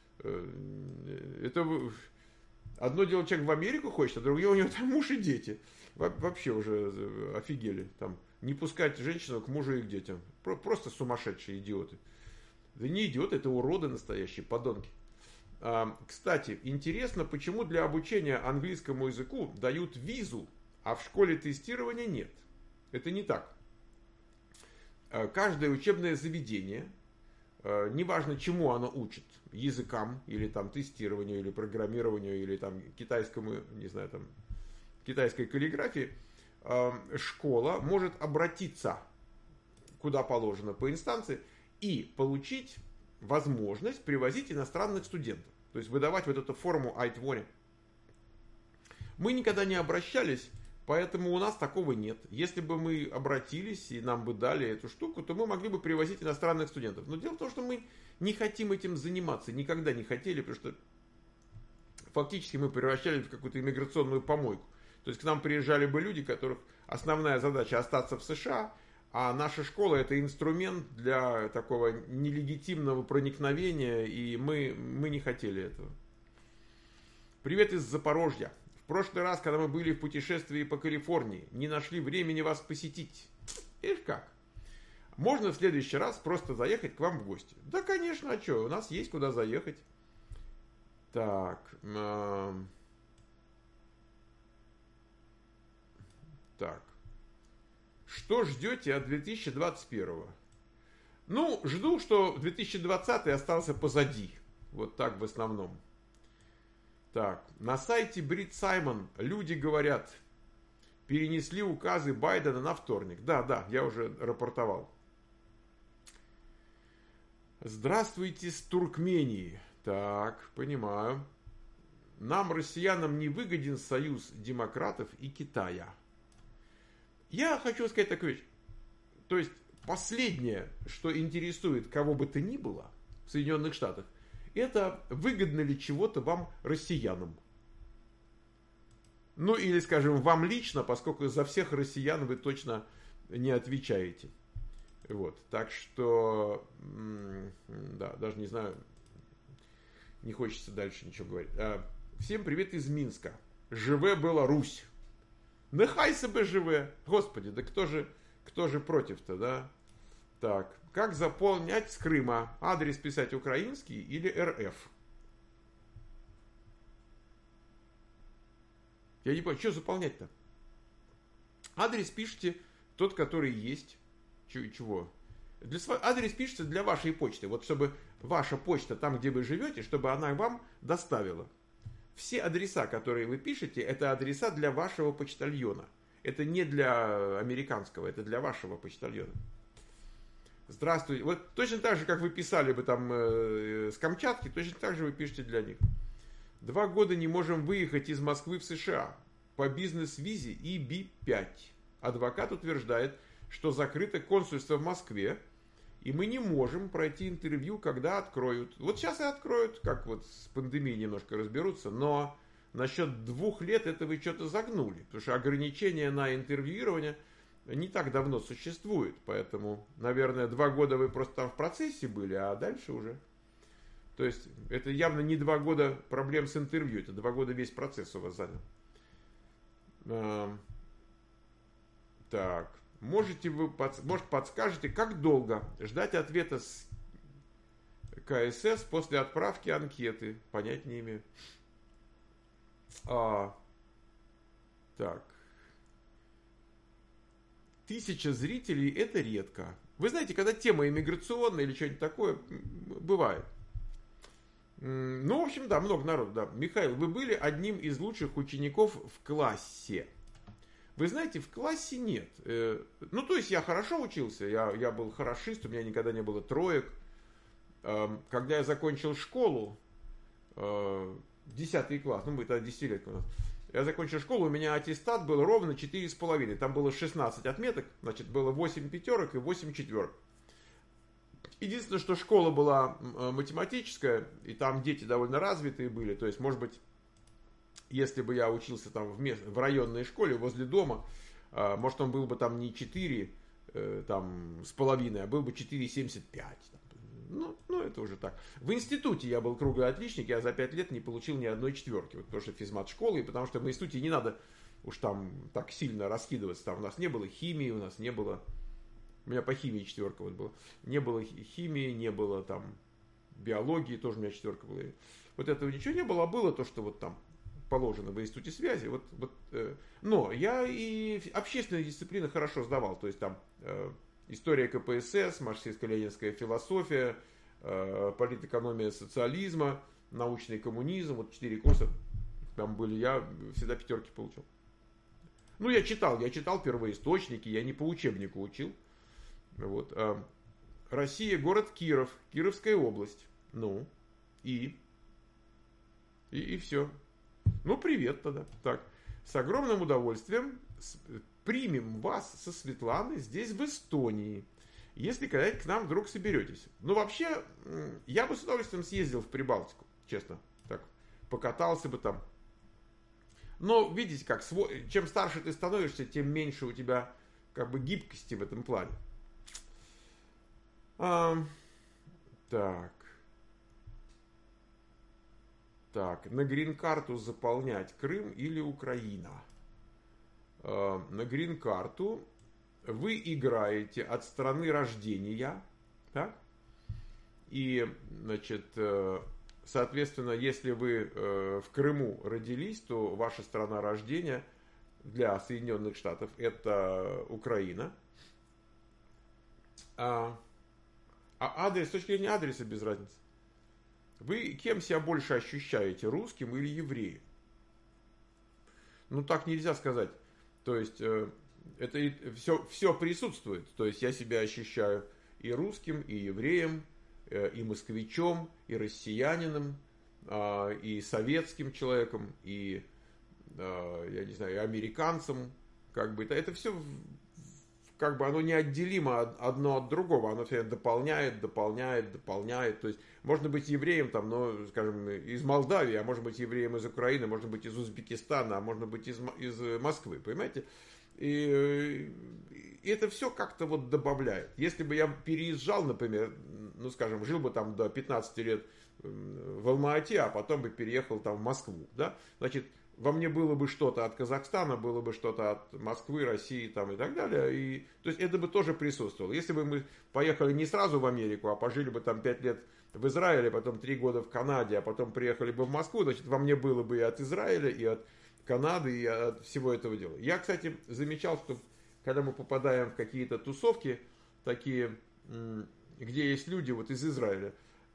Это одно дело, человек в Америку хочет, а другое у него там муж и дети. Вообще уже офигели. Там, не пускать женщину к мужу и к детям. Просто сумасшедшие идиоты. Да не идиоты, это уроды настоящие, подонки. Кстати, интересно, почему для обучения английскому языку дают визу, а в школе тестирования нет. Это не так. Каждое учебное заведение, неважно чему оно учит, языкам, или там тестированию, или программированию, или там китайскому, не знаю, там китайской каллиграфии, школа может обратиться куда положено по инстанции и получить возможность привозить иностранных студентов. То есть выдавать вот эту форму ай двадцать. Мы никогда не обращались, поэтому у нас такого нет. Если бы мы обратились и нам бы дали эту штуку, то мы могли бы привозить иностранных студентов. Но дело в том, что мы не хотим этим заниматься, никогда не хотели, потому что фактически мы превращались в какую-то иммиграционную помойку. То есть к нам приезжали бы люди, которых основная задача остаться в США, а наша школа это инструмент для такого нелегитимного проникновения, и мы, мы не хотели этого. Привет из Запорожья. В прошлый раз, когда мы были в путешествии по Калифорнии, не нашли времени вас посетить. Ишь как. Можно в следующий раз просто заехать к вам в гости. Да, конечно, а что, у нас есть куда заехать. Так. Э, так. Что ждете от две тысячи двадцать первого? Ну, жду, что две тысячи двадцатый остался позади. Вот так в основном. Так, на сайте Брит Саймон люди говорят, перенесли указы Байдена на вторник. Да, да, я уже рапортовал. Здравствуйте с Туркмении. Так, понимаю. Нам, россиянам, не выгоден союз демократов и Китая. Я хочу сказать такую вещь. То есть, последнее, что интересует кого бы то ни было в Соединенных Штатах, это выгодно ли чего-то вам, россиянам. Ну, или, скажем, вам лично, поскольку за всех россиян вы точно не отвечаете. Вот, так что, да, даже не знаю, не хочется дальше ничего говорить. Всем привет из Минска. Живе Беларусь. Нехай себе живе. Господи, да кто же, кто же против-то, да? Так, как заполнять с Крыма? Адрес писать украинский или эр эф? Я не понял, что заполнять-то? Адрес пишите тот, который есть. Чего? Для, адрес пишется для вашей почты. Вот чтобы ваша почта там, где вы живете, чтобы она вам доставила. Все адреса, которые вы пишете, это адреса для вашего почтальона. Это не для американского, это для вашего почтальона. Здравствуйте. Вот точно так же, как вы писали бы там э, с Камчатки, точно так же вы пишете для них. Два года не можем выехать из Москвы в США по бизнес-визе и би пять. Адвокат утверждает, что закрыто консульство в Москве, и мы не можем пройти интервью, когда откроют. Вот сейчас и откроют, как вот с пандемией немножко разберутся, но насчет двух лет это вы что-то загнули, потому что ограничения на интервьюирование не так давно существует, поэтому, наверное, два года вы просто там в процессе были, а дальше уже. То есть, это явно не два года проблем с интервью, это два года весь процесс у вас занял. Так. Можете вы, может, подскажете, как долго ждать ответа с ка эс эс после отправки анкеты? Понять не имею. А, так. Тысяча зрителей это редко. Вы знаете, когда тема иммиграционная или что-нибудь такое, бывает. Ну, в общем, да, много народу, да. Михаил, вы были одним из лучших учеников в классе. Вы знаете, в классе нет. Ну, то есть, я хорошо учился, я, я был хорошист, у меня никогда не было троек. Когда я закончил школу, десятый класс, ну, это десятилетка у нас, я закончил школу, у меня аттестат был ровно четыре с половиной. Там было шестнадцать отметок, значит, было восемь пятерок и восемь четверок. Единственное, что школа была математическая, и там дети довольно развитые были, то есть, может быть, если бы я учился там в, мест, в районной школе возле дома, э, может, он был бы там не четыре э, там, с половиной, а был бы четыре семьдесят пять. Ну, ну, это уже так. В институте я был круглый отличник, я за пять лет не получил ни одной четверки. Вот, потому что физмат школы, и потому что в институте не надо уж там так сильно раскидываться. Там у нас не было химии, у нас не было... У меня по химии четверка вот была. Не было химии, не было там биологии, тоже у меня четверка была. Вот этого ничего не было, а было то, что вот там положено в институте связи. Вот, вот, э, но я и общественные дисциплины хорошо сдавал. То есть там э, история ка пэ эс эс, марксистско-ленинская философия, э, политэкономия социализма, научный коммунизм. Вот четыре курса там были. Я всегда пятерки получил. Ну, я читал, я читал первоисточники, я не по учебнику учил. Вот. Э, Россия, город Киров, Кировская область. Ну, и... И, и все. Ну, привет тогда. Так. С огромным удовольствием примем вас со Светланой здесь, в Эстонии, если когда-нибудь к нам вдруг соберетесь. Ну, вообще, я бы с удовольствием съездил в Прибалтику, честно, так, покатался бы там. Но, видите, как, чем старше ты становишься, тем меньше у тебя, как бы, гибкости в этом плане. А, так. Так, на грин-карту заполнять Крым или Украина? А, на грин-карту вы играете от страны рождения, так? И, значит, соответственно, если вы в Крыму родились, то ваша страна рождения для Соединенных Штатов это Украина. А, а адрес, с точки зрения адреса без разницы. Вы кем себя больше ощущаете, русским или евреем? Ну, так нельзя сказать. То есть, это все, все присутствует. То есть, я себя ощущаю и русским, и евреем, и москвичом, и россиянином, и советским человеком, и, я не знаю, и американцем. Как бы, это, это все, как бы, оно неотделимо одно от другого. Оно все дополняет, дополняет, дополняет. То есть, можно быть евреем, там, ну, скажем, из Молдавии, а можно быть евреем из Украины, можно быть из Узбекистана, а можно быть из, из Москвы, понимаете? И, и это все как-то вот добавляет. Если бы я переезжал, например, ну, скажем, жил бы там до пятнадцати лет в Алма-Ате, а потом бы переехал там в Москву, да, значит, во мне было бы что-то от Казахстана, было бы что-то от Москвы, России там и так далее. И, то есть это бы тоже присутствовало. Если бы мы поехали не сразу в Америку, а пожили бы там пять лет в Израиле, потом три года в Канаде, а потом приехали бы в Москву, значит, во мне было бы и от Израиля, и от Канады, и от всего этого дела. Я, кстати, замечал, что когда мы попадаем в какие-то тусовки, такие, где есть люди вот из Израиля,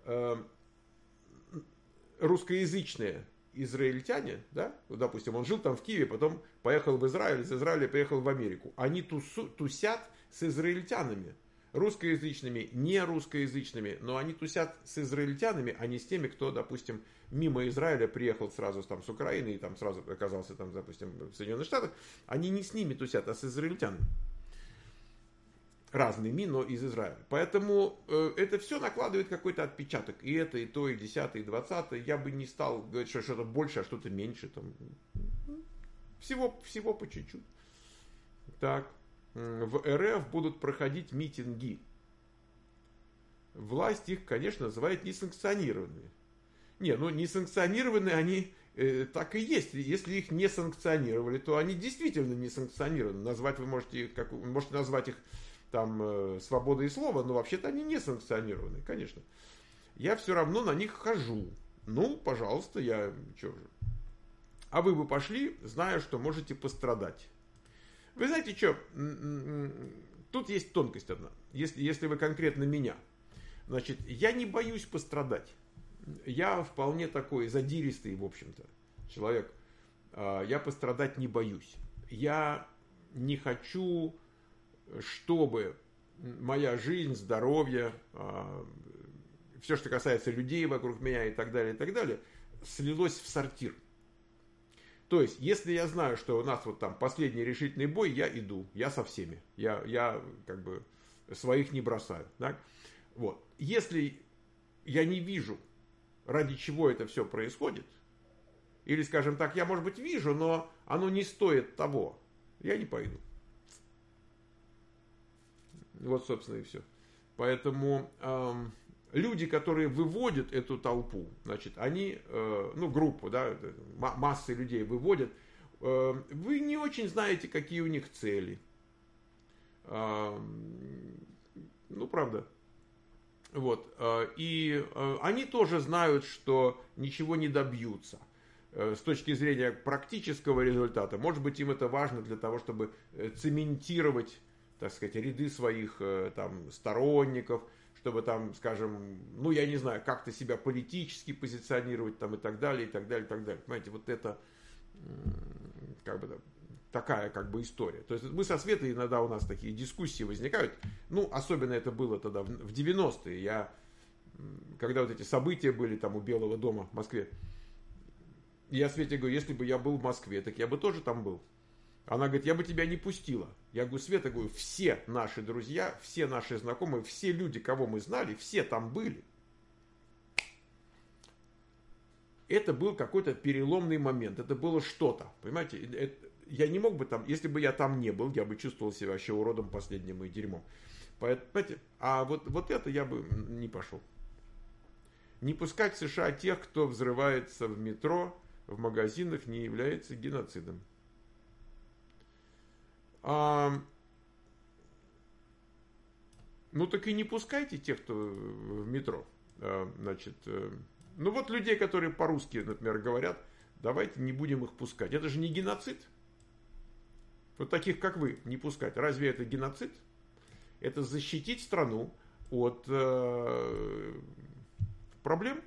русскоязычные израильтяне, да, ну, допустим, он жил там в Киеве, потом поехал в Израиль, из Израиля приехал в Америку. Они тусу, тусят с израильтянами, русскоязычными, не русскоязычными, но они тусят с израильтянами, а не с теми, кто, допустим, мимо Израиля приехал сразу там с Украины и там сразу оказался там, допустим, в Соединенных Штатах. Они не с ними тусят, а с израильтянами. Разными, но из Израиля. Поэтому э, это все накладывает какой-то отпечаток. И это, и то, и десятое, и двадцатое. Я бы не стал говорить, что что-то больше, а что-то меньше. Там. Всего, всего по чуть-чуть. Так. В РФ будут проходить митинги. Власть их, конечно, называет несанкционированными. Не, ну несанкционированные они э, так и есть. Если их не санкционировали, то они действительно не санкционированы. Назвать вы можете, как, можете назвать их там э, свободой слова, но вообще-то они не санкционированы, конечно. Я все равно на них хожу. Ну, пожалуйста, я... Чё же. А вы бы пошли, зная, что можете пострадать. Вы знаете что, тут есть тонкость одна. Если, если вы конкретно меня, значит, я не боюсь пострадать. Я вполне такой задиристый, в общем-то, человек. Я пострадать не боюсь. Я не хочу, чтобы моя жизнь, здоровье, все, что касается людей вокруг меня и так далее, и так далее, слилось в сортир. То есть, если я знаю, что у нас вот там последний решительный бой, я иду, я со всеми. Я, я как бы своих не бросаю. Так? Вот. Если я не вижу, ради чего это все происходит, или, скажем так, я, может быть, вижу, но оно не стоит того, я не пойду. Вот, собственно, и все. Поэтому эм, люди, которые выводят эту толпу, значит, они, э, ну, группу, да, массы людей выводят, э, вы не очень знаете, какие у них цели. Э, ну, правда. Вот. Э, и э, они тоже знают, что ничего не добьются. Э, с точки зрения практического результата, может быть, им это важно для того, чтобы цементировать, так сказать, ряды своих там сторонников, чтобы там, скажем, ну, я не знаю, как-то себя политически позиционировать там и так далее, и так далее, и так далее. Понимаете, вот это как бы такая как бы история. То есть мы со Светой иногда у нас такие дискуссии возникают. Ну, особенно это было тогда в девяностые. Я, когда вот эти события были там у Белого дома в Москве, Я Свете говорю, если бы я был в Москве, так я бы тоже там был. Она говорит, я бы тебя не пустила. Я говорю, Света, говорю, все наши друзья, все наши знакомые, все люди, кого мы знали, все там были. Это был какой-то переломный момент, это было что-то, понимаете, это, я не мог бы там, если бы я там не был, я бы чувствовал себя вообще уродом последним и дерьмом. Понимаете, а вот, вот это я бы не пошел. Не пускать в США тех, кто взрывается в метро, в магазинах, не является геноцидом. А, ну так и не пускайте тех, кто в метро. А, значит, ну вот людей, которые по-русски, например, говорят, давайте не будем их пускать. Это же не геноцид. Вот таких, как вы, не пускать. Разве это геноцид? Это защитить страну от э, проблем.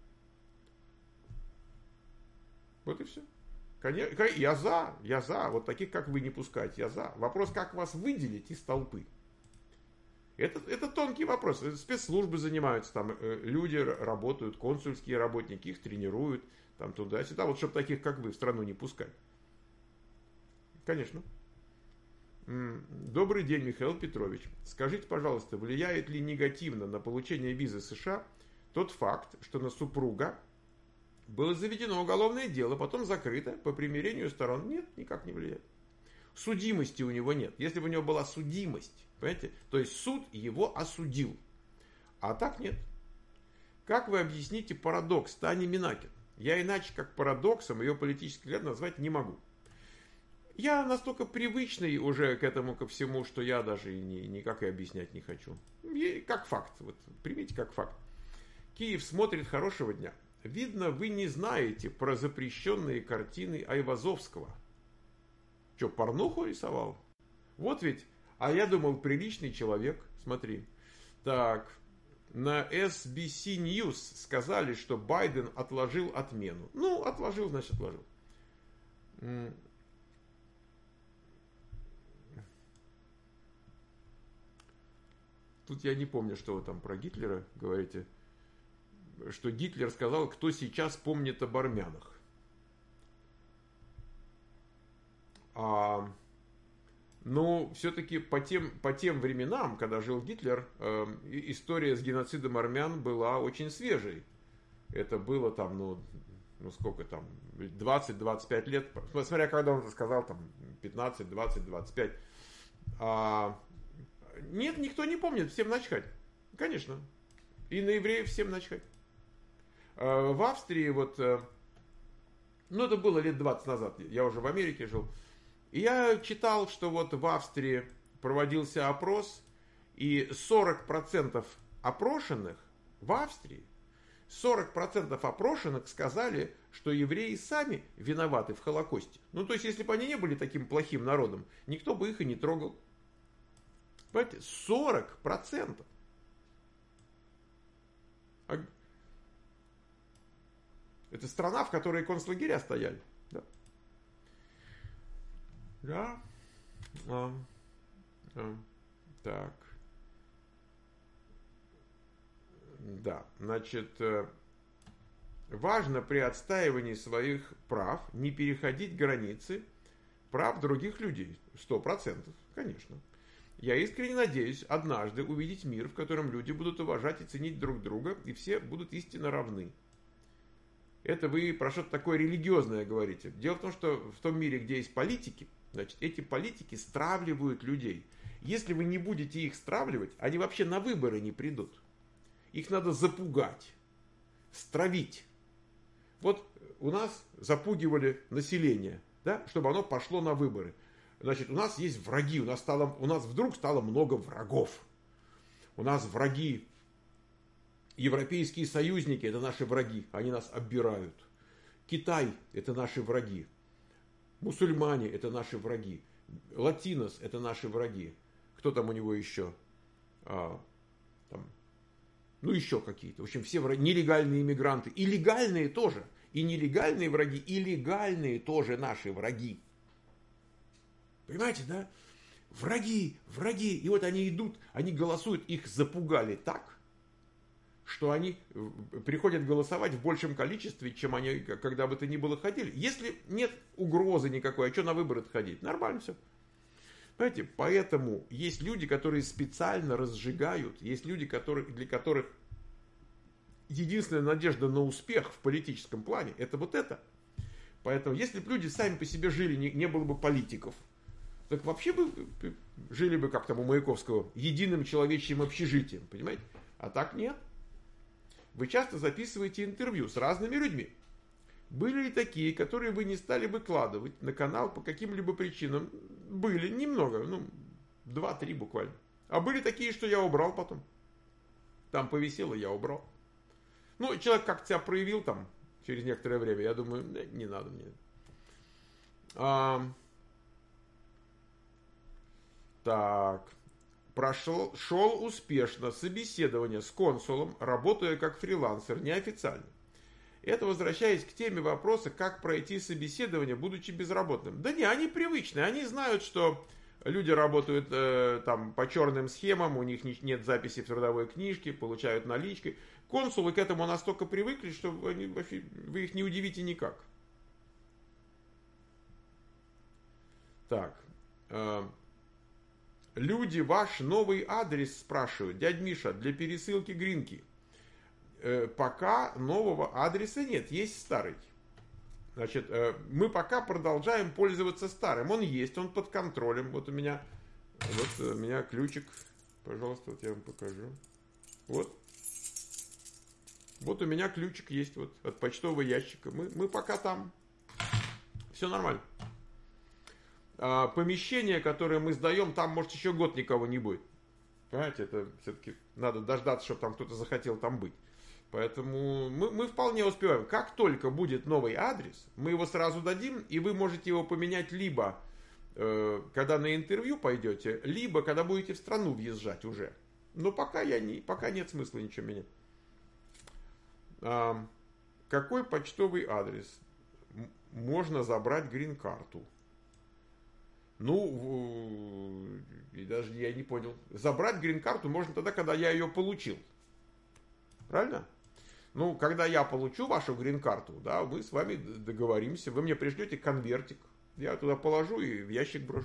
Вот и все. Конечно, я за, я за. Вот таких, как вы, не пускать, я за. Вопрос, как вас выделить из толпы. Это, это тонкий вопрос. Спецслужбы занимаются, там люди работают, консульские работники, их тренируют, там туда-сюда. Вот чтобы таких, как вы, в страну не пускать. Конечно. Добрый день, Михаил Петрович. Скажите, пожалуйста, влияет ли негативно на получение визы США тот факт, что на супруга было заведено уголовное дело, потом закрыто по примирению сторон? Нет, никак не влияет. Судимости у него нет. Если бы у него была судимость, понимаете, то есть суд его осудил. А так нет. Как вы объясните парадокс Тани Минакин? Я иначе как парадоксом ее политический взгляд назвать не могу. Я настолько привычный уже к этому, ко всему, что я даже ни, никак и объяснять не хочу. И как факт. Вот, примите как факт. Киев смотрит хорошего дня. Видно, вы не знаете про запрещенные картины Айвазовского. Что, порнуху рисовал? Вот ведь. А я думал, приличный человек. Смотри. Так. На эс би си News сказали, что Байден отложил отмену. Ну, отложил, значит, отложил. Тут я не помню, что вы там про Гитлера говорите. Что Гитлер сказал, кто сейчас помнит об армянах. А, но все-таки по тем, по тем временам, когда жил Гитлер, э, история с геноцидом армян была очень свежей. Это было там, ну, ну сколько там, двадцать-двадцать пять лет. Смотря когда он это сказал, там, пятнадцать, двадцать, двадцать пять. А, нет, никто не помнит, всем начхать. Конечно. И на евреев всем начхать. А, в Австрии вот, ну это было лет двадцать назад, я уже в Америке жил. И я читал, что вот в Австрии проводился опрос, и сорок процентов опрошенных в Австрии, сорок процентов опрошенных сказали, что евреи сами виноваты в Холокосте. Ну, то есть, если бы они не были таким плохим народом, никто бы их и не трогал. Понимаете, сорок процентов. Это страна, в которой концлагеря стояли. Да. Да. А. А. Так. Да, значит, важно при отстаивании своих прав не переходить границы прав других людей. Сто процентов, конечно. Я искренне надеюсь однажды увидеть мир, в котором люди будут уважать и ценить друг друга, и все будут истинно равны. Это вы про что-то такое религиозное говорите. Дело в том, что в том мире, где есть политики, значит, эти политики стравливают людей. Если вы не будете их стравливать, они вообще на выборы не придут. Их надо запугать, стравить. Вот у нас запугивали население, да, чтобы оно пошло на выборы. Значит, у нас есть враги, у нас, стало, у нас вдруг стало много врагов. У нас враги, европейские союзники, это наши враги, они нас оббирают. Китай, это наши враги. Мусульмане, это наши враги. Латинос, это наши враги. Кто там у него еще? А, там, ну, еще какие-то. В общем, все враги, нелегальные иммигранты. И легальные тоже. И нелегальные враги, и легальные тоже наши враги. Понимаете, да? Враги, враги. И вот они идут, они голосуют, их запугали так, что они приходят голосовать в большем количестве, чем они когда бы то ни было ходили. Если нет угрозы никакой, а что на выборы ходить? Нормально все. Понимаете, поэтому есть люди, которые специально разжигают, есть люди, которые, для которых единственная надежда на успех в политическом плане, это вот это. Поэтому, если бы люди сами по себе жили, не, не было бы политиков, так вообще бы жили бы, как там у Маяковского, единым человечьим общежитием, понимаете? А так нет. Вы часто записываете интервью с разными людьми. Были ли такие, которые вы не стали выкладывать на канал по каким-либо причинам? Были, немного, ну, два-три буквально. А были такие, что я убрал потом. Там повисело, я убрал. Ну, человек как-то себя проявил там через некоторое время. Я думаю, не надо мне. А, так. Прошел шел успешно собеседование с консулом, работая как фрилансер, неофициально. Это возвращаясь к теме вопроса, как пройти собеседование, будучи безработным. Да не, они привычные, они знают, что люди работают э, там по черным схемам, у них нет записи в трудовой книжке, получают наличкой. Консулы к этому настолько привыкли, что они, вы их не удивите никак. Так. Э, люди ваш новый адрес спрашивают. Дядь Миша, для пересылки гринки. Э, пока нового адреса нет, есть старый. Значит, э, мы пока продолжаем пользоваться старым. Он есть, он под контролем. Вот у меня, вот у меня ключик. Пожалуйста, вот я вам покажу. Вот. Вот у меня ключик есть вот от почтового ящика. Мы, мы пока там. Все нормально. А, помещение, которое мы сдаем, там, может, еще год никого не будет. Понимаете, это все-таки надо дождаться, чтобы там кто-то захотел там быть. Поэтому мы, мы вполне успеваем. Как только будет новый адрес, мы его сразу дадим, и вы можете его поменять либо, э, когда на интервью пойдете, либо, когда будете в страну въезжать уже. Но пока, я не, пока нет смысла ничего менять. А, какой почтовый адрес можно забрать грин-карту? Ну, и даже я не понял. Забрать грин-карту можно тогда, когда я ее получил. Правильно? Ну, когда я получу вашу грин-карту, да, мы с вами договоримся. Вы мне пришлете конвертик. Я туда положу и в ящик брошу.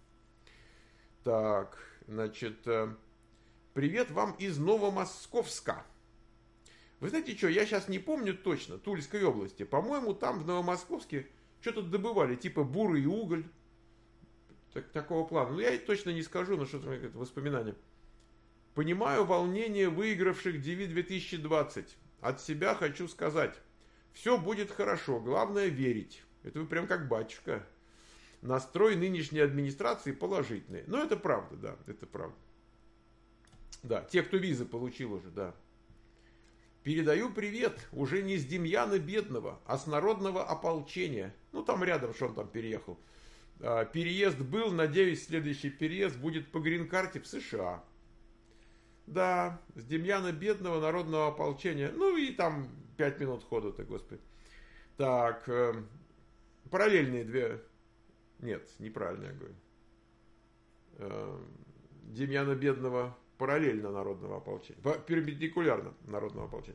Так, значит, привет вам из Новомосковска. Вы знаете что, я сейчас не помню точно, Тульской области. По-моему, там в Новомосковске что-то добывали, типа бурый уголь. Так, такого плана. Ну, я точно не скажу, но что-то это воспоминания. Понимаю волнение выигравших Диви две тысячи двадцать. От себя хочу сказать. Все будет хорошо, главное верить. Это вы прям как батюшка. Настрой нынешней администрации положительный. Но это правда, да, это правда. Да, те, кто визы получил уже, да. Передаю привет уже не с Демьяна Бедного, а с народного ополчения. Ну, там рядом, что он там переехал. Переезд был, надеюсь, следующий переезд будет по грин-карте в США. Да, с Демьяна Бедного, народного ополчения. Ну и там пять минут ходу-то, господи. Так, э, параллельные две. Нет, неправильно я говорю. Э, Демьяна Бедного параллельно народного ополчения. Перпендикулярно народного ополчения.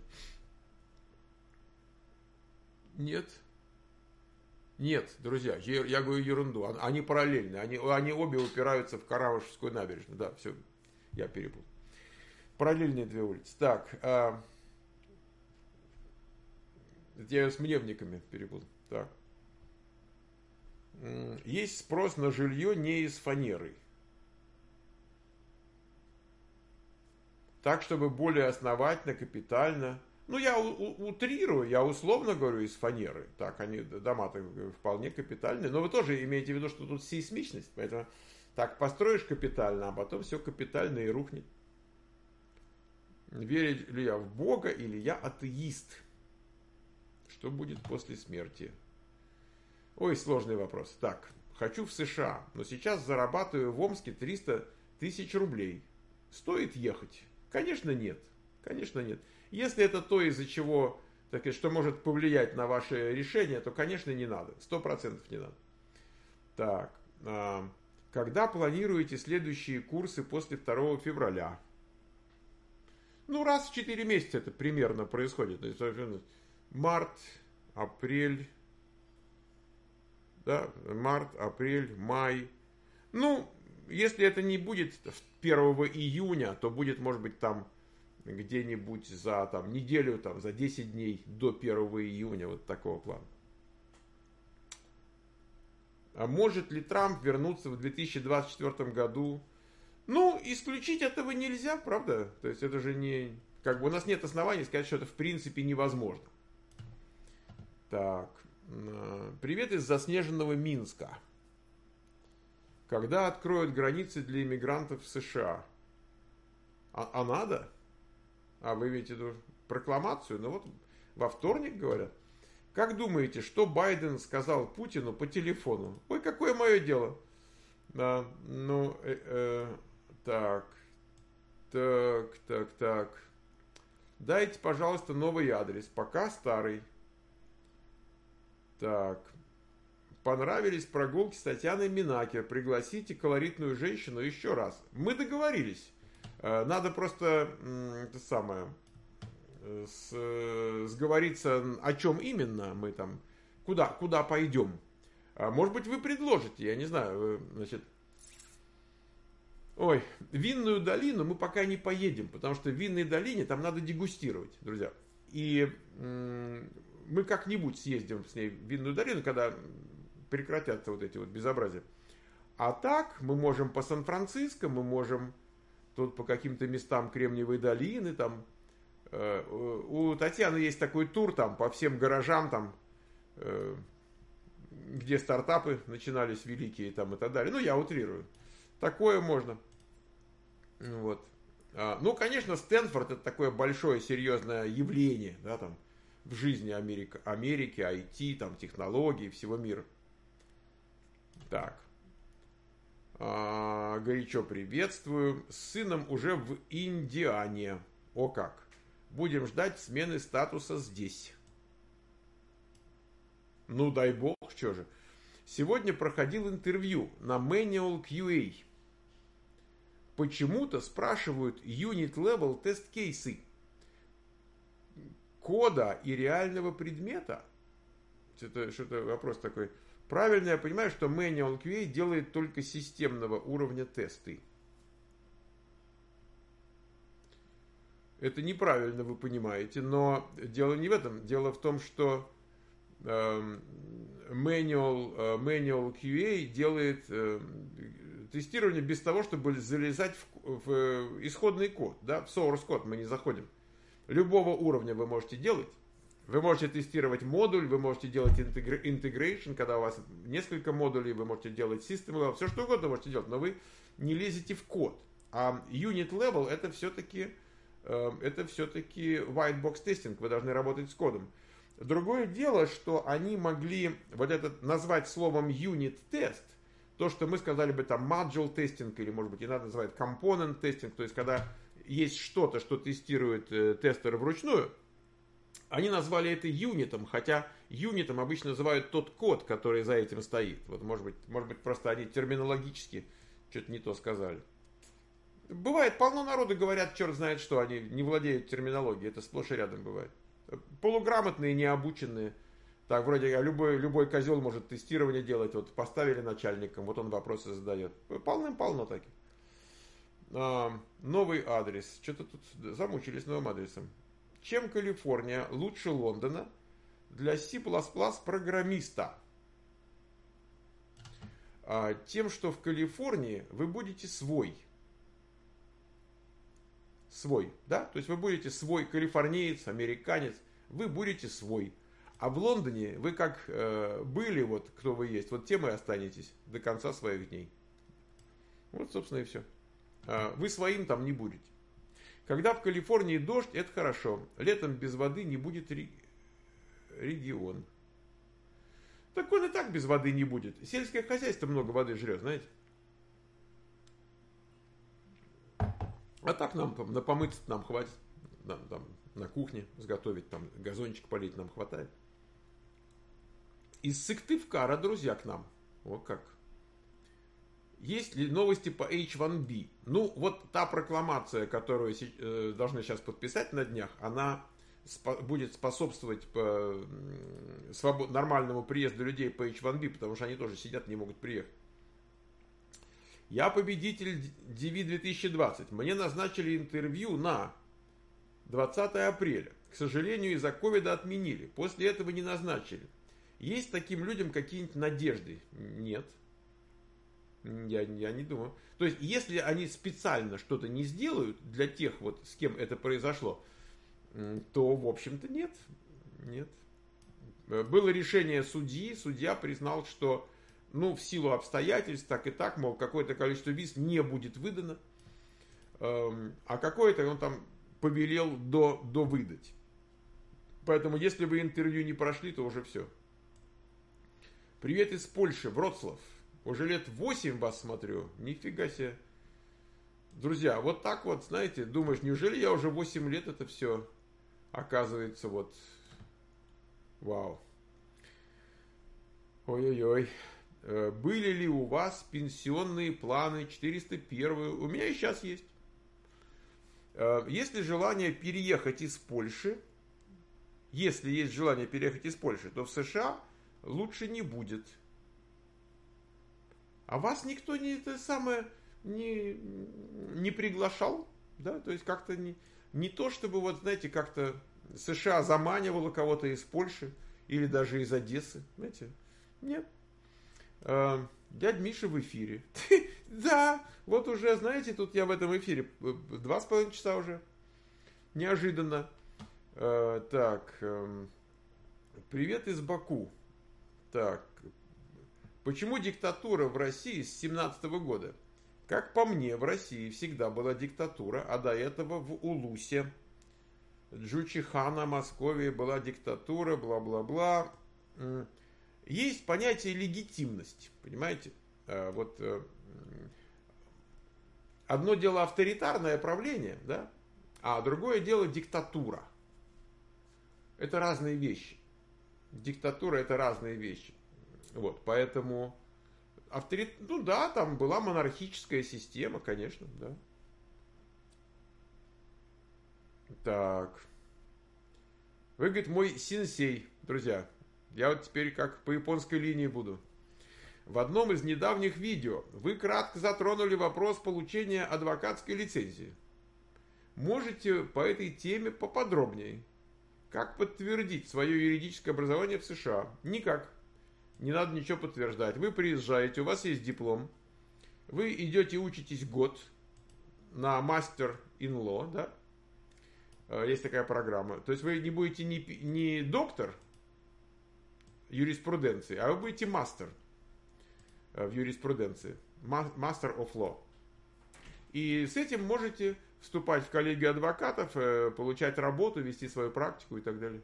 Нет. Нет, друзья, я говорю ерунду. Они параллельны. Они, они обе упираются в Каравашевскую набережную. Да, все, я перепутал. Параллельные две улицы. Так, а, я с Мневниками перепутал. Так. Есть спрос на жилье не из фанеры. Так, чтобы более основательно, капитально. Ну, я у, у, утрирую, я условно говорю из фанеры. Так, они дома-то вполне капитальные. Но вы тоже имеете в виду, что тут сейсмичность. Поэтому так построишь капитально, а потом все капитально и рухнет. Верю ли я в Бога или я атеист? Что будет после смерти? Ой, сложный вопрос. Так, хочу в США, но сейчас зарабатываю в Омске триста тысяч рублей. Стоит ехать? Конечно, нет. Конечно, нет. Если это то, из-за чего, так сказать, что может повлиять на ваше решение, то, конечно, не надо. Сто процентов не надо. Так, а, когда планируете следующие курсы после второго февраля? Ну, раз в четыре месяца это примерно происходит. То есть, март, апрель, да, март, апрель, май. Ну, если это не будет первого июня, то будет, может быть, там где-нибудь за там, неделю, там, за десять дней до первого июня, вот такого плана. А может ли Трамп вернуться в две тысячи двадцать четвёртом году? Ну, исключить этого нельзя, правда? То есть это же не... Как бы у нас нет оснований сказать, что это в принципе невозможно. Так. Привет из заснеженного Минска. Когда откроют границы для иммигрантов в США? А, а надо? А вы имеете в виду прокламацию? Ну вот во вторник говорят. Как думаете, что Байден сказал Путину по телефону? Ой, какое мое дело. А, ну, э, э, так, так, так, так. Дайте, пожалуйста, новый адрес. Пока старый. Так. Понравились прогулки с Татьяной Минакер. Пригласите колоритную женщину еще раз. Мы договорились. Надо просто это самое с, сговориться, о чем именно мы там, куда, куда пойдем. Может быть, вы предложите, я не знаю, значит. Ой, Винную долину мы пока не поедем, потому что в Винной долине там надо дегустировать, друзья. И м- мы как-нибудь съездим с ней в Винную долину, когда прекратятся вот эти вот безобразия. А так мы можем по Сан-Франциско, мы можем тут по каким-то местам Кремниевой долины, там. Э, у Татьяны есть такой тур там по всем гаражам, там, э, где стартапы начинались великие там и так далее. Ну, я утрирую. Такое можно. Вот. А, ну, конечно, Стэнфорд это такое большое, серьезное явление, да, там, в жизни Америка, Америки, ай ти, там, технологий, всего мира. Так. А, горячо приветствую. С сыном уже в Индиане. О как. Будем ждать смены статуса здесь. Ну, дай бог, что же. Сегодня проходил интервью на Manual кью эй. Почему-то спрашивают unit-level тест-кейсы кода и реального предмета. Это что-то вопрос такой. Правильно я понимаю, что Manual кью эй делает только системного уровня тесты. Это неправильно вы понимаете, но дело не в этом. Дело в том, что э, Manual, э, Manual кью эй делает э, тестирование без того, чтобы залезать в, в исходный код, да, в source код мы не заходим. Любого уровня вы можете делать. Вы можете тестировать модуль, вы можете делать integration, когда у вас несколько модулей, вы можете делать system level, все что угодно можете делать, но вы не лезете в код. А unit level это все-таки э, это все-таки white box testing, вы должны работать с кодом. Другое дело, что они могли вот этот назвать словом unit test, то, что мы сказали бы там module testing, или может быть и надо называть component testing, то есть когда есть что-то, что тестирует э, тестер вручную, они назвали это юнитом, хотя юнитом обычно называют тот код, который за этим стоит. Вот может быть, может быть просто они терминологически что-то не то сказали. Бывает, полно народу говорят, черт знает что, они не владеют терминологией, это сплошь и рядом бывает. Полуграмотные, необученные. Так, вроде любой, любой козел может тестирование делать, вот поставили начальником, вот он вопросы задает. Полным-полно таких. А, новый адрес. Что-то тут замучились новым адресом. Чем Калифорния лучше Лондона для си плюс плюс программиста? А, тем, что в Калифорнии вы будете свой. Свой, да? То есть вы будете свой калифорниец, американец, вы будете свой. А в Лондоне вы как э, были, вот кто вы есть, вот тем и останетесь до конца своих дней. Вот, собственно, и все. А, вы своим там не будете. Когда в Калифорнии дождь, это хорошо. Летом без воды не будет ре... регион. Так он и так без воды не будет. Сельское хозяйство много воды жрет, знаете. А так нам там, на помыться нам хватит. Нам, там, на кухне сготовить, там газончик полить нам хватает. Из Сыктывкара, друзья, к нам. Вот как. есть ли новости по эйч один би? Ну, вот та прокламация, которую э, должны сейчас подписать на днях, она спо- будет способствовать по, свобод- нормальному приезду людей по эйч один би, потому что они тоже сидят, не могут приехать. Я победитель ди ви две тысячи двадцать. Мне назначили интервью на двадцатое апреля. К сожалению, из-за ковида отменили. После этого не назначили. Есть таким людям какие-нибудь надежды? Нет. Я, я не думаю. То есть, если они специально что-то не сделают для тех, вот, с кем это произошло, то, в общем-то, нет. Нет. Было решение судьи. Судья признал, что, ну, в силу обстоятельств, так и так, мол, какое-то количество виз не будет выдано, а какое-то он там повелел до, до выдать. Поэтому, если вы интервью не прошли, то уже все. Привет из Польши, Вроцлав. Уже лет восемь вас смотрю. Нифига себе. Друзья, вот так вот, знаете, думаешь, неужели я уже восемь лет это все оказывается вот... Вау. Ой-ой-ой. Были ли у вас пенсионные планы четыреста один? У меня и сейчас есть. Есть ли желание переехать из Польши? Если есть желание переехать из Польши, то в США лучше не будет. А вас никто не это самое не, не приглашал, да? То есть как-то не, не то, чтобы вот, знаете, как-то США заманивало кого-то из Польши или даже из Одессы, знаете? Нет. Дядь Миша в эфире. Да, вот уже, знаете, тут я в этом эфире два с половиной часа уже. Неожиданно. Так, привет из Баку. Так, почему диктатура в России с семнадцатого года? Как по мне, в России всегда была диктатура, а до этого в Улусе, Джучихана, Московии была диктатура, бла-бла-бла. Есть понятие легитимность, понимаете? Вот одно дело авторитарное правление, да, а другое дело диктатура. Это разные вещи. Диктатура — это разные вещи. Вот, поэтому авторит... ну да, там была монархическая система, конечно, да. Так. Вы, говорит, мой сенсей, друзья. Я вот теперь как по японской линии буду. В одном из недавних видео вы кратко затронули вопрос получения адвокатской лицензии. Можете по этой теме поподробнее? Как подтвердить свое юридическое образование в США? Никак. Не надо ничего подтверждать. Вы приезжаете, у вас есть диплом. Вы идете, учитесь год на мастер in law, да? Есть такая программа. То есть вы не будете не, не доктор юриспруденции, а вы будете мастер в юриспруденции. Master of Law. И с этим можете вступать в коллегию адвокатов, получать работу, вести свою практику и так далее.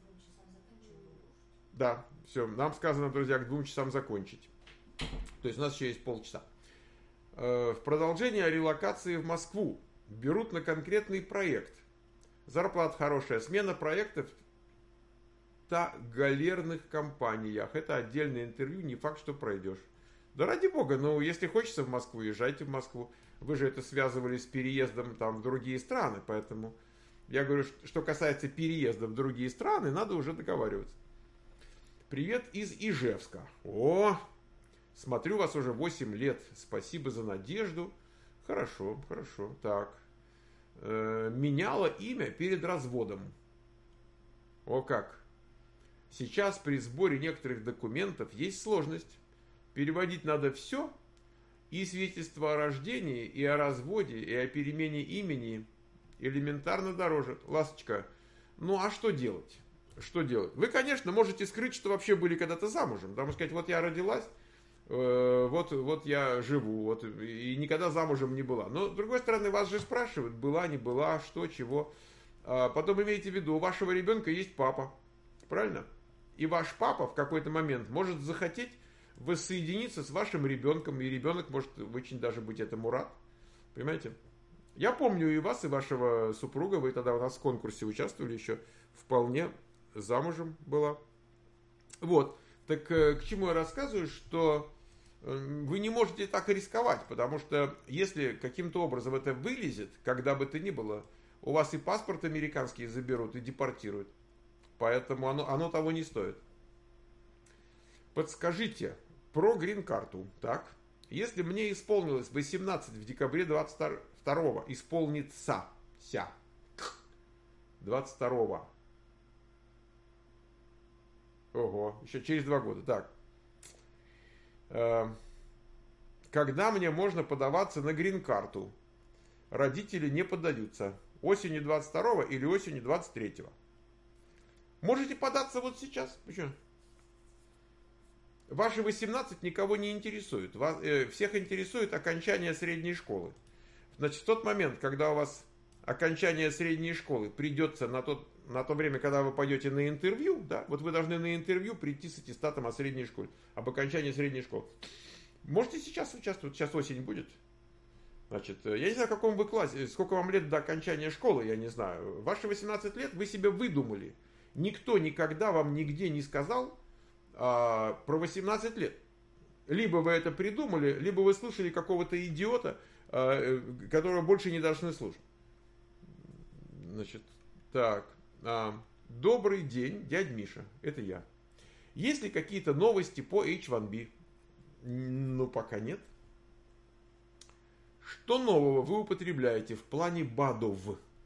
Да, все. Нам сказано, друзья, к двум часам закончить. То есть у нас еще есть полчаса. В продолжение о релокации в Москву. Берут на конкретный проект. Зарплата хорошая. Смена проектов в галерных компаниях. Это отдельное интервью, не факт, что пройдешь. Да ради бога, ну если хочется в Москву, езжайте в Москву. Вы же это связывали с переездом там в другие страны, поэтому я говорю, что касается переезда в другие страны, надо уже договариваться. Привет из Ижевска. О, смотрю вас уже восемь лет. Спасибо за надежду. Хорошо, хорошо. Так. Э, меняла имя перед разводом. О как. Сейчас при сборе некоторых документов есть сложность. Переводить надо все. И свидетельство о рождении, и о разводе, и о перемене имени элементарно дороже. Ласточка, ну а что делать? Что делать? Вы, конечно, можете скрыть, что вообще были когда-то замужем. Потому сказать, вот я родилась, э, вот, вот я живу, вот, и никогда замужем не была. Но, с другой стороны, вас же спрашивают, была, не была, что, чего. А потом имейте в виду, у вашего ребенка есть папа. Правильно? И ваш папа в какой-то момент может захотеть воссоединиться с вашим ребенком, и ребенок может очень даже быть этому рад. Понимаете? Я помню и вас, и вашего супруга, вы тогда у нас в конкурсе участвовали еще, вполне замужем была. Вот. Так к чему я рассказываю, что вы не можете так рисковать, потому что если каким-то образом это вылезет, когда бы то ни было, у вас и паспорт американский заберут, и депортируют. Поэтому оно, оно того не стоит. Подскажите про грин-карту. Так, если мне исполнилось восемнадцать в декабре двадцать второго, исполнится ся двадцать второго. Ого, еще через два года. Так. Когда мне можно подаваться на грин-карту? Родители не поддаются. Осенью двадцать второго или осенью двадцать третьего. Можете податься вот сейчас. Почему? Ваши восемнадцать никого не интересует. Вас, э, всех интересует окончание средней школы. Значит, в тот момент, когда у вас окончание средней школы придется на, тот, на то время, когда вы пойдете на интервью, да, вот вы должны на интервью прийти с аттестатом о средней школе, об окончании средней школы. Можете сейчас участвовать, сейчас осень будет. Значит, я не знаю, в каком вы классе, сколько вам лет до окончания школы, я не знаю. Ваши восемнадцать лет вы себе выдумали. Никто никогда вам нигде не сказал а, про восемнадцать лет. Либо вы это придумали, либо вы слышали какого-то идиота, а, которого больше не должны слушать. Значит, так. А, добрый день, дядь Миша, это я. Есть ли какие-то новости по эйч один би? Ну, пока нет. Что нового вы употребляете в плане БАДов?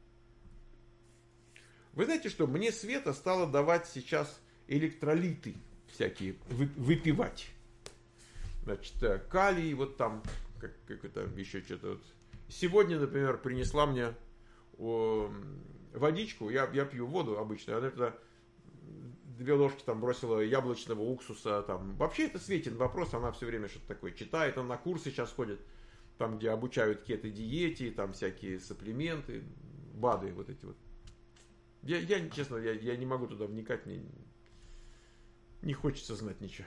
Вы знаете что, мне Света стала давать сейчас электролиты всякие, выпивать. Значит, калий, вот там, как, как это, еще что-то. Вот. Сегодня, например, принесла мне о, водичку, я, я пью воду обычно, она туда две ложки там бросила яблочного уксуса. Там. Вообще это Светин вопрос, она все время что-то такое читает, она на курсы сейчас ходит. Там, где обучают кето-диете, там всякие сапплименты, БАДы вот эти вот. Я, я честно, я, я не могу туда вникать, мне не хочется знать ничего.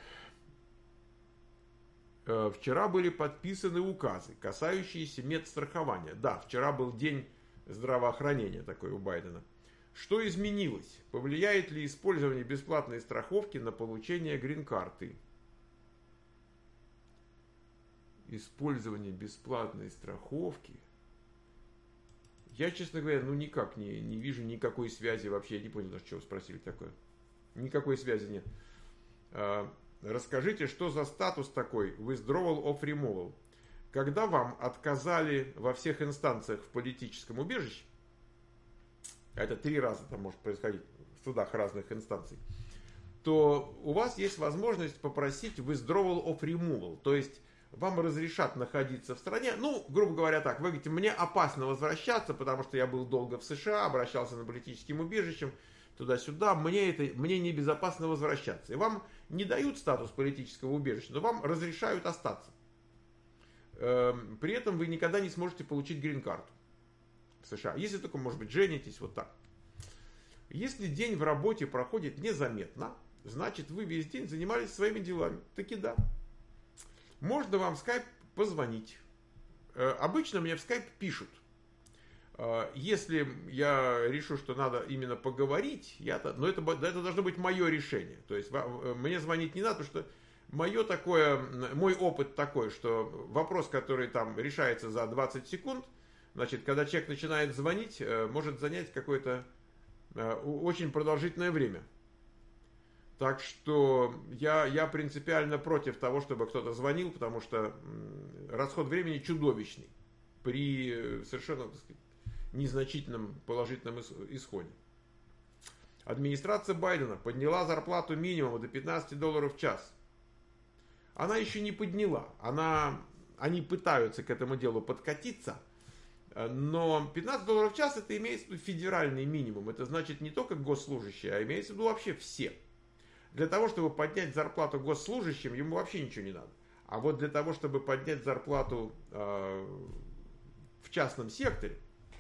Э, вчера были подписаны указы, касающиеся медстрахования. Да, вчера был день здравоохранения такой у Байдена. Что изменилось? Повлияет ли использование бесплатной страховки на получение грин-карты? Использование бесплатной страховки. Я, честно говоря, ну никак не, не вижу никакой связи вообще. Я не понял даже, чего вы спросили такое. Никакой связи нет. А, расскажите, что за статус такой withdrawal of removal? Когда вам отказали во всех инстанциях в политическом убежище, это три раза там может происходить в судах разных инстанций, то у вас есть возможность попросить withdrawal of removal, то есть вам разрешат находиться в стране. Ну, грубо говоря так, вы говорите, мне опасно возвращаться, потому что я был долго в США, обращался на политическим убежищем, туда-сюда, мне, это, мне небезопасно возвращаться. И вам не дают статус политического убежища, но вам разрешают остаться. При этом вы никогда не сможете получить грин-карту в США. Если только, может быть, женитесь, вот так. Если день в работе проходит незаметно, значит, вы весь день занимались своими делами. Таки да. Можно вам в скайп позвонить. Обычно мне в скайп пишут. Если я решу, что надо именно поговорить, я, но это, это должно быть мое решение. То есть мне звонить не надо, потому что мое такое, мой опыт такой, что вопрос, который там решается за двадцать секунд, значит, когда человек начинает звонить, может занять какое-то очень продолжительное время. Так что я, я принципиально против того, чтобы кто-то звонил, потому что расход времени чудовищный при совершенно, так сказать, незначительном положительном исходе. Администрация Байдена подняла зарплату минимума до пятнадцати долларов в час. Она еще не подняла. Она, они пытаются к этому делу подкатиться. Но пятнадцать долларов в час это имеется в виду федеральный минимум. Это значит не только госслужащие, а имеется в виду вообще все. Для того, чтобы поднять зарплату госслужащим, ему вообще ничего не надо. А вот для того, чтобы поднять зарплату э, в частном секторе,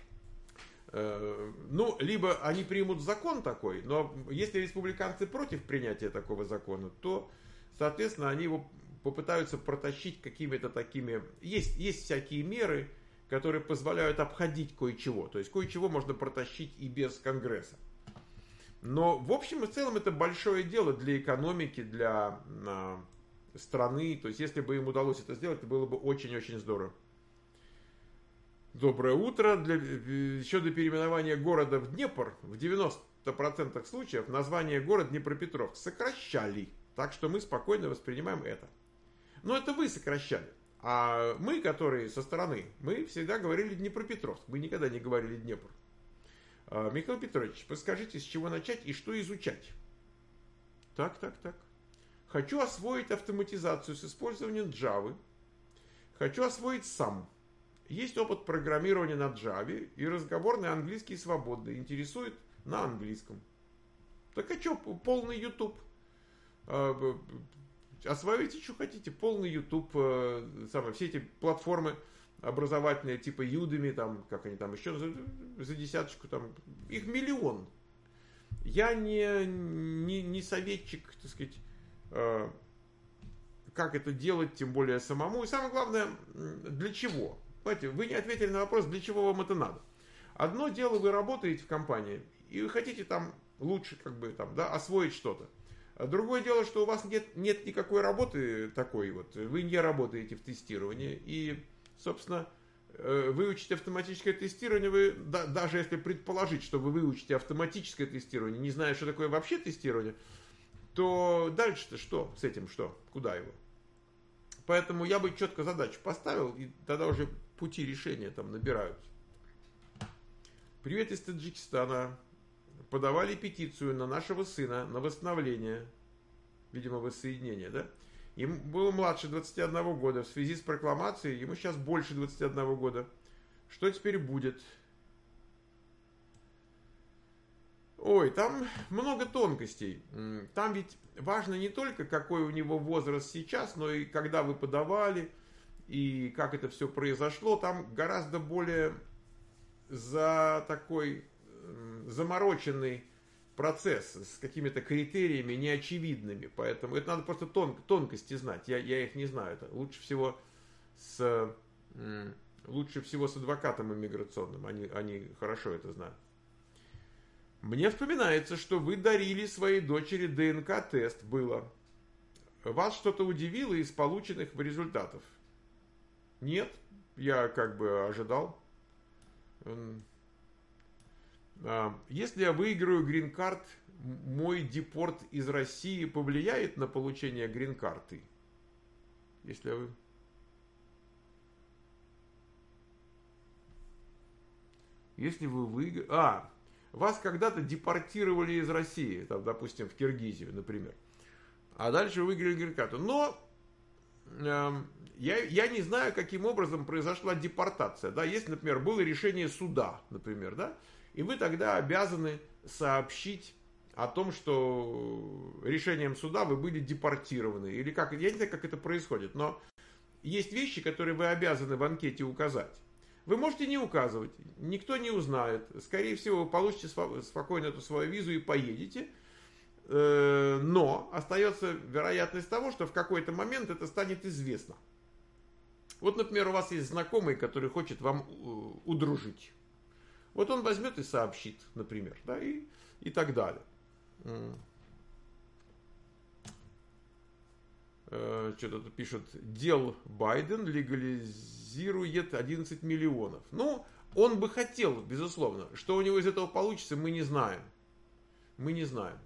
э, ну, либо они примут закон такой, но если республиканцы против принятия такого закона, то, соответственно, они его попытаются протащить какими-то такими... Есть, есть всякие меры, которые позволяют обходить кое-чего. То есть кое-чего можно протащить и без Конгресса. Но в общем и целом это большое дело для экономики, для страны. То есть, если бы им удалось это сделать, это было бы очень-очень здорово. Доброе утро. Для, еще до переименования города в Днепр в девяноста процентах случаев название города Днепропетровск сокращали. Так что мы спокойно воспринимаем это. Но это вы сокращали. А мы, которые со стороны, мы всегда говорили Днепропетровск. Мы никогда не говорили Днепр. Михаил Петрович, подскажите, с чего начать и что изучать? Так, так, так. Хочу освоить автоматизацию с использованием Java. Хочу освоить сам. Есть опыт программирования на Java и разговорный английский свободный. Интересует на английском. Так а что, полный YouTube. Освоите, что хотите. Полный YouTube. Самое, все эти платформы образовательные, типа Udemy, там, как они там еще, за, за десяточку, там, их миллион. Я не, не, не советчик, так сказать, э, как это делать, тем более самому. И самое главное, для чего? Понимаете, вы не ответили на вопрос, для чего вам это надо. Одно дело, вы работаете в компании, и вы хотите там лучше, как бы, там, да, освоить что-то. А другое дело, что у вас нет, нет никакой работы такой вот, вы не работаете в тестировании, и собственно, выучить автоматическое тестирование, вы, да, даже если предположить, что вы выучите автоматическое тестирование, не зная, что такое вообще тестирование, то дальше-то что с этим, что, куда его? Поэтому я бы четко задачу поставил, и тогда уже пути решения там набираются. Привет из Таджикистана. Подавали петицию на нашего сына на восстановление, видимо, воссоединение, да? Ему было младше двадцати одного года. В связи с прокламацией ему сейчас больше двадцати одного года. Что теперь будет? Ой, там много тонкостей. Там ведь важно не только, какой у него возраст сейчас, но и когда вы подавали, и как это все произошло. Там гораздо более за такой замороченный процесс с какими-то критериями неочевидными, поэтому это надо просто тон, тонкости знать. Я, я их не знаю. Это лучше всего с лучше всего с адвокатом иммиграционным. Они, они хорошо это знают. Мне вспоминается, что вы дарили своей дочери ДНК-тест. Было. Вас что-то удивило из полученных результатов? Нет, я как бы ожидал. Если я выиграю грин-карт, мой депорт из России повлияет на получение грин-карты? Если вы... Если вы выиграете... А, вас когда-то депортировали из России, там, допустим, в Киргизию, например. А дальше вы выиграли грин-карту. Но э, я, я не знаю, каким образом произошла депортация. Да? Если, например, было решение суда, например, да? И вы тогда обязаны сообщить о том, что решением суда вы были депортированы. Или как, я не знаю, как это происходит, но есть вещи, которые вы обязаны в анкете указать. Вы можете не указывать, никто не узнает. Скорее всего, вы получите спокойно эту свою визу и поедете. Но остается вероятность того, что в какой-то момент это станет известно. Вот, например, у вас есть знакомый, который хочет вам удружить. Вот он возьмет и сообщит, например, да, и, и так далее. Что-то тут пишут, дел Байден легализирует одиннадцать миллионов. Ну, он бы хотел, безусловно. Что у него из этого получится, мы не знаем. Мы не знаем.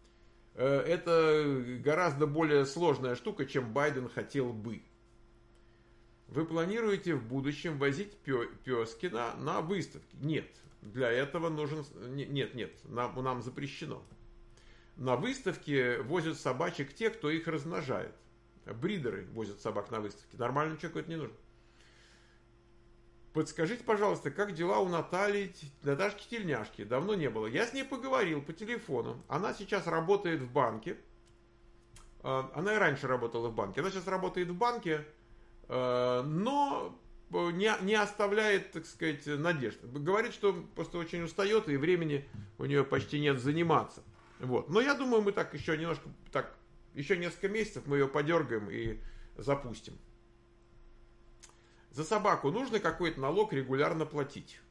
Это гораздо более сложная штука, чем Байден хотел бы. Вы планируете в будущем возить Пёскина на выставки? Нет. Для этого нужен... Нет, нет, нам, нам запрещено. На выставке возят собачек те, кто их размножает. Бридеры возят собак на выставке. Нормальному человеку это не нужно. Подскажите, пожалуйста, как дела у Натальи, Наташки Тельняшки? Давно не было. Я с ней поговорил по телефону. Она сейчас работает в банке. Она и раньше работала в банке. Она сейчас работает в банке, но не, не оставляет, так сказать, надежд. Говорит, что просто очень устает, и времени у нее почти нет заниматься. Вот. Но я думаю, мы так еще немножко, так, еще несколько месяцев мы ее подергаем и запустим. За собаку нужно какой-то налог регулярно платить?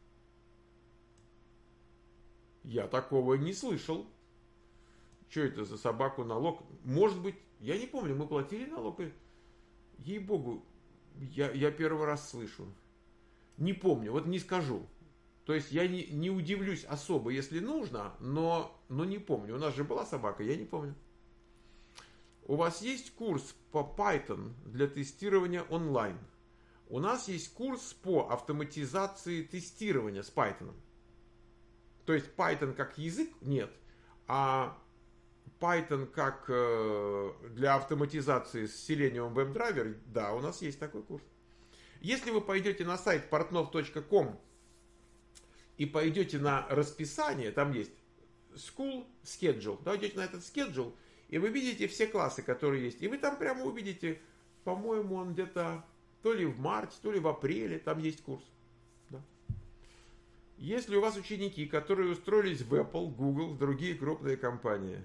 Я такого не слышал. Что это за собаку налог? Может быть, Я не помню, мы платили налог? Ей-богу, я, я первый раз слышу. Не помню, вот не скажу. То есть я не, не удивлюсь особо, если нужно, но, но не помню. У нас же была собака, я не помню. У вас есть курс по Python для тестирования онлайн? У нас есть курс по автоматизации тестирования с Python. То есть Python как язык нет, а Python как э, для автоматизации с Selenium WebDriver, да, у нас есть такой курс. Если вы пойдете на сайт портнов точка ком и пойдете на расписание, там есть School Schedule, да, идете на этот schedule, и вы видите все классы, которые есть. И вы там прямо увидите, по-моему, он где-то то ли в марте, то ли в апреле, там есть курс. Да. Если у вас ученики, которые устроились в Apple, Google, в другие крупные компании,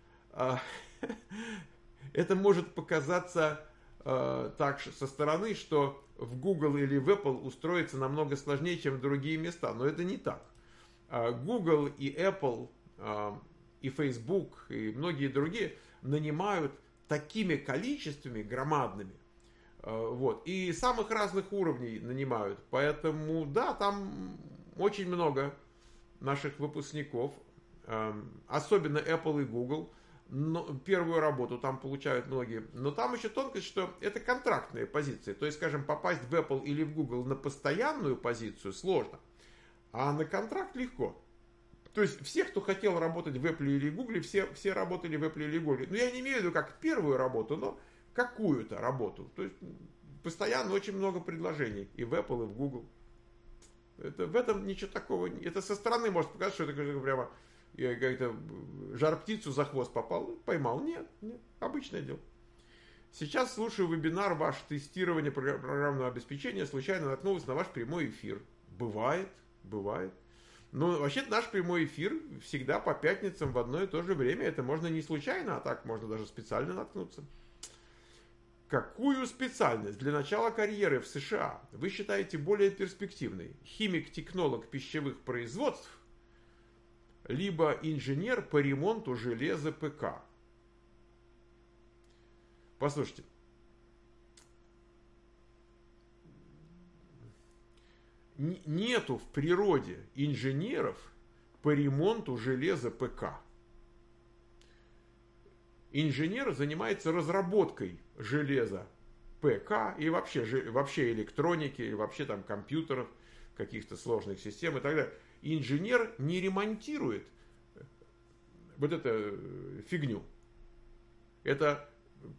это может показаться так со стороны, что в Google или в Apple устроиться намного сложнее, чем в другие места. Но это не так. Google и Apple, и Facebook, и многие другие нанимают такими количествами громадными. Вот. И самых разных уровней нанимают. Поэтому, да, там очень много наших выпускников, особенно Apple и Google, но первую работу там получают многие. Но там еще тонкость, что это контрактные позиции. То есть, скажем, попасть в Apple или в Google на постоянную позицию сложно, а на контракт легко. То есть, все, кто хотел работать в Apple или Google, все, все работали в Apple или Google. Но я не имею в виду как первую работу, но какую-то работу. То есть, постоянно очень много предложений и в Apple, и в Google. Это, в этом ничего такого. Это со стороны может показаться, что это прямо я как-то жар-птицу за хвост попал, поймал. Нет, нет, обычное дело. Сейчас слушаю вебинар ваш тестирование программного обеспечения, случайно наткнулась на ваш прямой эфир. Бывает, бывает. Но вообще-то наш прямой эфир всегда по пятницам в одно и то же время. Это можно не случайно, а так можно даже специально наткнуться. Какую специальность для начала карьеры в США вы считаете более перспективной? Химик-технолог пищевых производств, либо инженер по ремонту железа ПК? Послушайте. Нету в природе инженеров по ремонту железа ПК. Инженер занимается разработкой железа ПК и вообще, вообще электроники, или вообще там компьютеров, каких-то сложных систем и так далее. Инженер не ремонтирует вот эту фигню. Это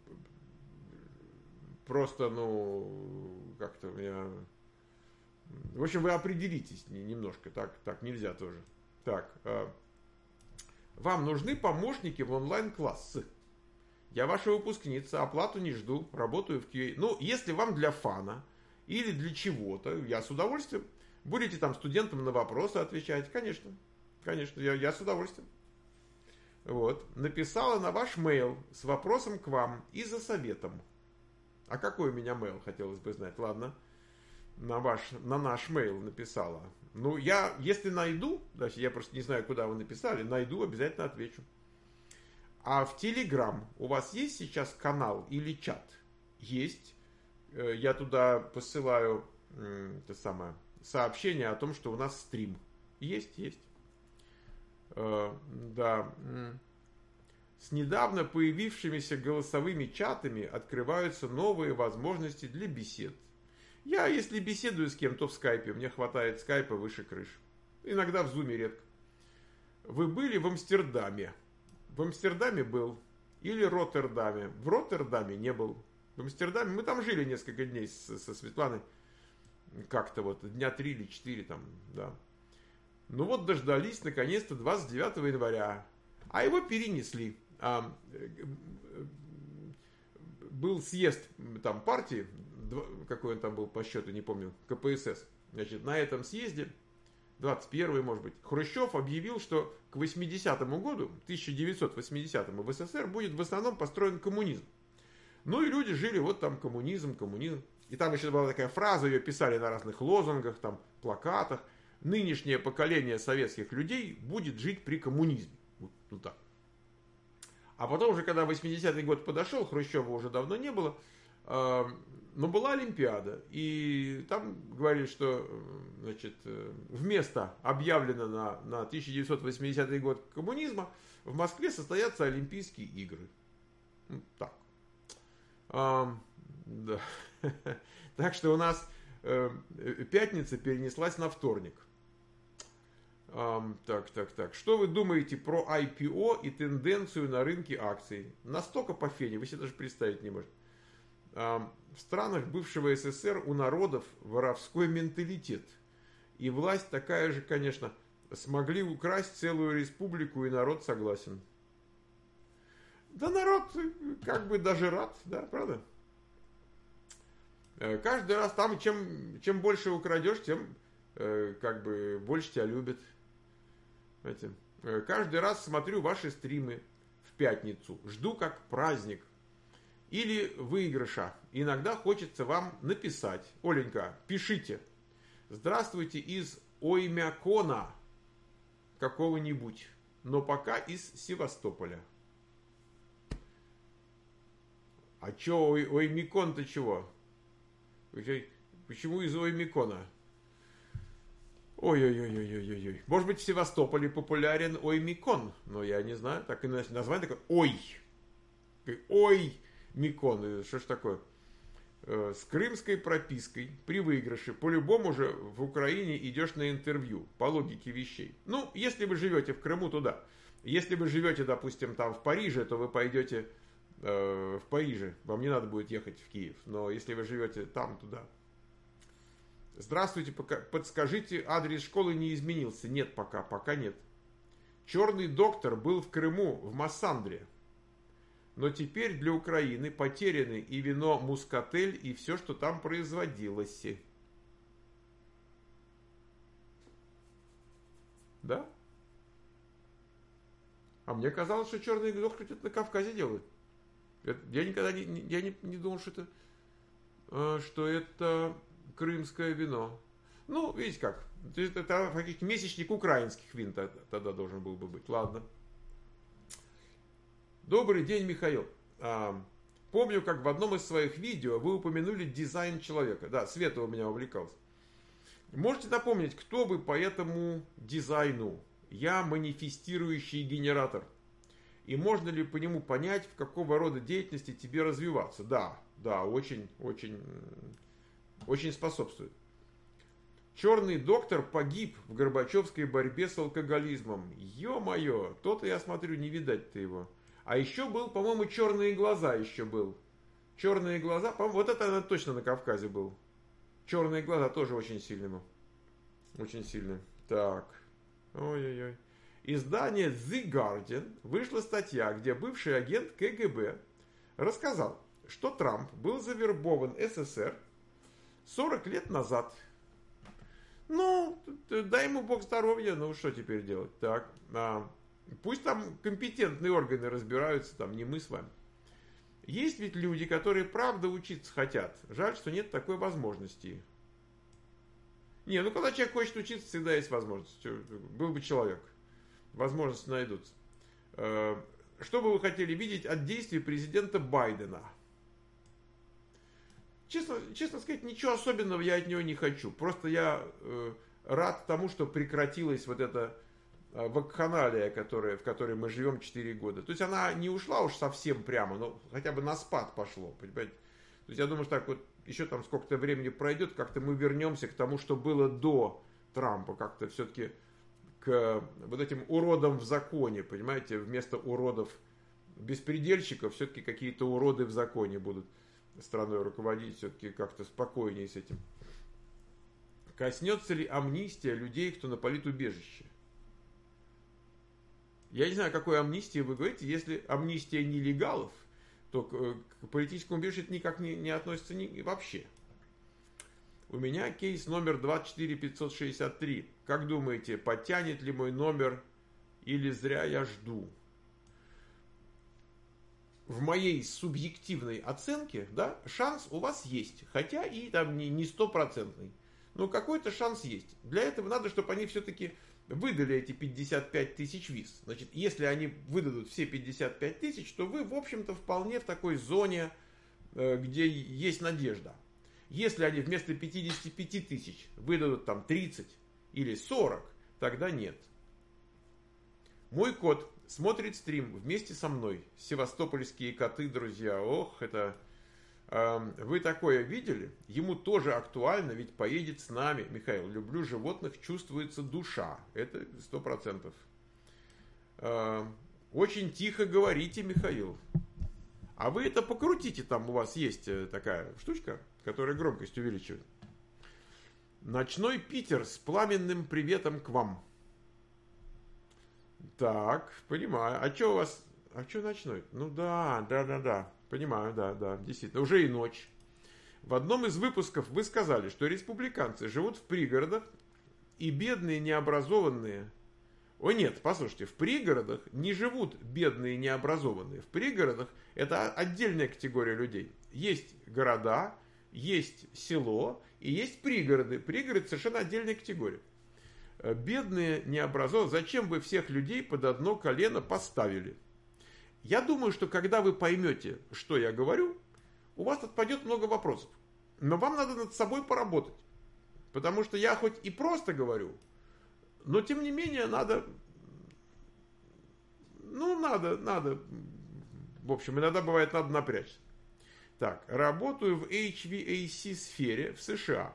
просто, ну, как-то у меня... В общем, вы определитесь немножко, так, так нельзя тоже. Так, вам нужны помощники в онлайн-классы. Я ваша выпускница, оплату не жду, работаю в кью эй. Ну, если вам для фана или для чего-то, я с удовольствием. Будете там студентам на вопросы отвечать, конечно. Конечно, я, я с удовольствием. Вот. Написала на ваш мейл с вопросом к вам и за советом. А какой у меня мейл, хотелось бы знать. Ладно. На, ваш, на наш мейл написала. Ну, я, если найду, даже я просто не знаю, куда вы написали, найду, обязательно отвечу. А в Telegram у вас есть сейчас канал или чат? Есть. Я туда посылаю это самое, сообщение о том, что у нас стрим. Есть, есть. Э, да. С недавно появившимися голосовыми чатами открываются новые возможности для бесед. Я, если беседую с кем-то в скайпе, мне хватает скайпа выше крыш. Иногда в зуме редко. Вы были в Амстердаме? В Амстердаме был. Или Роттердаме. В Роттердаме не был. В Амстердаме мы там жили несколько дней со, со Светланой. Как-то вот дня три или четыре там, да. Ну вот дождались наконец-то двадцать девятого января. А его перенесли. А, был съезд там партии, какой он там был по счету, не помню, ка пэ эс эс. Значит, на этом съезде, двадцать первый, может быть, Хрущев объявил, что к восьмидесятому году, тысяча девятьсот восьмидесятому, в эс эс эс эр будет в основном построен коммунизм. Ну и люди жили вот там коммунизм, коммунизм. И там еще была такая фраза, ее писали на разных лозунгах, там, плакатах. Нынешнее поколение советских людей будет жить при коммунизме. Вот, вот так. А потом уже, когда восьмидесятый год подошел, Хрущева уже давно не было, э, но была Олимпиада. И там говорили, что значит, вместо объявленно на, на тысяча девятьсот восьмидесятый год коммунизма в Москве состоятся Олимпийские игры. Так. А, да. Так что у нас э, пятница перенеслась на вторник. А, так, так, так. Что вы думаете про ай пи о и тенденцию на рынке акций? Настолько по фене, вы себе даже представить не можете. А, в странах бывшего эс эс эс эр у народов воровской менталитет. И власть такая же, конечно, смогли украсть целую республику, и народ согласен. Да народ как бы даже рад, да, правда? Каждый раз там, чем, чем больше украдешь, тем э, как бы больше тебя любят. Знаете, каждый раз смотрю ваши стримы в пятницу, жду как праздник. Или выигрыша. Иногда хочется вам написать. Оленька, пишите. Здравствуйте из Оймякона какого-нибудь, но пока из Севастополя. А чё, ой, Оймякон-то чего? Почему из Оймякона? Ой-ой-ой-ой-ой-ой. Может быть, в Севастополе популярен Оймякон, но я не знаю. Так и название такое Ой. Ой, Микон. Что ж такое? С крымской пропиской при выигрыше по-любому же в Украине идешь на интервью, по логике вещей. Ну, если вы живете в Крыму, то да. Если вы живете, допустим, там в Париже, то вы пойдете э, в Париже. Вам не надо будет ехать в Киев. Но если вы живете там, то да. Здравствуйте, пока, подскажите, адрес школы не изменился? Нет пока, пока нет. Черный доктор был в Крыму, в Массандре. Но теперь для Украины потеряны и вино Мускатель, и все, что там производилось. Да? А мне казалось, что черный доктор это на Кавказе делают. Я никогда не, я не, не думал, что это, что это крымское вино. Ну, видите как. Это фактически месячник украинских вин тогда должен был бы быть. Ладно. Добрый день, Михаил. А, помню, как в одном из своих видео вы упомянули дизайн человека. Да, Света у меня увлекалась. Можете напомнить, кто вы по этому дизайну? Я манифестирующий генератор. И можно ли по нему понять, в какого рода деятельности тебе развиваться? Да, да, очень, очень, очень способствует. Черный доктор погиб в Горбачевской борьбе с алкоголизмом. Ё-моё, то-то я смотрю, не видать-то его. А еще был, по-моему, черные глаза еще был. Черные глаза, по-моему, вот это наверное, точно на Кавказе был. Черные глаза тоже очень сильный был. Очень сильный. Так. Ой-ой-ой. Издание The Guardian вышла статья, где бывший агент ка гэ бэ рассказал, что Трамп был завербован эс эс эс эр сорок лет назад. Ну, дай ему бог здоровья, ну что теперь делать? Так, а... Пусть там компетентные органы разбираются, там не мы с вами. Есть ведь люди, которые правда учиться хотят. Жаль, что нет такой возможности. Не, ну когда человек хочет учиться, всегда есть возможность. Был бы человек. Возможности найдутся. Что бы вы хотели видеть от действий президента Байдена? Честно, честно сказать, ничего особенного я от него не хочу. Просто я э, рад тому, что прекратилась вот эта вакханалия, которая, в которой мы живем четыре года. То есть она не ушла уж совсем прямо, но хотя бы на спад пошло, понимаете? То есть я думаю, что так вот еще там сколько-то времени пройдет, как-то мы вернемся к тому, что было до Трампа, как-то все-таки к вот этим уродам в законе, понимаете, вместо уродов беспредельщиков все-таки какие-то уроды в законе будут страной руководить, все-таки как-то спокойнее с этим. Коснется ли амнистия людей, кто на политубежище? Я не знаю, о какой амнистии вы говорите. Если амнистия нелегалов, то к, к политическому убежищу это никак не, не относится ни, вообще. У меня кейс номер двадцать четыре пятьсот шестьдесят три. Как думаете, подтянет ли мой номер или зря я жду? В моей субъективной оценке, да, шанс у вас есть. Хотя и там не стопроцентный. но какой-то шанс есть. Для этого надо, чтобы они все-таки выдали эти пятьдесят пять тысяч виз. Значит, если они выдадут все пятьдесят пять тысяч, то вы, в общем-то, вполне в такой зоне, где есть надежда. Если они вместо пятидесяти пяти тысяч выдадут там тридцать или сорок, тогда нет. Мой кот смотрит стрим вместе со мной. Севастопольские коты, друзья. Ох, это... Э, вы такое видели? Ему тоже актуально, ведь поедет с нами. Михаил, люблю животных, чувствуется душа. Это сто процентов. Э, очень тихо говорите, Михаил. А вы это покрутите, там у вас есть такая штучка, которая громкость увеличивает. Ночной Питер с пламенным приветом к вам. Так, понимаю. А что у вас... А что ночной? Ну да, да, да, да. Понимаю, да, да, действительно. Уже и ночь. В одном из выпусков вы сказали, что республиканцы живут в пригородах, и бедные необразованные... О нет, послушайте, в пригородах не живут бедные необразованные. В пригородах это отдельная категория людей. Есть города, есть село и есть пригороды. Пригород совершенно отдельная категория. Бедные необразованные. Зачем вы всех людей под одно колено поставили? Я думаю, что когда вы поймете, что я говорю, у вас отпадет много вопросов. Но вам надо над собой поработать. Потому что я хоть и просто говорю, но тем не менее надо, ну надо, надо, в общем, иногда бывает надо напрячься. Так, работаю в эйч ви эй си сфере в США.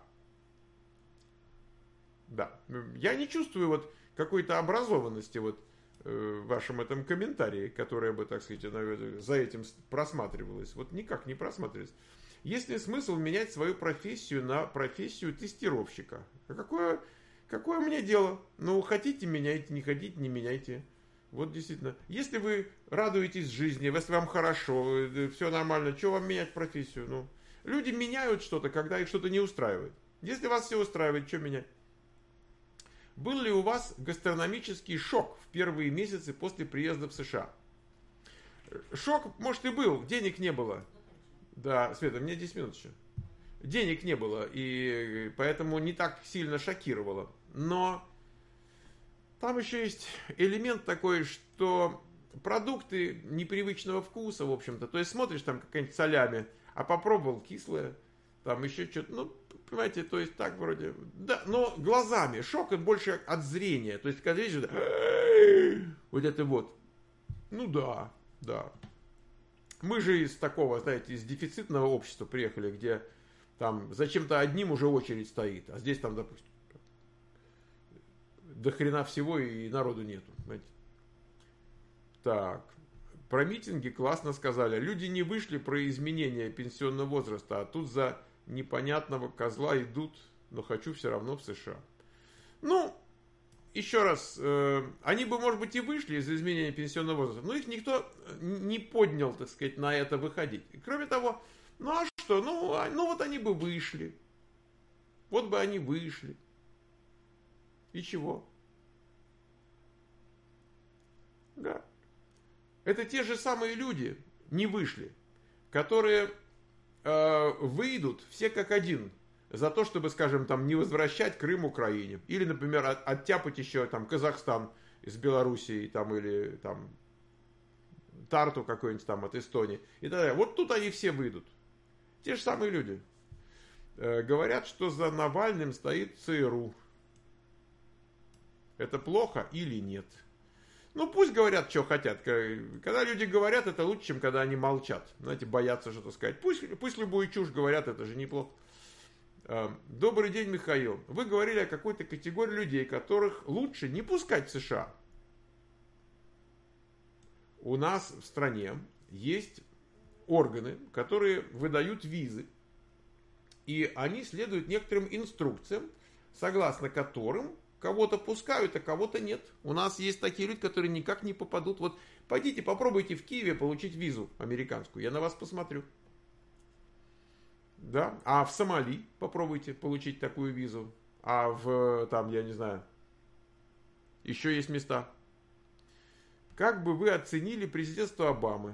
Да, я не чувствую вот какой-то образованности вот э, в вашем этом комментарии, которая бы, так сказать, за этим просматривалась. Вот никак не просматривалась. Есть ли смысл менять свою профессию на профессию тестировщика? А какое... Какое мне дело? Ну, хотите, меняйте, не хотите, не меняйте. Вот действительно. Если вы радуетесь жизни, если вам хорошо, все нормально, что вам менять профессию? Ну, люди меняют что-то, когда их что-то не устраивает. Если вас все устраивает, что менять? Был ли у вас гастрономический шок в первые месяцы после приезда в США? Шок, может, и был, денег не было. Да, Света, мне десять минут еще. Денег не было, и поэтому не так сильно шокировало. Но там еще есть элемент такой, что продукты непривычного вкуса, в общем-то. То есть смотришь, там какая-нибудь солями, а попробовал кислое, там еще что-то, ну, понимаете, то есть так вроде, да, но глазами. Шок это больше от зрения. То есть, когда видишь, вот это вот. Ну да, да. Мы же из такого, знаете, из дефицитного общества приехали, где... Там зачем-то одним уже очередь стоит, а здесь там, допустим, до хрена всего и народу нету. Знаете. Так, про митинги классно сказали. Люди не вышли про изменение пенсионного возраста, а тут за непонятного козла идут, но хочу все равно в США. Ну, еще раз, э, они бы, может быть, и вышли из изменения пенсионного возраста, но их никто не поднял, так сказать, на это выходить. И, кроме того, ну а что? Ну, ну вот они бы вышли. Вот бы они вышли. И чего? Да. Это те же самые люди не вышли, которые э, выйдут все как один за то, чтобы, скажем, там не возвращать Крым Украине. Или, например, от, оттяпать еще там Казахстан из Белоруссии там, или там Тарту какой-нибудь там от Эстонии. И так далее. Вот тут они все выйдут. Те же самые люди. Э, говорят, что за Навальным стоит ЦРУ. Это плохо или нет? Ну, пусть говорят, что хотят. Когда люди говорят, это лучше, чем когда они молчат. Знаете, боятся что-то сказать. Пусть, пусть любую чушь говорят, это же неплохо. Э, добрый день, Михаил. Вы говорили о какой-то категории людей, которых лучше не пускать в США. У нас в стране есть... органы, которые выдают визы, и они следуют некоторым инструкциям, согласно которым кого-то пускают, а кого-то нет. У нас есть такие люди, которые никак не попадут. Вот пойдите, попробуйте в Киеве получить визу американскую, я на вас посмотрю. Да, а в Сомали попробуйте получить такую визу, а в, там, я не знаю, еще есть места. Как бы вы оценили президентство Обамы?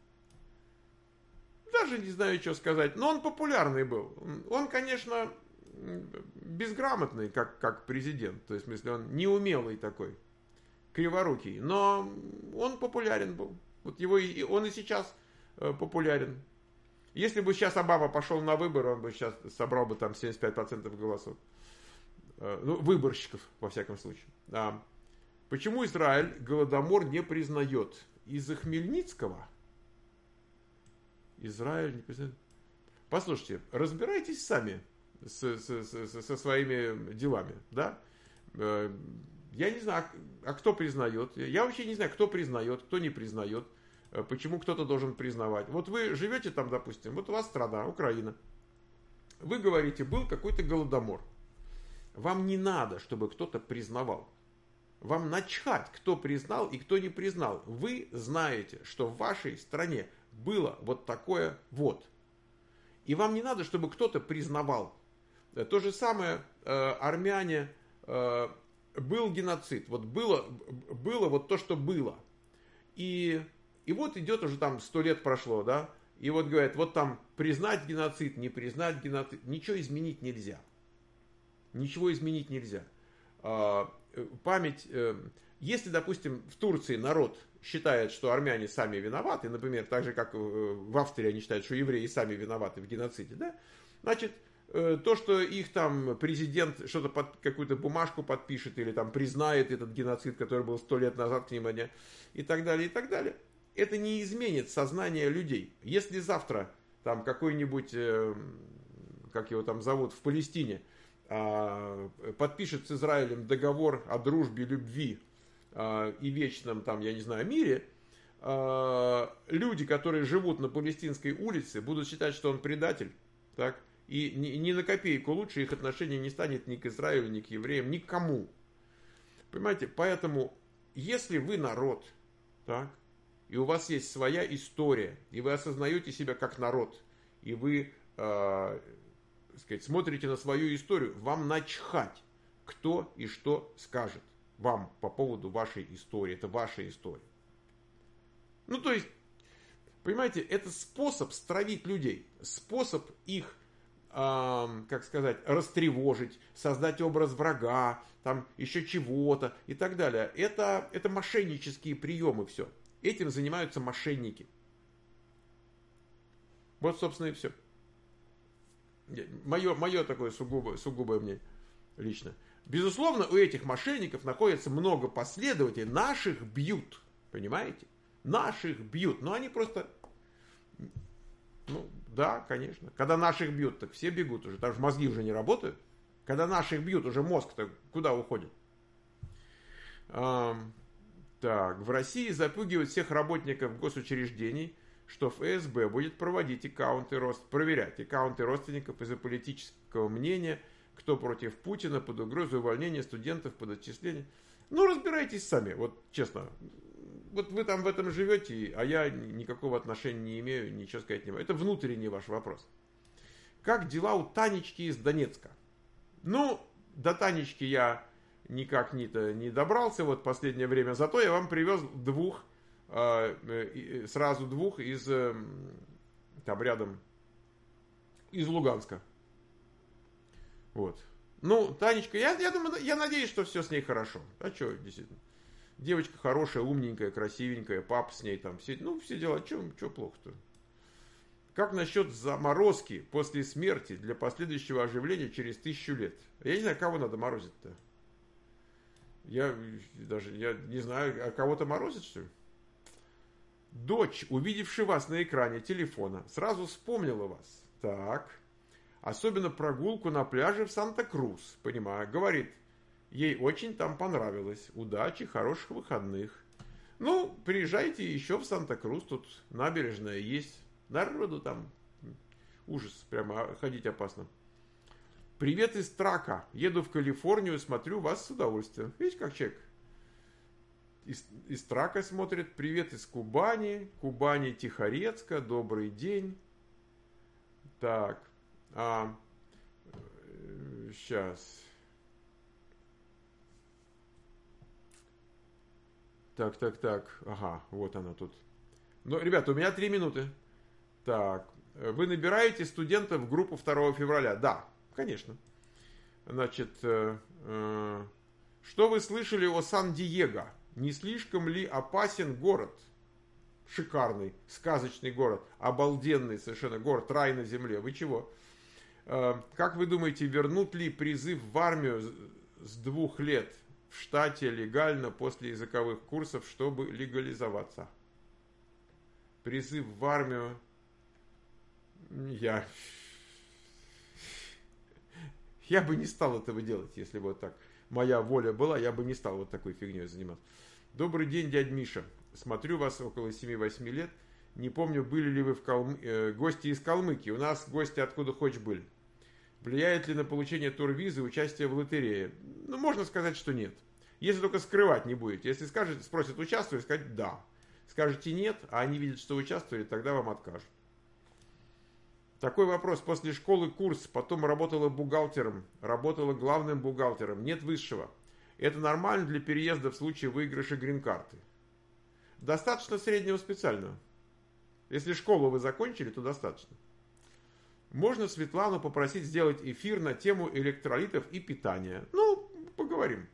Даже не знаю, что сказать. Но он популярный был. Он, конечно, безграмотный, как, как президент. То есть, в смысле, он неумелый такой, криворукий. Но он популярен был. Вот его и, он и сейчас популярен. Если бы сейчас Обама пошел на выборы, он бы сейчас собрал бы там семьдесят пять процентов голосов. Ну, выборщиков, во всяком случае. Да. Почему Израиль Голодомор не признает? Из-за Хмельницкого? Израиль не признает. Послушайте, разбирайтесь сами с, с, с, со своими делами, да? Я не знаю, а кто признает? Я вообще не знаю, кто признает, кто не признает. Почему кто-то должен признавать? Вот вы живете там, допустим, вот у вас страна, Украина. Вы говорите, был какой-то Голодомор. Вам не надо, чтобы кто-то признавал. Вам начхать, кто признал и кто не признал. Вы знаете, что в вашей стране было вот такое вот. И вам не надо, чтобы кто-то признавал. То же самое, э, армяне, э, был геноцид. Вот было, было вот то, что было. И, и вот идет уже там сто лет прошло, да. И вот говорят, вот там признать геноцид, не признать геноцид. Ничего изменить нельзя. Ничего изменить нельзя. Э, память... Э, если, допустим, в Турции народ считает, что армяне сами виноваты, например, так же, как в Австрии они считают, что евреи сами виноваты в геноциде, да, значит, то, что их там президент что-то под какую-то бумажку подпишет или там признает этот геноцид, который был сто лет назад, внимание, и так далее, и так далее, это не изменит сознание людей. Если завтра там какой-нибудь, как его там зовут, в Палестине, подпишет с Израилем договор о дружбе, любви и вечном, там, я не знаю, мире, люди, которые живут на Палестинской улице, будут считать, что он предатель, так, и ни, ни на копейку лучше их отношение не станет ни к Израилю, ни к евреям, ни к кому. Понимаете, поэтому, если вы народ, так, и у вас есть своя история, и вы осознаете себя как народ, и вы, э, так сказать, смотрите на свою историю, вам начхать, кто и что скажет вам по поводу вашей истории. Это ваша история. Ну, то есть, понимаете, это способ стравить людей. Способ их, э, как сказать, растревожить, создать образ врага, там еще чего-то и так далее. Это, это мошеннические приемы все. Этим занимаются мошенники. Вот, собственно, и все. Мое, мое такое сугубое, сугубое мнение лично. Безусловно, у этих мошенников находится много последователей. Наших бьют. Понимаете? Наших бьют. Но они просто... Ну, да, конечно. Когда наших бьют, так все бегут уже. Там же мозги уже не работают. Когда наших бьют, уже мозг-то куда уходит? А, так, в России запугивают всех работников госучреждений, что ФСБ будет проводить аккаунты, проверять аккаунты родственников из-за политического мнения, кто против Путина, под угрозой увольнения студентов, под отчисление. Ну, разбирайтесь сами, вот честно. Вот вы там в этом живете, а я никакого отношения не имею, ничего сказать не могу. Это внутренний ваш вопрос. Как дела у Танечки из Донецка? Ну, до Танечки я никак не, не добрался вот последнее время, зато я вам привез двух, сразу двух из, там рядом, из Луганска. Вот. Ну, Танечка, я, я думаю, я надеюсь, что все с ней хорошо. А что, действительно. Девочка хорошая, умненькая, красивенькая, папа с ней там, все, ну, все дела, что плохо-то? Как насчет заморозки после смерти для последующего оживления через тысячу лет? Я не знаю, кого надо морозить-то. Я даже, я не знаю, а кого-то морозит, что ли? Дочь, увидевши вас на экране телефона, сразу вспомнила вас. Так. Особенно прогулку на пляже в Санта-Крус, понимаю. Говорит, ей очень там понравилось. Удачи, хороших выходных. Ну, приезжайте еще в Санта-Крус, тут набережная есть. Народу там ужас, прямо ходить опасно. Привет из Трака. Еду в Калифорнию, смотрю вас с удовольствием. Видите, как человек из, из Трака смотрит. Привет из Кубани. Кубани, Тихорецка. Добрый день. Так. А, сейчас. Так, так, так. Ага, вот она тут. Ну, ребята, у меня три минуты. Так. Вы набираете студентов в группу второго февраля? Да, конечно. Значит, э, э, что вы слышали о Сан-Диего? Не слишком ли опасен город? Шикарный, сказочный город, обалденный совершенно город, рай на земле. Вы чего? Э, как вы думаете, вернут ли призыв в армию с двух лет в штате легально после языковых курсов, чтобы легализоваться? Призыв в армию... Я... Я бы не стал этого делать, если бы вот так моя воля была, я бы не стал вот такой фигней заниматься. Добрый день, дядь Миша. Смотрю вас около семи-восьми лет. Не помню, были ли вы в Калм... э, гости из Калмыкии. У нас гости откуда хочешь были. Влияет ли на получение турвизы участие в лотерее? Ну, можно сказать, что нет. Если только скрывать не будете. Если скажете, спросят, участвуете, сказать да. Скажете нет, а они видят, что участвовали, тогда вам откажут. Такой вопрос. После школы курс, потом работала бухгалтером, работала главным бухгалтером. Нет высшего. Это нормально для переезда в случае выигрыша грин-карты? Достаточно среднего специального. Если школу вы закончили, то достаточно. Можно Светлану попросить сделать эфир на тему электролитов и питания. Ну, поговорим.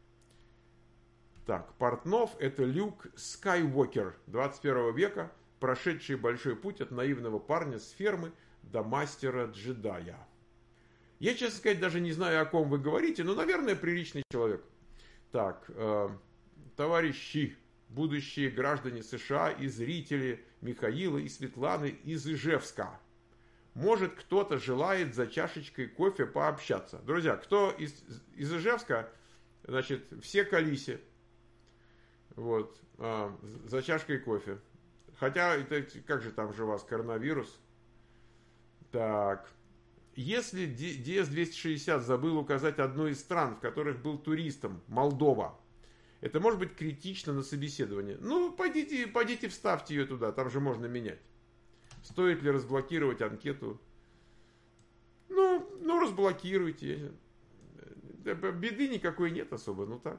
Так, Портнов – это Люк Скайуокер двадцать первого века, прошедший большой путь от наивного парня с фермы до мастера-джедая. Я, честно сказать, даже не знаю, о ком вы говорите, но, наверное, приличный человек. Так, э, товарищи, будущие граждане США и зрители Михаила и Светланы из Ижевска. Может, кто-то желает за чашечкой кофе пообщаться. Друзья, кто из, из Ижевска, значит, все к Алисе. Вот, э, за чашкой кофе. Хотя, это, как же там же у вас коронавирус? Так, если ди эс двести шестьдесят забыл указать одну из стран, в которых был туристом, Молдова, это может быть критично на собеседовании. Ну, пойдите, пойдите вставьте ее туда, там же можно менять. Стоит ли разблокировать анкету? Ну, ну разблокируйте. Беды никакой нет особо, ну так.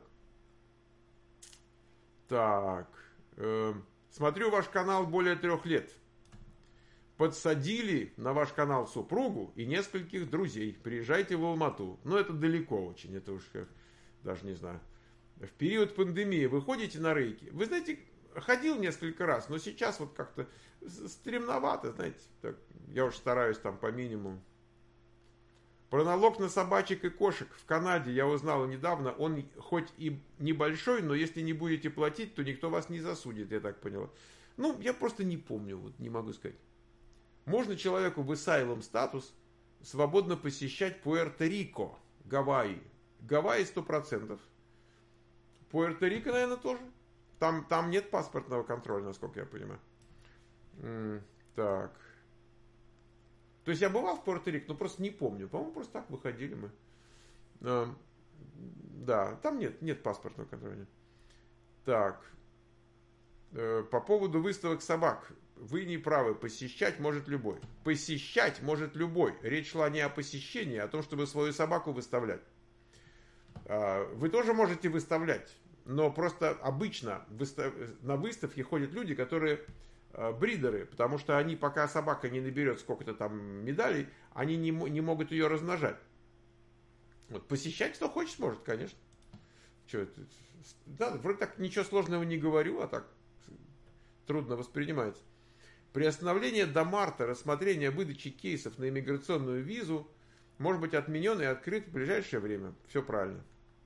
Так, э, смотрю ваш канал более трех лет. Подсадили на ваш канал супругу и нескольких друзей. Приезжайте в Алмату. Но это далеко очень, это уж как, даже не знаю. В период пандемии вы ходите на рейки? Вы знаете, ходил несколько раз, но сейчас вот как-то стремновато, знаете. Так, я уж стараюсь там по минимуму. Про налог на собачек и кошек в Канаде я узнал недавно. Он хоть и небольшой, но если не будете платить, то никто вас не засудит, я так поняла. Ну, я просто не помню, вот не могу сказать. Можно человеку в asylum статус свободно посещать Пуэрто-Рико, Гавайи. Гавайи сто процентов. Пуэрто-Рико, наверное, тоже. Там, там нет паспортного контроля, насколько я понимаю. М, так. То есть я бывал в Пуэрто-Рико, но просто не помню. По-моему, просто так выходили мы. А, да, там нет, нет паспортного контроля. Так. Э, по поводу выставок собак. Вы не правы, посещать может любой. Посещать может любой. Речь шла не о посещении, а о том, чтобы свою собаку выставлять. Вы тоже можете выставлять, но просто обычно на выставке ходят люди, которые бридеры, потому что они, пока собака не наберет сколько-то там медалей, они не, не могут ее размножать. Вот, посещать кто хочет может, конечно. Что это? Да, вроде так ничего сложного не говорю, а так трудно воспринимается. Приостановление до марта рассмотрения выдачи кейсов на иммиграционную визу может быть отменен и открыт в ближайшее время. Все правильно.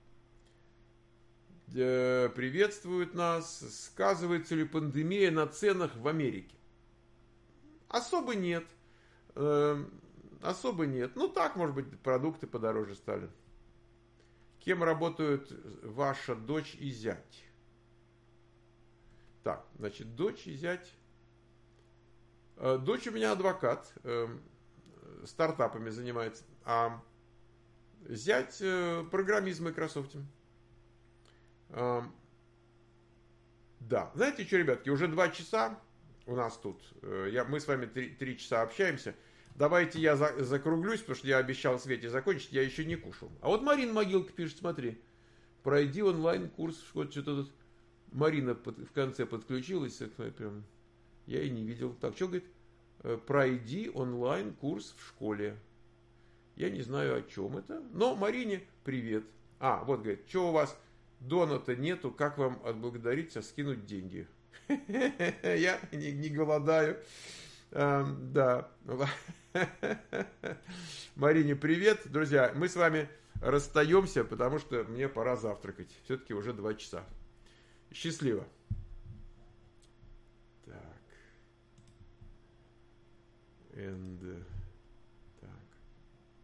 Приветствует нас. Сказывается ли пандемия на ценах в Америке? Особо нет. Особо нет. Ну так, может быть, продукты подороже стали. Кем работают ваша дочь и зять? Так, значит, дочь и зять. Дочь у меня адвокат, э, стартапами занимается, а зять э, программист в Microsoft. Э, да, знаете что, ребятки, уже два часа у нас тут, э, я, мы с вами три, три часа общаемся. Давайте я за, закруглюсь, потому что я обещал Свете закончить, я еще не кушал. А вот Марина Могилка пишет, смотри, пройди онлайн-курс, что-то тут Марина под, в конце подключилась, прям... Я и не видел. Так, что говорит? Пройди онлайн-курс в школе. Я не знаю, о чем это. Но Марине привет. А, вот, говорит, что у вас доната нету, как вам отблагодарить, а скинуть деньги? Я не, не голодаю. Эм, да. Марине привет. Друзья, мы с вами расстаемся, потому что мне пора завтракать. Все-таки уже два часа. Счастливо. Так. And...